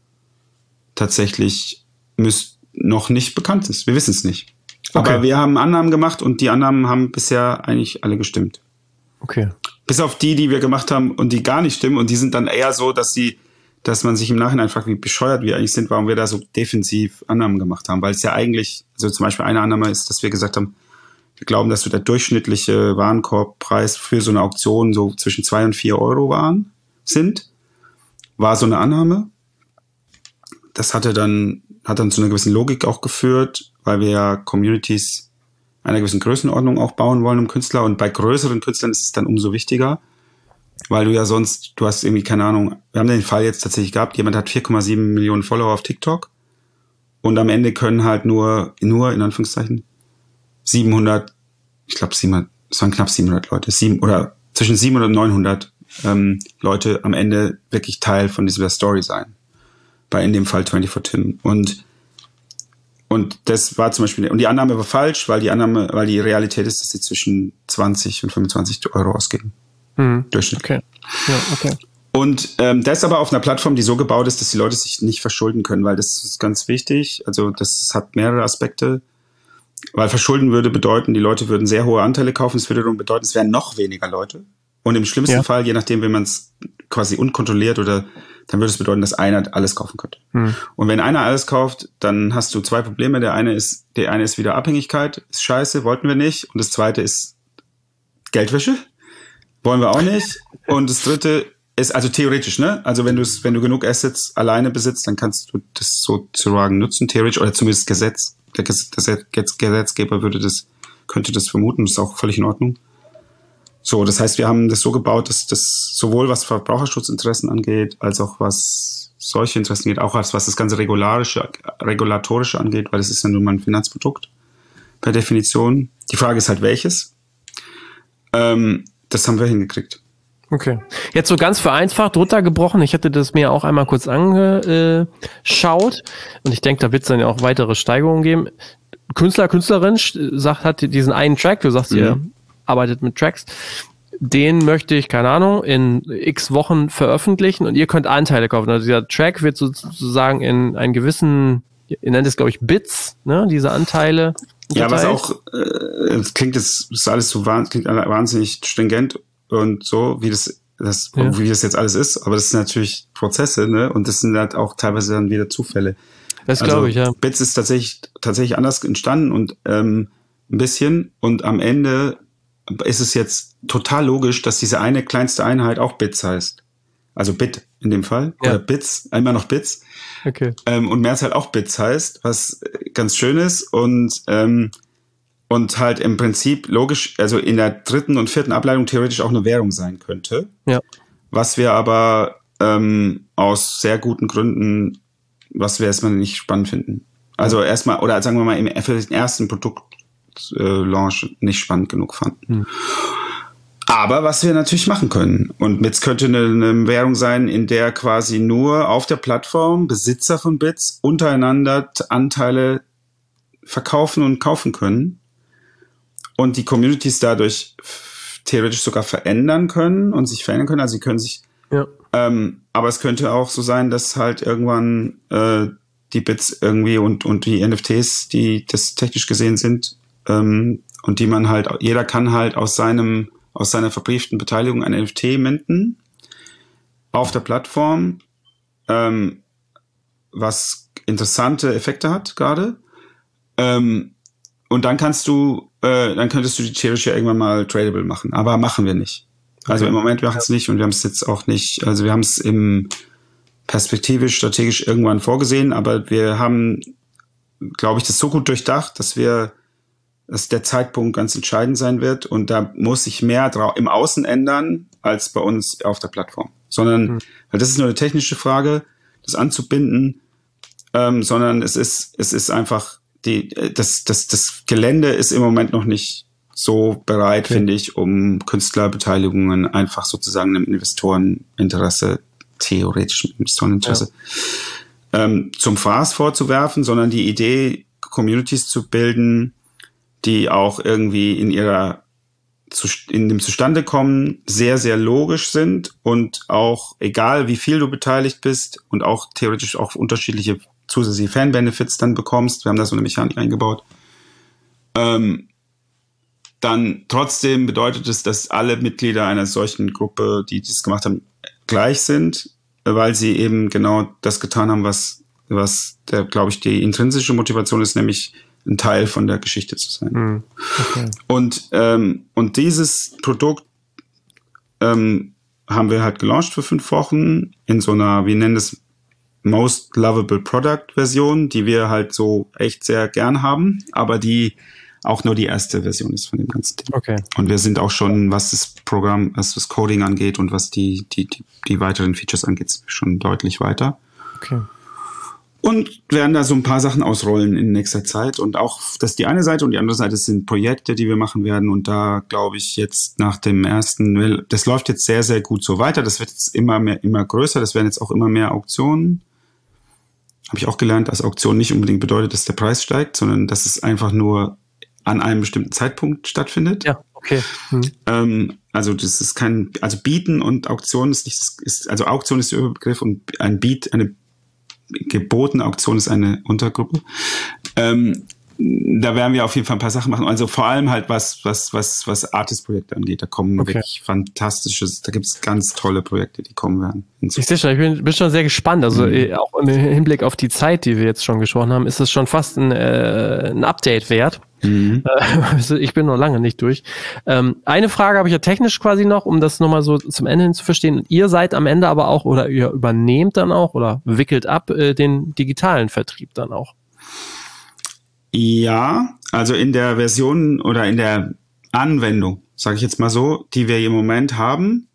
[SPEAKER 2] tatsächlich noch nicht bekannt ist. Wir wissen es nicht. Okay. Aber wir haben Annahmen gemacht und die Annahmen haben bisher eigentlich alle gestimmt.
[SPEAKER 1] Okay.
[SPEAKER 2] Bis auf die wir gemacht haben und die gar nicht stimmen und die sind dann eher so, dass man sich im Nachhinein fragt, wie bescheuert wir eigentlich sind, warum wir da so defensiv Annahmen gemacht haben. Weil es ja eigentlich, also zum Beispiel eine Annahme ist, dass wir gesagt haben, wir glauben, dass so der durchschnittliche Warenkorbpreis für so eine Auktion so zwischen 2 und 4 Euro war so eine Annahme. Das hat dann zu einer gewissen Logik auch geführt, weil wir ja Communities einer gewissen Größenordnung auch bauen wollen um Künstler. Und bei größeren Künstlern ist es dann umso wichtiger, weil du hast irgendwie, keine Ahnung, wir haben den Fall jetzt tatsächlich gehabt, jemand hat 4,7 Millionen Follower auf TikTok und am Ende können halt nur in Anführungszeichen 700, ich glaube es waren knapp 700 Leute, oder zwischen 700 und 900 Leute am Ende wirklich Teil von dieser Story sein. In dem Fall 24 Tim. Und das war zum Beispiel, und die Annahme war falsch, weil die Realität ist, dass sie zwischen 20 und 25 Euro ausgeben. Durchschnitt.
[SPEAKER 1] Okay. Ja, okay.
[SPEAKER 2] Und das aber auf einer Plattform, die so gebaut ist, dass die Leute sich nicht verschulden können, weil das ist ganz wichtig. Also das hat mehrere Aspekte. Weil verschulden würde bedeuten, die Leute würden sehr hohe Anteile kaufen. Es würde dann bedeuten, es wären noch weniger Leute. Und im schlimmsten Fall, je nachdem, wenn man es quasi unkontrolliert dann würde es bedeuten, dass einer alles kaufen könnte. Und wenn einer alles kauft, dann hast du 2 Probleme. Der eine ist wieder Abhängigkeit, ist scheiße, wollten wir nicht. Und das zweite ist Geldwäsche, wollen wir auch nicht. Und das dritte ist, also theoretisch, ne? Also wenn du genug Assets alleine besitzt, dann kannst du das sozusagen nutzen, theoretisch, oder zumindest Gesetz. Der Gesetzgeber könnte das vermuten, das ist auch völlig in Ordnung. So, das heißt, wir haben das so gebaut, dass das sowohl was Verbraucherschutzinteressen angeht, als auch was solche Interessen angeht, auch was das ganze Regulatorische angeht, weil das ist ja nun mal ein Finanzprodukt per Definition. Die Frage ist halt, welches. Das haben wir hingekriegt.
[SPEAKER 1] Okay. Jetzt so ganz vereinfacht runtergebrochen. Ich hatte das mir auch einmal kurz angeschaut und ich denke, da wird es dann ja auch weitere Steigerungen geben. Künstlerin hat diesen einen Track, du sagst, ihr arbeitet mit Tracks, den möchte ich, keine Ahnung, in x Wochen veröffentlichen und ihr könnt Anteile kaufen. Also dieser Track wird sozusagen in einen gewissen, ihr nennt es, glaube ich, Bits, ne, diese Anteile.
[SPEAKER 2] Ja, was auch, es klingt, das ist alles so klingt wahnsinnig stringent und so, wie das jetzt alles ist, aber das sind natürlich Prozesse, ne, und das sind halt auch teilweise dann wieder Zufälle.
[SPEAKER 1] Das glaube ich, ja.
[SPEAKER 2] Bits ist tatsächlich anders entstanden und ein bisschen, und am Ende ist es jetzt total logisch, dass diese eine kleinste Einheit auch Bits heißt. Also Bit in dem Fall. Ja. Oder Bits, immer noch Bits.
[SPEAKER 1] Okay.
[SPEAKER 2] Und Mehrzahl auch Bits heißt, was ganz schön ist und halt im Prinzip logisch, also in der 3. und 4. Ableitung theoretisch auch eine Währung sein könnte.
[SPEAKER 1] Ja.
[SPEAKER 2] Was wir aber aus sehr guten Gründen, was wir erstmal nicht spannend finden. Also erstmal, oder sagen wir mal, für den ersten Produktlaunch nicht spannend genug fanden. Aber was wir natürlich machen können, und Bits könnte eine Währung sein, in der quasi nur auf der Plattform Besitzer von Bits untereinander Anteile verkaufen und kaufen können und die Communities dadurch theoretisch sogar verändern können und sich verändern können. Also sie können sich, aber es könnte auch so sein, dass halt irgendwann die Bits irgendwie und die NFTs, die das technisch gesehen sind, und die man halt, jeder kann halt aus seiner verbrieften Beteiligung ein NFT minten auf der Plattform, was interessante Effekte hat gerade. Und dann könntest du die theoretisch ja irgendwann mal tradable machen, aber machen wir nicht. Also im Moment machen wir es nicht und wir haben es jetzt auch nicht, also wir haben es im perspektivisch, strategisch irgendwann vorgesehen, aber wir haben, glaube ich, das so gut durchdacht, dass der Zeitpunkt ganz entscheidend sein wird und da muss sich mehr im Außen ändern als bei uns auf der Plattform. Sondern, weil das ist nur eine technische Frage, das anzubinden, sondern es ist einfach, das Gelände ist im Moment noch nicht so bereit, finde ich, um Künstlerbeteiligungen einfach sozusagen einem Investoreninteresse, theoretischen Investoreninteresse, zum Fraß vorzuwerfen, sondern die Idee, Communities zu bilden, die auch irgendwie in dem Zustandekommen sehr, sehr logisch sind und auch, egal wie viel du beteiligt bist und auch theoretisch auch unterschiedliche zusätzliche Fan-Benefits dann bekommst, wir haben da so eine Mechanik eingebaut, dann trotzdem bedeutet es, dass alle Mitglieder einer solchen Gruppe, die das gemacht haben, gleich sind, weil sie eben genau das getan haben, was glaube ich, die intrinsische Motivation ist, nämlich ein Teil von der Geschichte zu sein. Okay. Und dieses Produkt haben wir halt gelauncht für 5 Wochen in so einer, wir nennen es Most Lovable Product Version, die wir halt so echt sehr gern haben, aber die auch nur die erste Version ist von dem ganzen Ding. Okay. Und wir sind auch schon, was das Programm, was das Coding angeht und was die weiteren Features angeht, schon deutlich weiter. Okay. Und werden da so ein paar Sachen ausrollen in nächster Zeit. Und auch, das ist die eine Seite und die andere Seite sind Projekte, die wir machen werden. Und da glaube ich jetzt nach dem ersten, das läuft jetzt sehr, sehr gut so weiter. Das wird jetzt immer größer. Das werden jetzt auch immer mehr Auktionen. Habe ich auch gelernt, dass Auktion nicht unbedingt bedeutet, dass der Preis steigt, sondern dass es einfach nur an einem bestimmten Zeitpunkt stattfindet. Ja, okay. Also das ist also Bieten und Auktion ist nicht, also Auktion ist der Überbegriff und eine gebotene Auktion ist eine Untergruppe. Da werden wir auf jeden Fall ein paar Sachen machen. Also vor allem halt was Artist-Projekte angeht. Da kommen wirklich da gibt es ganz tolle Projekte, die kommen werden.
[SPEAKER 1] Ich sehe schon, ich bin schon sehr gespannt. Also auch im Hinblick auf die Zeit, die wir jetzt schon gesprochen haben, ist es schon fast ein Update wert. Ich bin noch lange nicht durch. Eine Frage habe ich ja technisch quasi noch, um das nochmal so zum Ende hin zu verstehen. Ihr seid am Ende aber auch, oder ihr übernehmt dann auch oder wickelt ab den digitalen Vertrieb dann auch.
[SPEAKER 2] Ja, also in der Version oder in der Anwendung, sage ich jetzt mal so, die wir im Moment haben,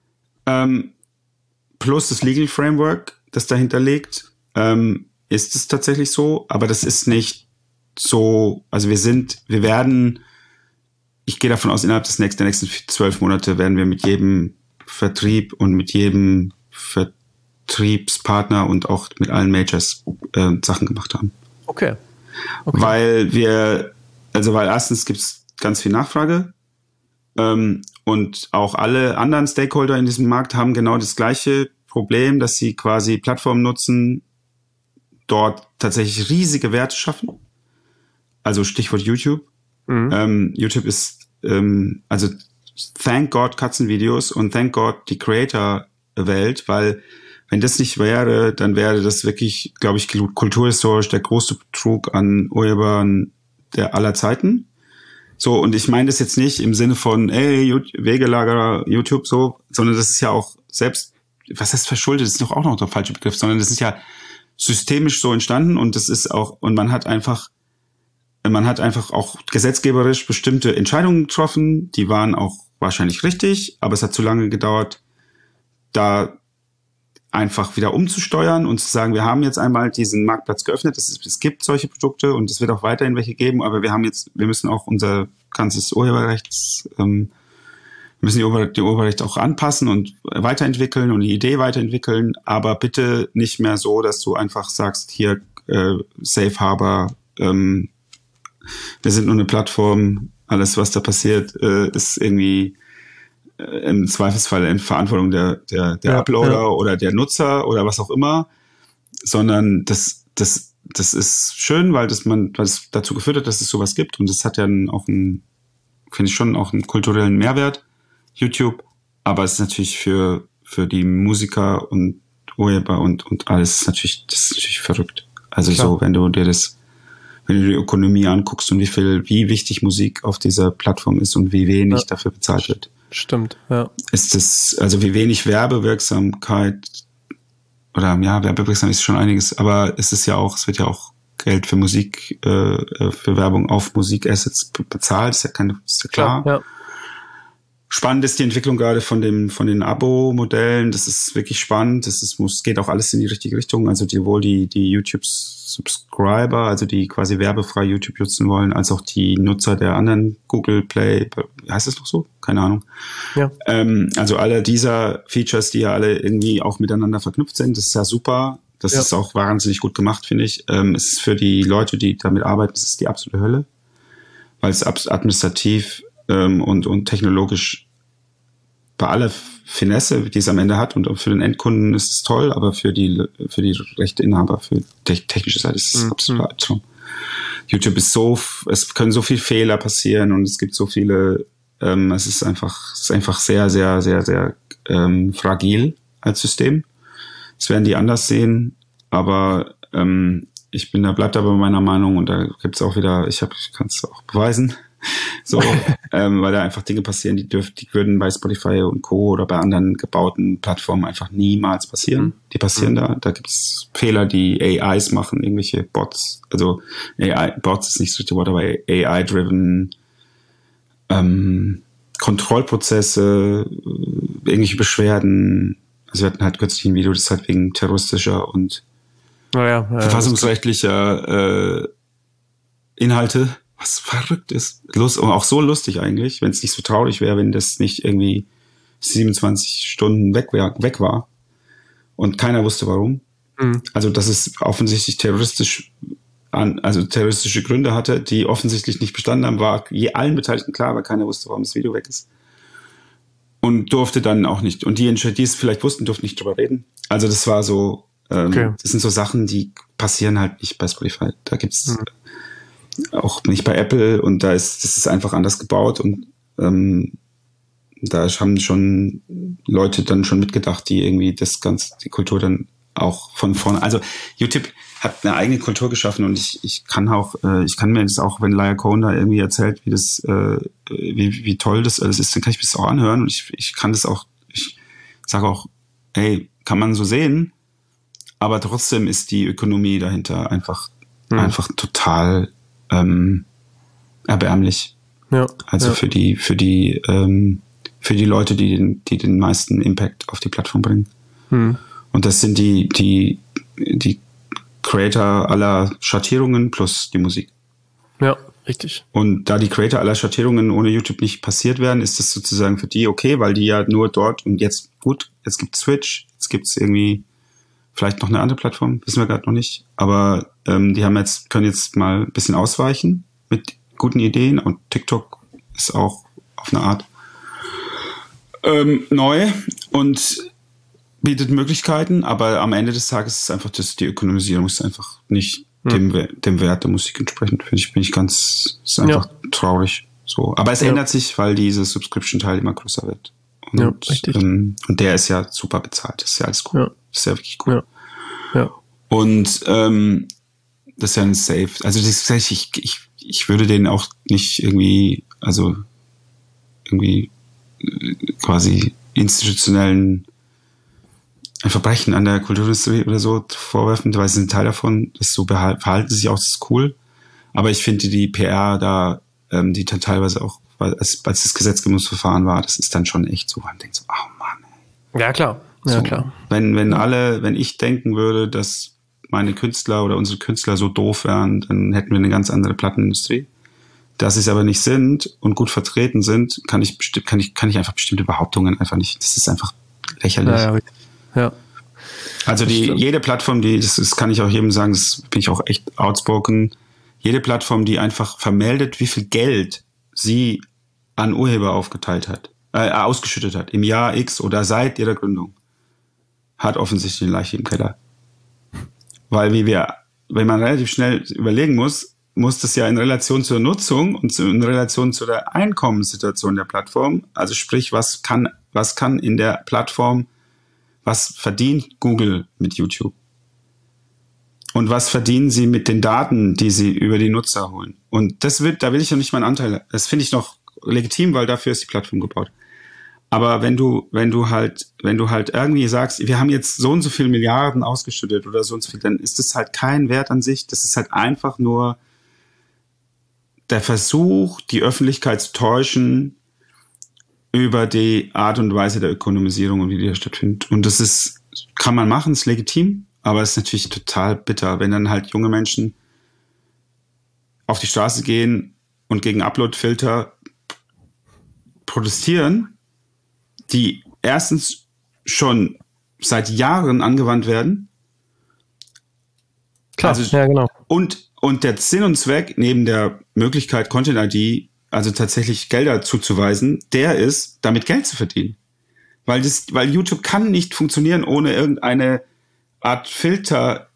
[SPEAKER 2] plus das Legal Framework, das dahinter liegt, ist es tatsächlich so, aber das ist nicht so, also wir werden, ich gehe davon aus, innerhalb der nächsten 12 Monate werden wir mit jedem Vertrieb und mit jedem Vertriebspartner und auch mit allen Majors Sachen gemacht haben.
[SPEAKER 1] Okay.
[SPEAKER 2] Weil erstens gibt es ganz viel Nachfrage und auch alle anderen Stakeholder in diesem Markt haben genau das gleiche Problem, dass sie quasi Plattformen nutzen, dort tatsächlich riesige Werte schaffen. Also Stichwort YouTube. YouTube ist, also thank God Katzenvideos und thank God die Creator-Welt, weil wenn das nicht wäre, dann wäre das wirklich, glaube ich, kulturhistorisch der größte Betrug an Urhebern aller Zeiten. So, und ich meine das jetzt nicht im Sinne von, Wegelagerer YouTube so, sondern das ist ja auch selbst, was heißt verschuldet, das ist doch auch noch der falsche Begriff, sondern das ist ja systemisch so entstanden und das ist auch, und man hat einfach auch gesetzgeberisch bestimmte Entscheidungen getroffen, die waren auch wahrscheinlich richtig, aber es hat zu lange gedauert, da einfach wieder umzusteuern und zu sagen, wir haben jetzt einmal diesen Marktplatz geöffnet, es gibt solche Produkte und es wird auch weiterhin welche geben, aber wir müssen auch unser ganzes müssen die Urheberrechte auch anpassen und weiterentwickeln und die Idee weiterentwickeln, aber bitte nicht mehr so, dass du einfach sagst, hier Safe Harbor, wir sind nur eine Plattform, alles was da passiert, ist irgendwie im Zweifelsfall in Verantwortung der Uploader oder der Nutzer oder was auch immer, sondern das ist schön, weil es dazu geführt hat, dass es sowas gibt und das hat ja auch finde ich schon auch einen kulturellen Mehrwert, YouTube, aber es ist natürlich für die Musiker und Urheber und alles das ist natürlich verrückt. Also klar. So, wenn du die Ökonomie anguckst und wie wichtig Musik auf dieser Plattform ist und wie wenig dafür bezahlt wird.
[SPEAKER 1] Stimmt, ja.
[SPEAKER 2] Ist das, also wie wenig Werbewirksamkeit Werbewirksam ist schon einiges, aber es wird ja auch Geld für Musik, für Werbung auf Musikassets bezahlt, ist ja klar. Ja. Spannend ist die Entwicklung gerade von den Abo-Modellen. Das ist wirklich spannend. Geht auch alles in die richtige Richtung. Also sowohl die YouTube-Subscriber, also die quasi werbefrei YouTube nutzen wollen, als auch die Nutzer der anderen Google Play, heißt es noch so? Keine Ahnung. Ja. Also alle dieser Features, die ja alle irgendwie auch miteinander verknüpft sind, das ist ja super. Das ist auch wahnsinnig gut gemacht, finde ich. Es ist für die Leute, die damit arbeiten, es ist die absolute Hölle, weil es administrativ und technologisch bei aller Finesse, die es am Ende hat, und für den Endkunden ist es toll, aber für die Rechteinhaber, für technische Seite ist es absolut Albtraum. YouTube ist es können so viele Fehler passieren und es gibt so viele, es ist einfach sehr, sehr, sehr, sehr fragil als System. Das werden die anders sehen, aber ich bleib da bei meiner Meinung und da gibt's auch wieder, ich kann es auch beweisen, so, weil da einfach Dinge passieren, die würden bei Spotify und Co. oder bei anderen gebauten Plattformen einfach niemals passieren. Die passieren da gibt's Fehler, die AIs machen, irgendwelche Bots, also Bots ist nicht so richtig Wort, aber AI-driven Kontrollprozesse, irgendwelche Beschwerden. Also wir hatten halt kürzlich ein Video, das halt wegen terroristischer und verfassungsrechtlicher Inhalte, was verrückt ist. Und auch so lustig eigentlich, wenn es nicht so traurig wäre, wenn das nicht irgendwie 27 Stunden weg war und keiner wusste warum. Also dass es offensichtlich terroristische Gründe hatte, die offensichtlich nicht bestanden haben, war allen Beteiligten klar, weil keiner wusste, warum das Video weg ist. Und durfte dann auch nicht. Und die es vielleicht wussten, durften nicht drüber reden. Also das war so, das sind so Sachen, die passieren halt nicht bei Spotify. Da gibt's auch nicht bei Apple und das ist einfach anders gebaut und da haben schon Leute dann schon mitgedacht, die irgendwie die Kultur dann auch von vorne, also YouTube hat eine eigene Kultur geschaffen und ich kann mir das auch, wenn Laia Cohen da irgendwie erzählt, wie toll das alles ist, dann kann ich mir das auch anhören und ich kann das auch, ich sage auch, hey, kann man so sehen, aber trotzdem ist die Ökonomie dahinter einfach total erbärmlich. Ja, also für die Leute, die den meisten Impact auf die Plattform bringen. Und das sind die Creator aller Schattierungen plus die Musik.
[SPEAKER 1] Ja, richtig.
[SPEAKER 2] Und da die Creator aller Schattierungen ohne YouTube nicht passiert werden, ist das sozusagen für die okay, weil die ja nur dort und jetzt gibt's Twitch, jetzt gibt's irgendwie vielleicht noch eine andere Plattform, wissen wir gerade noch nicht, aber die können jetzt mal ein bisschen ausweichen mit guten Ideen und TikTok ist auch auf eine Art neu und bietet Möglichkeiten, aber am Ende des Tages ist einfach die Ökonomisierung ist einfach nicht dem Wert der Musik entsprechend, ist einfach traurig. So. Aber es ändert sich, weil dieser Subscription-Teil immer größer wird. Und der ist ja super bezahlt, das ist ja alles cool. Ja. Das ist ja wirklich cool. Ja. Und das ist ja ein Safe. Also ich würde den auch nicht irgendwie, also irgendwie quasi institutionellen Verbrechen an der Kulturindustrie oder so vorwerfen, weil sie sind Teil davon, das so verhalten sie sich auch, das ist cool. Aber ich finde die PR da, die dann teilweise auch, als das Gesetzgebungsverfahren war, das ist dann schon echt so, man denkt so, oh Mann. Ey.
[SPEAKER 1] Ja, klar. Ja, klar.
[SPEAKER 2] Wenn ich denken würde, dass meine Künstler oder unsere Künstler so doof wären, dann hätten wir eine ganz andere Plattenindustrie. Dass sie es aber nicht sind und gut vertreten sind, kann ich einfach bestimmte Behauptungen einfach nicht. Das ist einfach lächerlich.
[SPEAKER 1] Ja.
[SPEAKER 2] Also jede Plattform, das kann ich auch jedem sagen, das bin ich auch echt outspoken, jede Plattform, die einfach vermeldet, wie viel Geld sie an Urheber ausgeschüttet hat, im Jahr X oder seit ihrer Gründung, hat offensichtlich eine Leiche im Keller. Weil wenn man relativ schnell überlegen muss das ja in Relation zur Nutzung und in Relation zu der Einkommenssituation der Plattform, also sprich, was kann in der Plattform, was verdient Google mit YouTube? Und was verdienen sie mit den Daten, die sie über die Nutzer holen? Und da will ich ja nicht meinen Anteil. Das finde ich noch legitim, weil dafür ist die Plattform gebaut. Aber wenn du halt irgendwie sagst, wir haben jetzt so und so viele Milliarden ausgeschüttet oder so und so viel, dann ist das halt kein Wert an sich. Das ist halt einfach nur der Versuch, die Öffentlichkeit zu täuschen über die Art und Weise der Ökonomisierung und wie die da stattfindet. Und kann man machen, ist legitim, aber es ist natürlich total bitter, wenn dann halt junge Menschen auf die Straße gehen und gegen Upload-Filter protestieren, die erstens schon seit Jahren angewandt werden.
[SPEAKER 1] Klar, ja, genau.
[SPEAKER 2] Und der Sinn und Zweck, neben der Möglichkeit, Content-ID, also tatsächlich Gelder zuzuweisen, der ist, damit Geld zu verdienen. Weil YouTube kann nicht funktionieren, ohne irgendeine Art Filter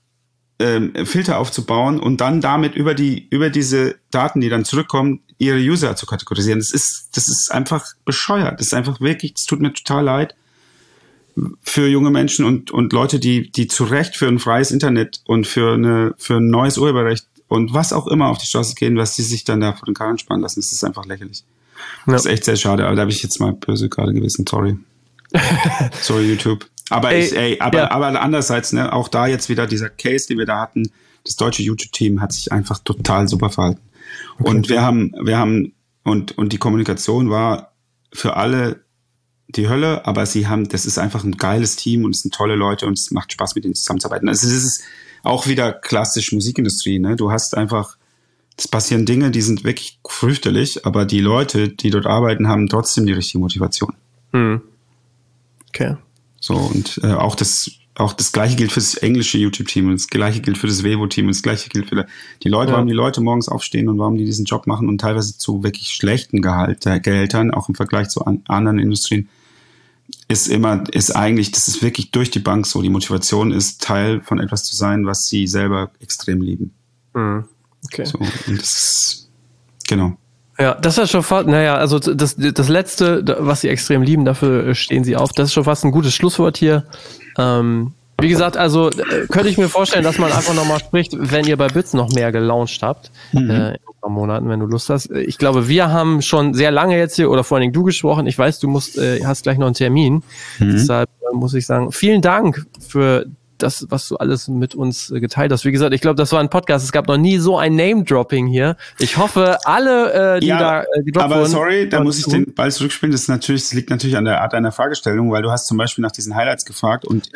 [SPEAKER 2] aufzubauen und dann damit über diese Daten, die dann zurückkommen, ihre User zu kategorisieren. Das ist einfach bescheuert. Das ist einfach wirklich, das tut mir total leid für junge Menschen und Leute, die zu Recht für ein freies Internet und für ein neues Urheberrecht und was auch immer auf die Straße gehen, was die sich dann da vor den Karren spannen lassen. Das ist einfach lächerlich. Ja. Das ist echt sehr schade, aber da habe ich jetzt mal böse gerade gewesen. Sorry. Sorry, YouTube. Aber aber andererseits, ne, auch da jetzt wieder dieser Case, den wir da hatten, das deutsche YouTube-Team hat sich einfach total super verhalten. Okay. Und wir haben und die Kommunikation war für alle die Hölle, aber das ist einfach ein geiles Team und es sind tolle Leute und es macht Spaß, mit denen zusammenzuarbeiten. Also das ist auch wieder klassisch Musikindustrie, ne? Du hast einfach, es passieren Dinge, die sind wirklich fürchterlich, aber die Leute, die dort arbeiten, haben trotzdem die richtige Motivation.
[SPEAKER 1] Mhm. Okay.
[SPEAKER 2] So, und auch das Gleiche gilt für das englische YouTube-Team und das Gleiche gilt für das Vevo-Team und das Gleiche gilt für die Leute, warum die Leute morgens aufstehen und warum die diesen Job machen und teilweise zu wirklich schlechten Gehältern, auch im Vergleich zu anderen Industrien, ist eigentlich, das ist wirklich durch die Bank so. Die Motivation ist, Teil von etwas zu sein, was sie selber extrem lieben.
[SPEAKER 1] Mhm. Okay.
[SPEAKER 2] So, und das ist, genau.
[SPEAKER 1] Ja, das ist schon fast, also das Letzte, was sie extrem lieben, dafür stehen sie auf. Das ist schon fast ein gutes Schlusswort hier. Wie gesagt, also könnte ich mir vorstellen, dass man einfach nochmal spricht, wenn ihr bei Bits noch mehr gelauncht habt, in ein paar Monaten, wenn du Lust hast. Ich glaube, wir haben schon sehr lange jetzt hier, oder vor allen Dingen du gesprochen. Ich weiß, du hast gleich noch einen Termin. Deshalb muss ich sagen, vielen Dank für das, was du alles mit uns geteilt hast. Wie gesagt, ich glaube, das war ein Podcast. Es gab noch nie so ein Name-Dropping hier. Ich hoffe, alle, die da gedroppt wurden.
[SPEAKER 2] Aber sorry, da muss ich den Ball zurückspielen. Das liegt natürlich an der Art deiner Fragestellung, weil du hast zum Beispiel nach diesen Highlights gefragt und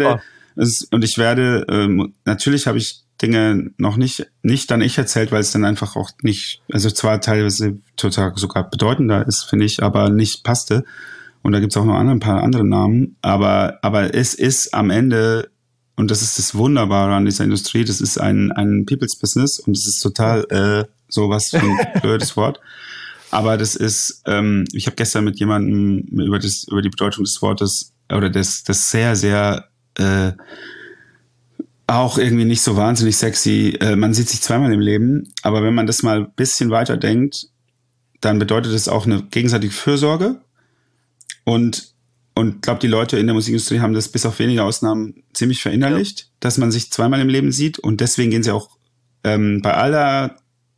[SPEAKER 2] natürlich habe ich Dinge noch nicht dann erzählt, weil es dann einfach auch nicht, also zwar teilweise total sogar bedeutender ist, finde ich, aber nicht passte. Und da gibt's auch noch ein paar andere Namen. Aber es ist am Ende, und das ist das Wunderbare an dieser Industrie, das ist ein People's Business und es ist total sowas für ein blödes Wort. Aber das ist, ich habe gestern mit jemandem über die Bedeutung des Wortes oder das sehr, sehr auch irgendwie nicht so wahnsinnig sexy. Man sieht sich zweimal im Leben, aber wenn man das mal ein bisschen weiter denkt, dann bedeutet es auch eine gegenseitige Fürsorge. Und glaube, die Leute in der Musikindustrie haben das bis auf wenige Ausnahmen ziemlich verinnerlicht, dass man sich zweimal im Leben sieht. Und deswegen gehen sie auch bei aller,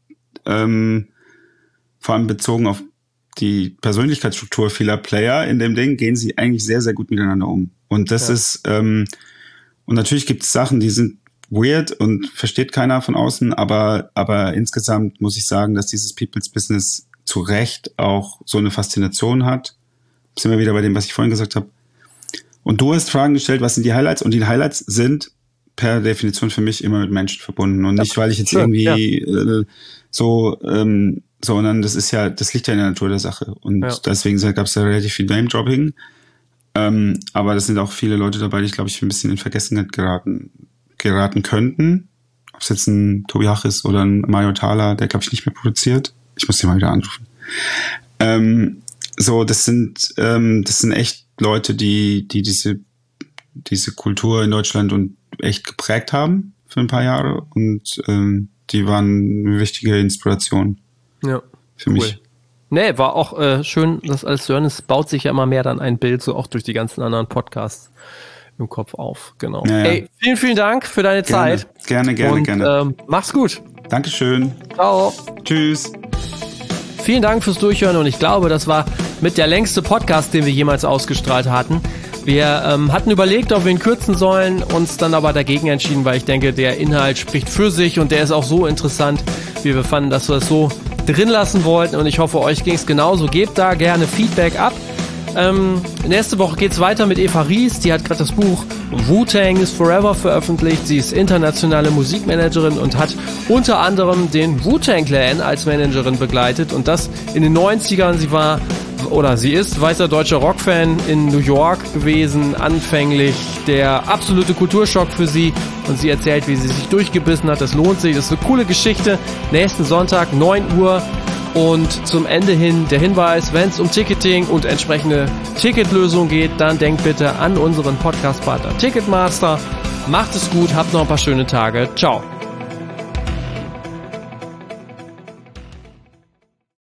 [SPEAKER 2] vor allem bezogen auf die Persönlichkeitsstruktur vieler Player in dem Ding, gehen sie eigentlich sehr, sehr gut miteinander um. Und das ist, und natürlich gibt es Sachen, die sind weird und versteht keiner von außen, aber insgesamt muss ich sagen, dass dieses People's Business zu Recht auch so eine Faszination hat. Sind wir wieder bei dem, was ich vorhin gesagt habe. Und du hast Fragen gestellt, was sind die Highlights? Und die Highlights sind per Definition für mich immer mit Menschen verbunden und nicht, weil ich jetzt irgendwie sondern das liegt ja in der Natur der Sache. Und deswegen gab es ja relativ viel Name-Dropping. Aber das sind auch viele Leute dabei, die, glaube ich, ein bisschen in Vergessenheit geraten könnten. Ob es jetzt ein Tobi Hach ist oder ein Mario Thaler, der, glaube ich, nicht mehr produziert. Ich muss den mal wieder anrufen. Das sind echt Leute, die diese Kultur in Deutschland und echt geprägt haben für ein paar Jahre und die waren eine wichtige Inspiration für mich.
[SPEAKER 1] Nee, war auch schön, das alles zu hören. Es baut sich ja immer mehr dann ein Bild, so auch durch die ganzen anderen Podcasts im Kopf auf. Genau. Ja. Ey, vielen, vielen Dank für deine Zeit.
[SPEAKER 2] Gerne.
[SPEAKER 1] Mach's gut.
[SPEAKER 2] Dankeschön.
[SPEAKER 1] Ciao.
[SPEAKER 2] Tschüss.
[SPEAKER 1] Vielen Dank fürs Durchhören und ich glaube, das war mit der längste Podcast, den wir jemals ausgestrahlt hatten. Wir hatten überlegt, ob wir ihn kürzen sollen, uns dann aber dagegen entschieden, weil ich denke, der Inhalt spricht für sich und der ist auch so interessant, wie wir fanden, dass wir es so drin lassen wollten und ich hoffe, euch ging es genauso. Gebt da gerne Feedback ab. Nächste Woche geht's weiter mit Eva Ries, die hat gerade das Buch Wu-Tang is Forever veröffentlicht. Sie ist internationale Musikmanagerin und hat unter anderem den Wu-Tang Clan als Managerin begleitet und das in den 90ern. Sie ist weißer deutscher Rockfan in New York gewesen, anfänglich der absolute Kulturschock für sie und sie erzählt, wie sie sich durchgebissen hat. Das lohnt sich, das ist eine coole Geschichte. Nächsten Sonntag, 9 Uhr. Und zum Ende hin der Hinweis, wenn es um Ticketing und entsprechende Ticketlösungen geht, dann denkt bitte an unseren Podcast-Partner Ticketmaster. Macht es gut, habt noch ein paar schöne Tage. Ciao.